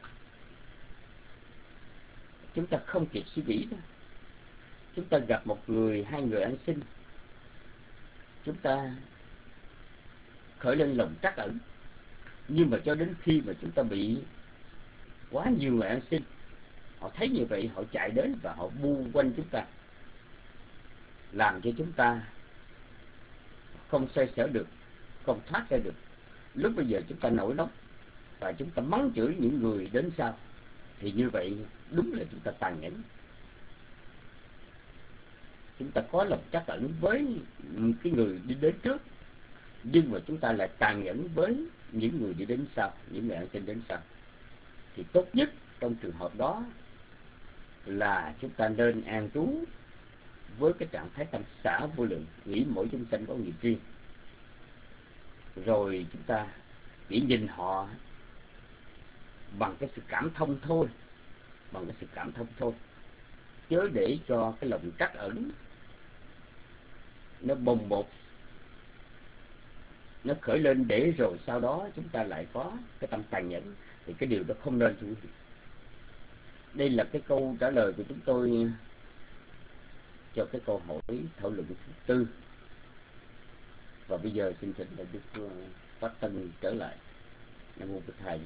chúng ta không kịp suy nghĩ đó, chúng ta gặp một người, hai người ăn xin, chúng ta khởi lên lòng trắc ẩn, nhưng mà cho đến khi mà chúng ta bị quá nhiều người ăn xin, họ thấy như vậy, họ chạy đến và họ bu quanh chúng ta, làm cho chúng ta không xoay sở được, không thoát ra được. Lúc bây giờ chúng ta nổi nóng và chúng ta mắng chửi những người đến sau, thì như vậy đúng là chúng ta tàn nhẫn. Chúng ta có lòng trắc ẩn với cái người đi đến trước, nhưng mà chúng ta lại tàn nhẫn với những người đi đến sau, những người ăn xin đến sau. Thì tốt nhất trong trường hợp đó là chúng ta nên an trú với cái trạng thái tâm xả vô lượng, nghĩ mỗi chúng sanh có nghiệp riêng. Rồi chúng ta chỉ nhìn họ bằng cái sự cảm thông thôi, chớ để cho cái lòng trắc ẩn nó bồng bột, nó khởi lên, để rồi sau đó chúng ta lại có cái tâm tàn nhẫn, thì cái điều đó không nên, thưa quý vị. Đây là cái câu trả lời của chúng tôi cho cái câu hỏi thảo luận thứ tư. Và bây giờ xin thỉnh Đức Pháp Tân trở lại. Nam mô Bổn Thầy.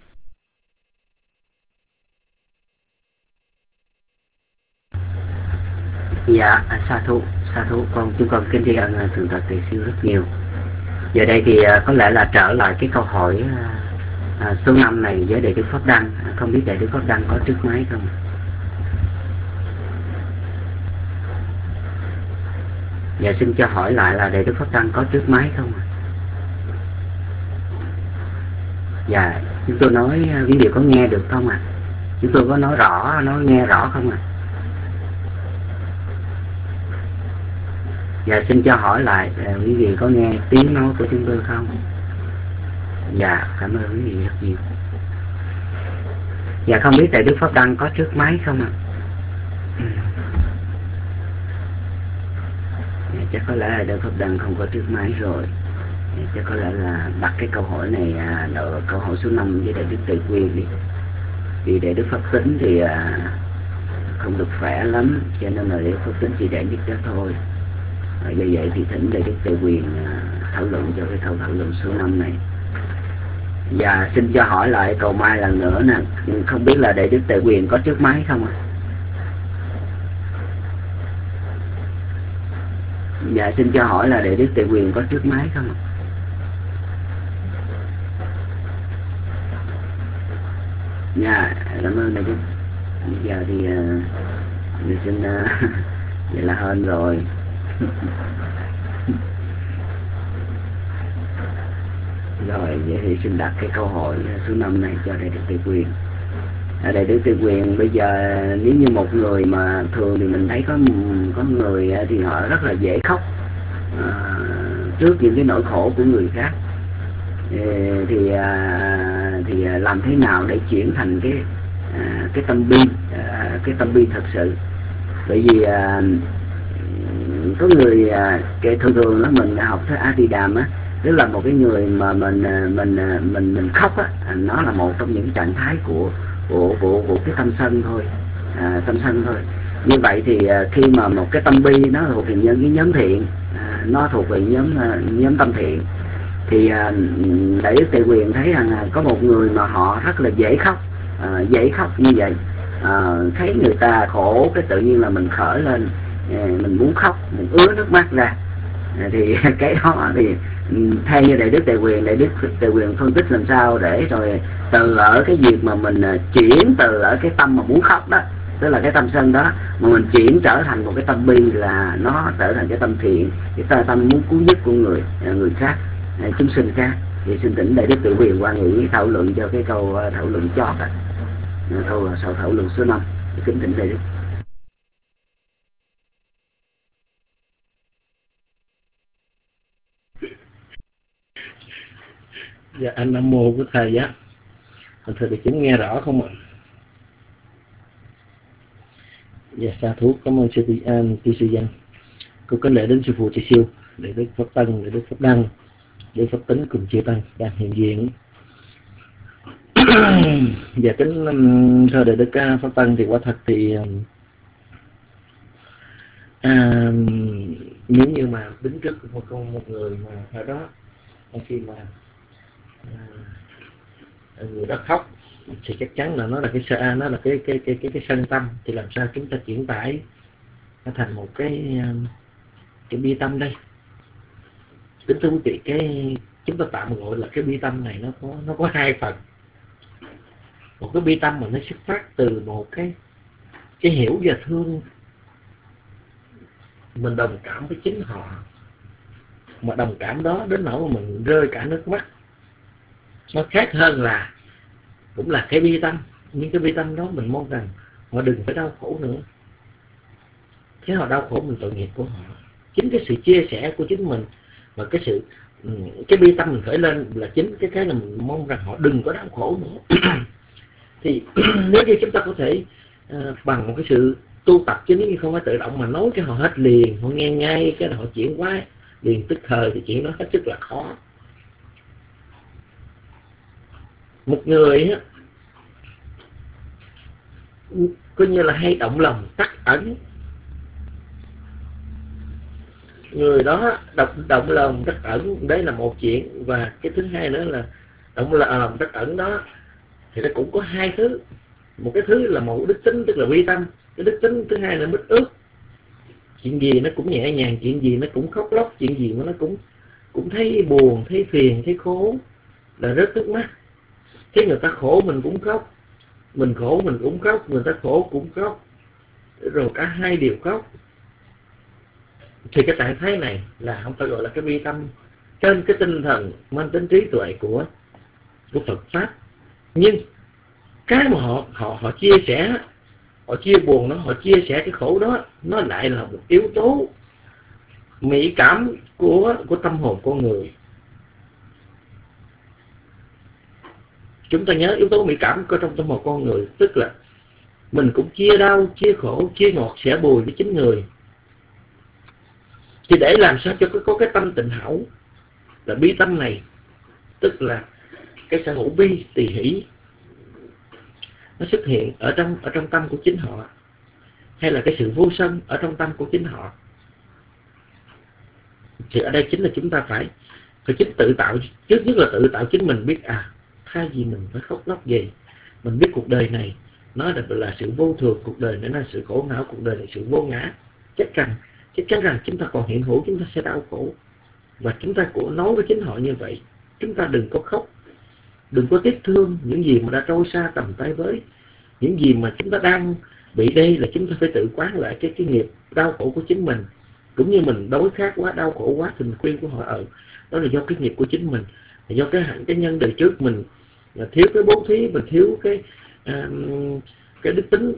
Dạ, sa thú, chúng con kính tri ân Thượng tọa Tỳ Siêu rất nhiều. Giờ đây thì có lẽ là trở lại cái câu hỏi số 5 này với Đại Đức Pháp Đăng. Không biết Đại Đức Pháp Đăng có trước máy không? Dạ, xin cho hỏi lại là Đại Đức Pháp Đăng có trước máy không? Dạ, chúng tôi nói quý vị có nghe được không ạ? Chúng tôi có nói rõ, nghe rõ không ạ? Dạ, xin cho hỏi lại quý vị có nghe tiếng nói của chúng tôi không? Dạ, cảm ơn quý vị rất nhiều. Dạ, không biết Đại Đức Pháp Đăng có trước máy không ạ? Dạ, chắc có lẽ là Đại Đức Pháp Đăng không có trước máy rồi. Dạ, chắc có lẽ là đặt cái câu hỏi này đợi câu hỏi số 5 với Đại Đức Tề Quyền đi. Vì Đại Đức Pháp Tính thì không được khỏe lắm, cho nên là Đại Đức Pháp Tính chỉ để biết đó thôi. Do vậy thì thỉnh Đại Đức Tề Quyền thảo luận cho cái thảo luận số 5 này. Và xin cho hỏi lại cầu mai lần nữa nè, không biết là Đại Đức Tề Quyền có trước máy không ạ? Dạ, xin cho hỏi là Đại Đức Tề Quyền có trước máy không ạ? Dạ, cảm ơn Đại Đức. Bây giờ thì xin vậy là hên rồi. Rồi, vậy thì xin đặt cái câu hỏi số 5 này cho Đại Đức Tề Quyền. Đại Đức Tề Quyền, bây giờ nếu như một người mà thường thì mình thấy có người thì họ rất là dễ khóc trước những cái nỗi khổ của người khác, thì làm thế nào để chuyển thành cái tâm bi, cái tâm bi thật sự? Bởi vì có người thường đó, mình học tới Atidam á, tức là một cái người mà mình khóc á, nó là một trong những trạng thái của cái tâm sân thôi, tâm sân thôi. Như vậy thì khi mà một cái tâm bi nó thuộc về cái nhóm thiện, nó thuộc về nhóm tâm thiện, thì Đại Đức Tề Quyền thấy rằng có một người mà họ rất là dễ khóc như vậy, thấy người ta khổ cái tự nhiên là mình khởi lên, mình muốn khóc, mình ứa nước mắt ra, thì cái đó thì theo như Đại Đức Tề Quyền phân tích làm sao để rồi từ ở cái việc mà mình chuyển từ ở cái tâm mà muốn khóc đó, tức là cái tâm sân đó, mà mình chuyển trở thành một cái tâm bi, là nó trở thành cái tâm thiện, cái tâm muốn cứu giúp của người khác, chúng sinh khác. Thì xin thỉnh Đại Đức Tề Quyền quan nghĩ thảo luận cho cái câu thảo luận chót ạ. Câu sau thảo luận số 5. Kính thỉnh Đại Đức. Dạ, anh Nam Mô của Thầy á. Thầy được chứng nghe rõ không ạ? Dạ, sa thú, cảm ơn sư sư Danh. Cô kính lễ đến sư phụ Trị Siêu, để Đức Pháp Tân, để Đức Pháp Đăng, để Pháp Tính cùng chư Tăng đang hiện diện. Dạ, kính thưa Đại Đức Pháp Tân, thì quả thật thì nếu như mà đứng trước một người mà ở đó, khi mà người đó khóc thì chắc chắn là nó là cái sân tâm, thì làm sao chúng ta chuyển tải nó thành một cái bi tâm đây. Kính thưa quý vị, chúng ta tạm gọi là cái bi tâm này nó có hai phần. Một cái bi tâm mà nó xuất phát từ một cái hiểu và thương, mình đồng cảm với chính họ, mà đồng cảm đó đến nỗi mà mình rơi cả nước mắt. Nó khác hơn là cũng là cái bi tâm, nhưng cái bi tâm đó mình mong rằng họ đừng phải đau khổ nữa. Thế họ đau khổ, mình tội nghiệp của họ. Chính cái sự chia sẻ của chính mình và cái bi tâm mình khởi lên là chính cái là mình mong rằng họ đừng có đau khổ nữa. Thì nếu như chúng ta có thể bằng một cái sự tu tập, chứ nếu như không phải tự động mà nói cái họ hết liền, họ nghe ngay cái họ chuyển qua liền tức thời, thì chuyện đó hết sức là khó. Một người á, coi như là hay động lòng tắc ẩn, người đó động lòng tắc ẩn, đấy là một chuyện. Và cái thứ hai nữa là động lòng tắc ẩn đó thì nó cũng có hai thứ. Một cái thứ là một đức tính, tức là vi tâm. Cái đức tính thứ hai là bích ước. Chuyện gì nó cũng nhẹ nhàng, chuyện gì nó cũng khóc lóc, chuyện gì mà nó cũng thấy buồn, thấy phiền, thấy khổ là rớt nước mắt. Thế người ta khổ mình cũng khóc, mình khổ mình cũng khóc, người ta khổ cũng khóc, rồi cả hai đều khóc. Thì cái trạng thái này là không phải gọi là cái bi tâm trên cái tinh thần mang tính trí tuệ của Phật Pháp. Nhưng cái mà họ chia sẻ, họ chia buồn đó, họ chia sẻ cái khổ đó, nó lại là một yếu tố mỹ cảm của tâm hồn con người. Chúng ta nhớ yếu tố mỹ cảm có trong tâm hồn con người, tức là mình cũng chia đau, chia khổ, chia ngọt, sẻ bùi với chính người. Thì để làm sao cho có cái tâm tịnh hảo là bi tâm này, tức là cái sở hữu bi tỳ hỷ nó xuất hiện ở trong tâm của chính họ, hay là cái sự vô sân ở trong tâm của chính họ. Thì ở đây chính là chúng ta phải chính tự tạo, trước nhất là tự tạo chính mình biết thay vì mình phải khóc lóc gì, mình biết cuộc đời này nó là sự vô thường, cuộc đời này là sự khổ não, cuộc đời này sự vô ngã. Chắc chắc chắn rằng chúng ta còn hiện hữu, chúng ta sẽ đau khổ. Và chúng ta cũng nói với chính họ như vậy, chúng ta đừng có khóc, đừng có tiếc thương những gì mà đã trôi xa tầm tay với. Những gì mà chúng ta đang bị đây là chúng ta phải tự quán lại cái nghiệp đau khổ của chính mình. Cũng như mình đói khát quá, đau khổ quá thì mình khuyên của họ đó là do cái nghiệp của chính mình, là do cái hạnh cái nhân đời trước mình thiếu cái bố thí, mình thiếu cái đức tính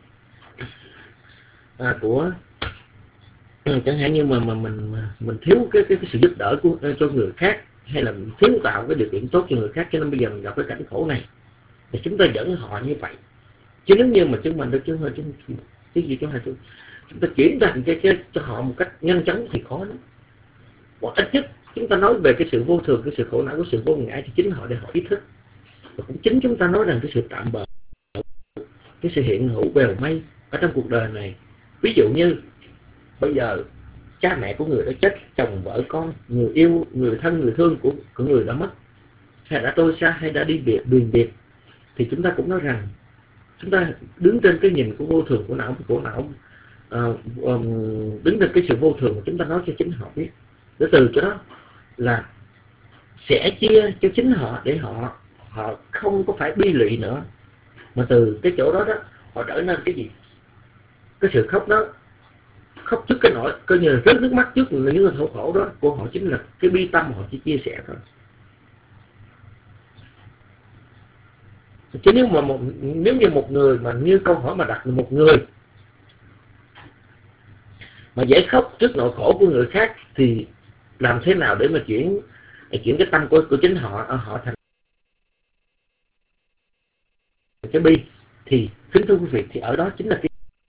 của chẳng hạn như mà mình thiếu cái sự giúp đỡ cho người khác, hay là mình thiếu tạo cái điều kiện tốt cho người khác, cho nên bây giờ mình gặp cái cảnh khổ này thì chúng ta dẫn họ như vậy. Chứ nếu như mà chúng mình được chúng ta chuyển thành cái cho họ một cách nhanh chóng thì khó lắm. Hoặc ít nhất chúng ta nói về cái sự vô thường, cái sự khổ não, cái sự vô ngã cho chính họ để họ ý thức. Và cũng chính chúng ta nói rằng cái sự tạm bợ, cái sự hiện hữu bèo mây ở trong cuộc đời này. Ví dụ như bây giờ cha mẹ của người đã chết, chồng vợ con, người yêu, người thân, người thương của người đã mất, hay đã trôi xa, hay đã đi biệt, thì chúng ta cũng nói rằng chúng ta đứng trên cái nhìn của vô thường, của não, đứng trên cái sự vô thường mà chúng ta nói cho chính họ biết. Để từ chỗ đó là sẽ chia cho chính họ để họ không có phải bi lụy nữa, mà từ cái chỗ đó họ trở nên cái gì? Cái sự khóc đó, khóc trước cái nỗi coi như là rớt nước mắt trước những người khổ đó của họ, chính là cái bi tâm họ chỉ chia sẻ thôi. Chứ nếu như một người mà như câu hỏi mà đặt một người mà dễ khóc trước nỗi khổ của người khác thì làm thế nào để mà chuyển cái tâm của chính họ thành cái bi? Thì kính thưa quý vị, thì ở đó chính là cái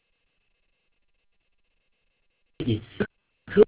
gì? Thương.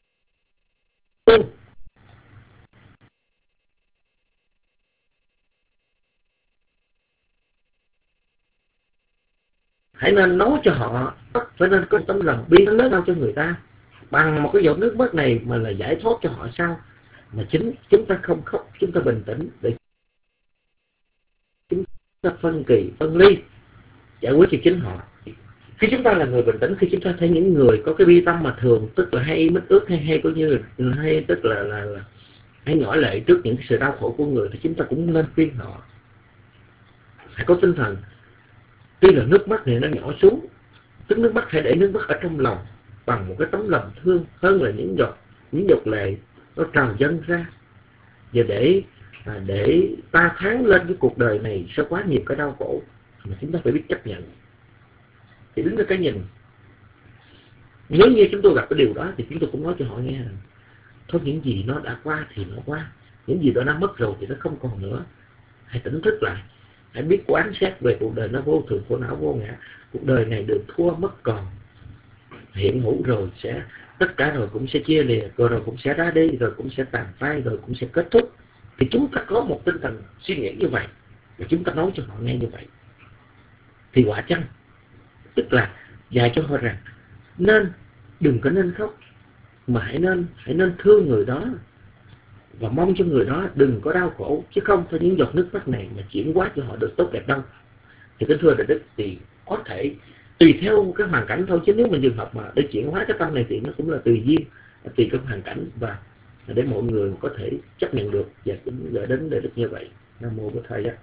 Hãy nên nói cho họ, phải nên có tấm lòng bi lớn lao cho người ta. Bằng một cái giọt nước mắt này mà là giải thoát cho họ sao? Mà chính chúng ta không khóc, chúng ta bình tĩnh để chúng ta phân kỳ, phân ly, giải quyết cho chính họ. Khi chúng ta là người bình tĩnh, khi chúng ta thấy những người có cái bi tâm mà thường, tức là hay mít ướt, hay coi như hay tức là hay nhỏ lệ trước những cái sự đau khổ của người, thì chúng ta cũng nên khuyên họ hãy có tinh thần. Tuy là nước mắt này nó nhỏ xuống, tức nước mắt hãy để nước mắt ở trong lòng bằng một cái tấm lòng thương, hơn là những giọt lệ nó trào dâng ra. Và để ta thắng lên cái cuộc đời này sẽ quá nhiều cái đau khổ, mà chúng ta phải biết chấp nhận. Thì đứng ra cái nhìn, nếu như chúng tôi gặp cái điều đó thì chúng tôi cũng nói cho họ nghe rằng thôi, những gì nó đã qua thì nó qua, những gì đó đã mất rồi thì nó không còn nữa. Hãy tỉnh thức lại, hãy biết quán xét về cuộc đời nó vô thường, khổ não, vô ngã. Cuộc đời này được thua mất còn, hiện hữu rồi sẽ tất cả rồi cũng sẽ chia lìa, rồi cũng sẽ ra đi, rồi cũng sẽ tàn phai, rồi cũng sẽ kết thúc. Thì chúng ta có một tinh thần suy nghĩ như vậy, và chúng ta nói cho họ nghe như vậy, thì quả chăng tức là dạy cho họ rằng đừng có nên khóc, mà hãy nên thương người đó và mong cho người đó đừng có đau khổ, chứ không phải những giọt nước mắt này mà chuyển hóa cho họ được tốt đẹp đâu. Thì kính thưa Đại Đức, thì có thể tùy theo cái hoàn cảnh thôi, chứ nếu mà trường hợp mà để chuyển hóa cái tâm này thì nó cũng là tùy duyên, tùy cái hoàn cảnh, và để mọi người có thể chấp nhận được, và cũng gửi đến Đại Đức như vậy. Nam mô Bổn Thầy.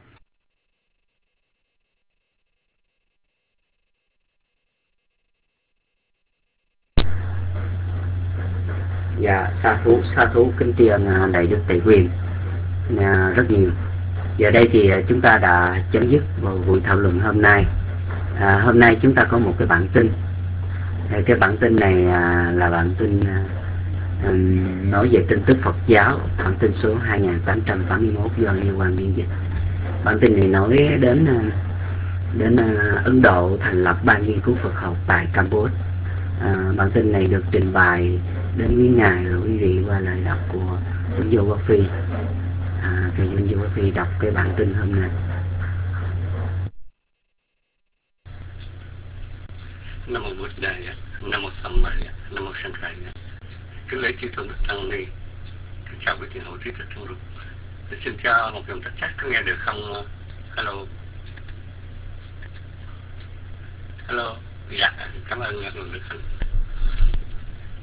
Dạ, sa thú kính tiền Đại Đức Tề Quyền rất nhiều. Giờ đây thì chúng ta đã chấm dứt vào buổi thảo luận hôm nay. Hôm nay chúng ta có một cái bản tin. Cái bản tin này là bản tin nói về tin tức Phật giáo, bản tin số 2881 do Liên quan biên dịch. Bản tin này nói đến Ấn Độ thành lập ban nghiên cứu Phật học tại Campuchia. Bản tin này được trình bày đến quý ngài và quý vị qua lời đọc của Vinh Du Quốc Phi. Thầy Vinh Du Quốc Phi đọc cái bản tin hôm nay. Nam mô Bụt Đà, Nam mô Tham Ma, Nam mô Sanh Khai. Kính lễ chư tôn đức tăng ni, kính chào quý thiền hữu trí thức trong rừng. Xin cho một dòng chắc có nghe được không? Hello. Hello. Dạ, cảm ơn người được.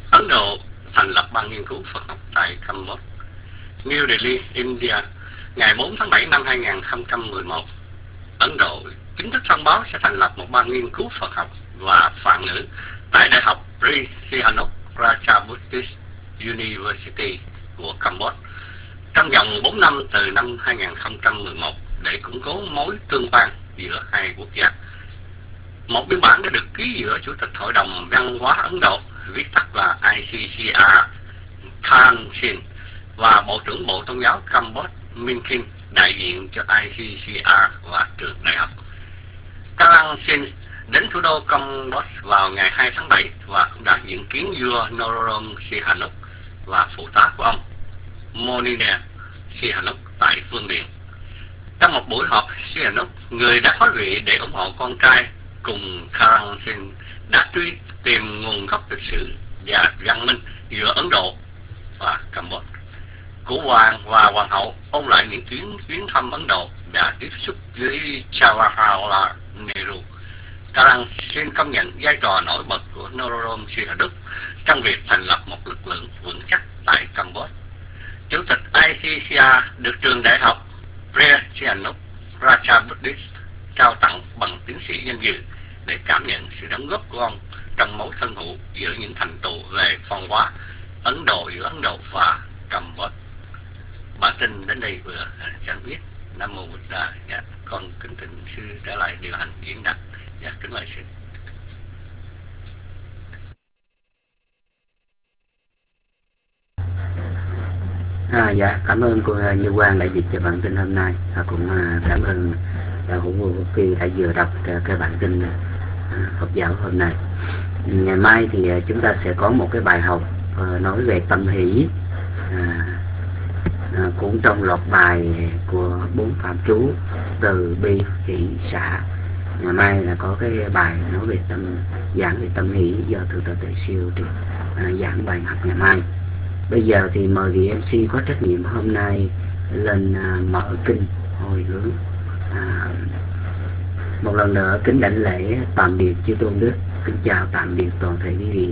Ấn Độ thành lập ban nghiên cứu Phật học tại Campuchia. New Delhi, India, ngày 4 tháng 7 năm 2011, Ấn Độ chính thức thông báo sẽ thành lập một ban nghiên cứu Phật học và Phạn ngữ tại Đại học Sri Sihanouk Ratchabuddhist University của Campuchia trong vòng 4 năm từ năm 2011 để củng cố mối tương quan giữa hai quốc gia. Một biên bản đã được ký giữa Chủ tịch Hội đồng Văn hóa Ấn Độ, viết tắt là ICCR, Khan Singh, và Bộ trưởng Bộ Tôn giáo Campuchia Min King, đại diện cho ICCR và trường đại học. Khan Singh đến thủ đô Campuchia vào ngày 2 tháng 7 và cũng đã diễn kiến vua Norodom Sihanouk và phụ tá của ông Monina Sihanouk tại Vương Điện. Trong một buổi họp, Sihanouk, người đã thoái vị để ủng hộ con trai, cùng Khan Singh đã truy tìm nguồn gốc lịch sử và văn minh giữa Ấn Độ và Campuchia. Cụ hoàng và hoàng hậu ôn lại những chuyến thăm Ấn Độ đã tiếp xúc với Jawaharlal Nehru. Khan Singh công nhận vai trò nổi bật của Norodom Sihanouk trong việc thành lập một lực lượng vững chắc tại Campuchia. Chủ tịch ICCR được trường đại học Sri Sihanouk Ratchabuddhist trao tặng bằng tiến sĩ danh dự để cảm nhận sự đóng góp của ông trong mối thân hữu giữa những thành tựu về văn hóa Ấn Độ giữa Ấn Độ và Campuchia. Bản tin đến đây vừa chẳng biết. Nam mô Bụt Đà. Dạ, con kính thỉnh sư trở lại điều hành diễn đạt. Dạ, kính mời sư. Dạ, cảm ơn cô Như Quang đã dịch cho bản tin hôm nay. Cũng cảm ơn đạo hữu Ngô Quốc Kỳ đã vừa đọc cái bản tin Phật giáo hôm nay. Ngày mai thì chúng ta sẽ có một cái bài học nói về tâm hỷ, cũng trong loạt bài của 4 phạm chú từ bi hỷ xả. Ngày mai là có cái bài nói về giảng về tâm hỷ do Thượng tọa Tuệ Siêu thì giảng bài học ngày mai. Bây giờ thì mời vị MC có trách nhiệm hôm nay lên mở kinh hồi hướng. Một lần nữa kính đảnh lễ tạm biệt chư tôn đức, kính chào tạm biệt toàn thể quý vị.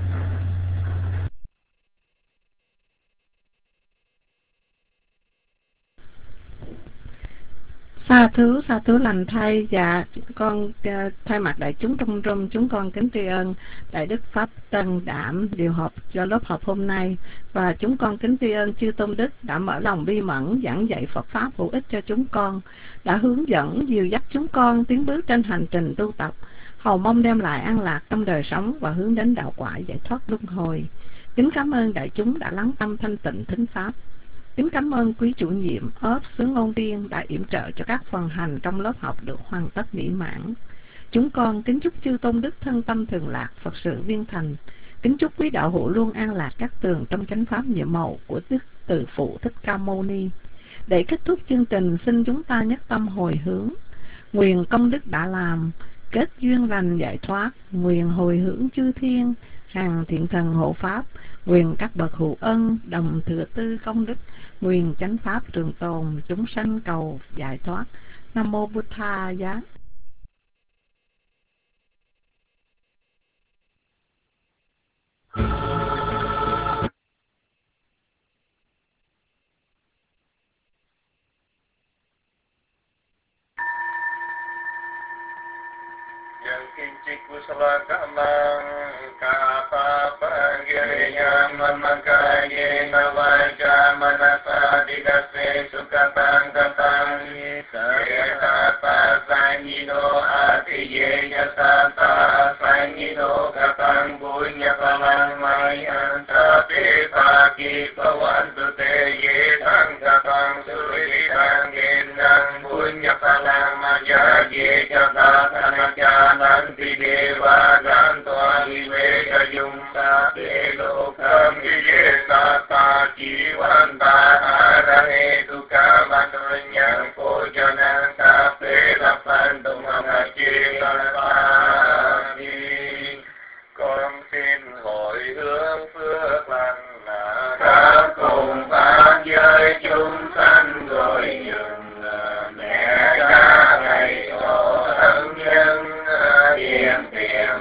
Sa thú lành thay. Dạ, con thay mặt đại chúng trong room, chúng con kính tri ân Đại Đức Pháp Tân Đảm điều họp cho lớp học hôm nay, và chúng con kính tri ân chư tôn đức đã mở lòng bi mẫn giảng dạy Phật pháp hữu ích cho chúng con, đã hướng dẫn dìu dắt chúng con tiến bước trên hành trình tu tập, hầu mong đem lại an lạc trong đời sống và hướng đến đạo quả giải thoát luân hồi. Kính cảm ơn đại chúng đã lắng tâm thanh tịnh thính pháp. Kính cảm ơn quý chủ nhiệm ốp xứ ngôn viên đã yểm trợ cho các phần hành trong lớp học được hoàn tất mỹ mãn. Chúng con kính chúc chư tôn đức thân tâm thường lạc, Phật sự viên thành. Kính chúc quý đạo hữu luôn an lạc các tường trong chánh pháp nhiệm màu của Đức Từ Phụ Thích Ca Mâu Ni. Để kết thúc chương trình, xin chúng ta nhất tâm hồi hướng. Nguyện công đức đã làm, kết duyên lành giải thoát. Nguyện hồi hướng chư thiên, hàng thiện thần hộ pháp. Nguyện các bậc hữu ân, đồng thừa tư công đức. Nguyện chánh pháp trường tồn, chúng sanh cầu giải thoát. Nam mô Bụt Tha Giá. Kusala kamang kapapa giriyam mamakaye navaja manasa dikase sukapang kapang yatapa sanyino atiye yatapa sanyino kapang punya palang mayan tapi pagi pawantu te ye tang kapang suri tang gendang punya palang maya ye jata tanajanan Deva Gantoa Viveka Yumsa Delokam Vijeta Jivanta Arane Duka Mandunyang Pojanang Kape Lapan Tumamachi Kalapani. Con xin hồi hướng phước lành là các cùng pháp giới chúng sanh rồi dừng mẹ cha ngày tổ thân nhân tiền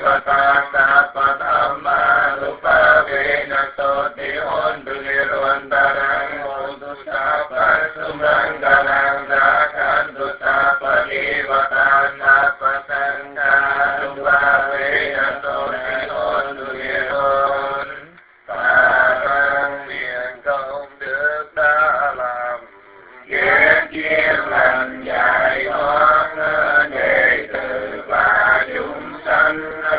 vật tạng sát phật tham ma lục pa vi nhạc tốt ti hôn tu ni ruan ta năng hôn tu sa phật sum rang ca năng ra khan tu sa phật đi vật tạng sát phật tăng ca lục pa vi nhạc tốt ti hôn tu ni ruan ta tăng miệng công đức đã làm ghét chiên lành giải thoát đệ tử và chúng sanh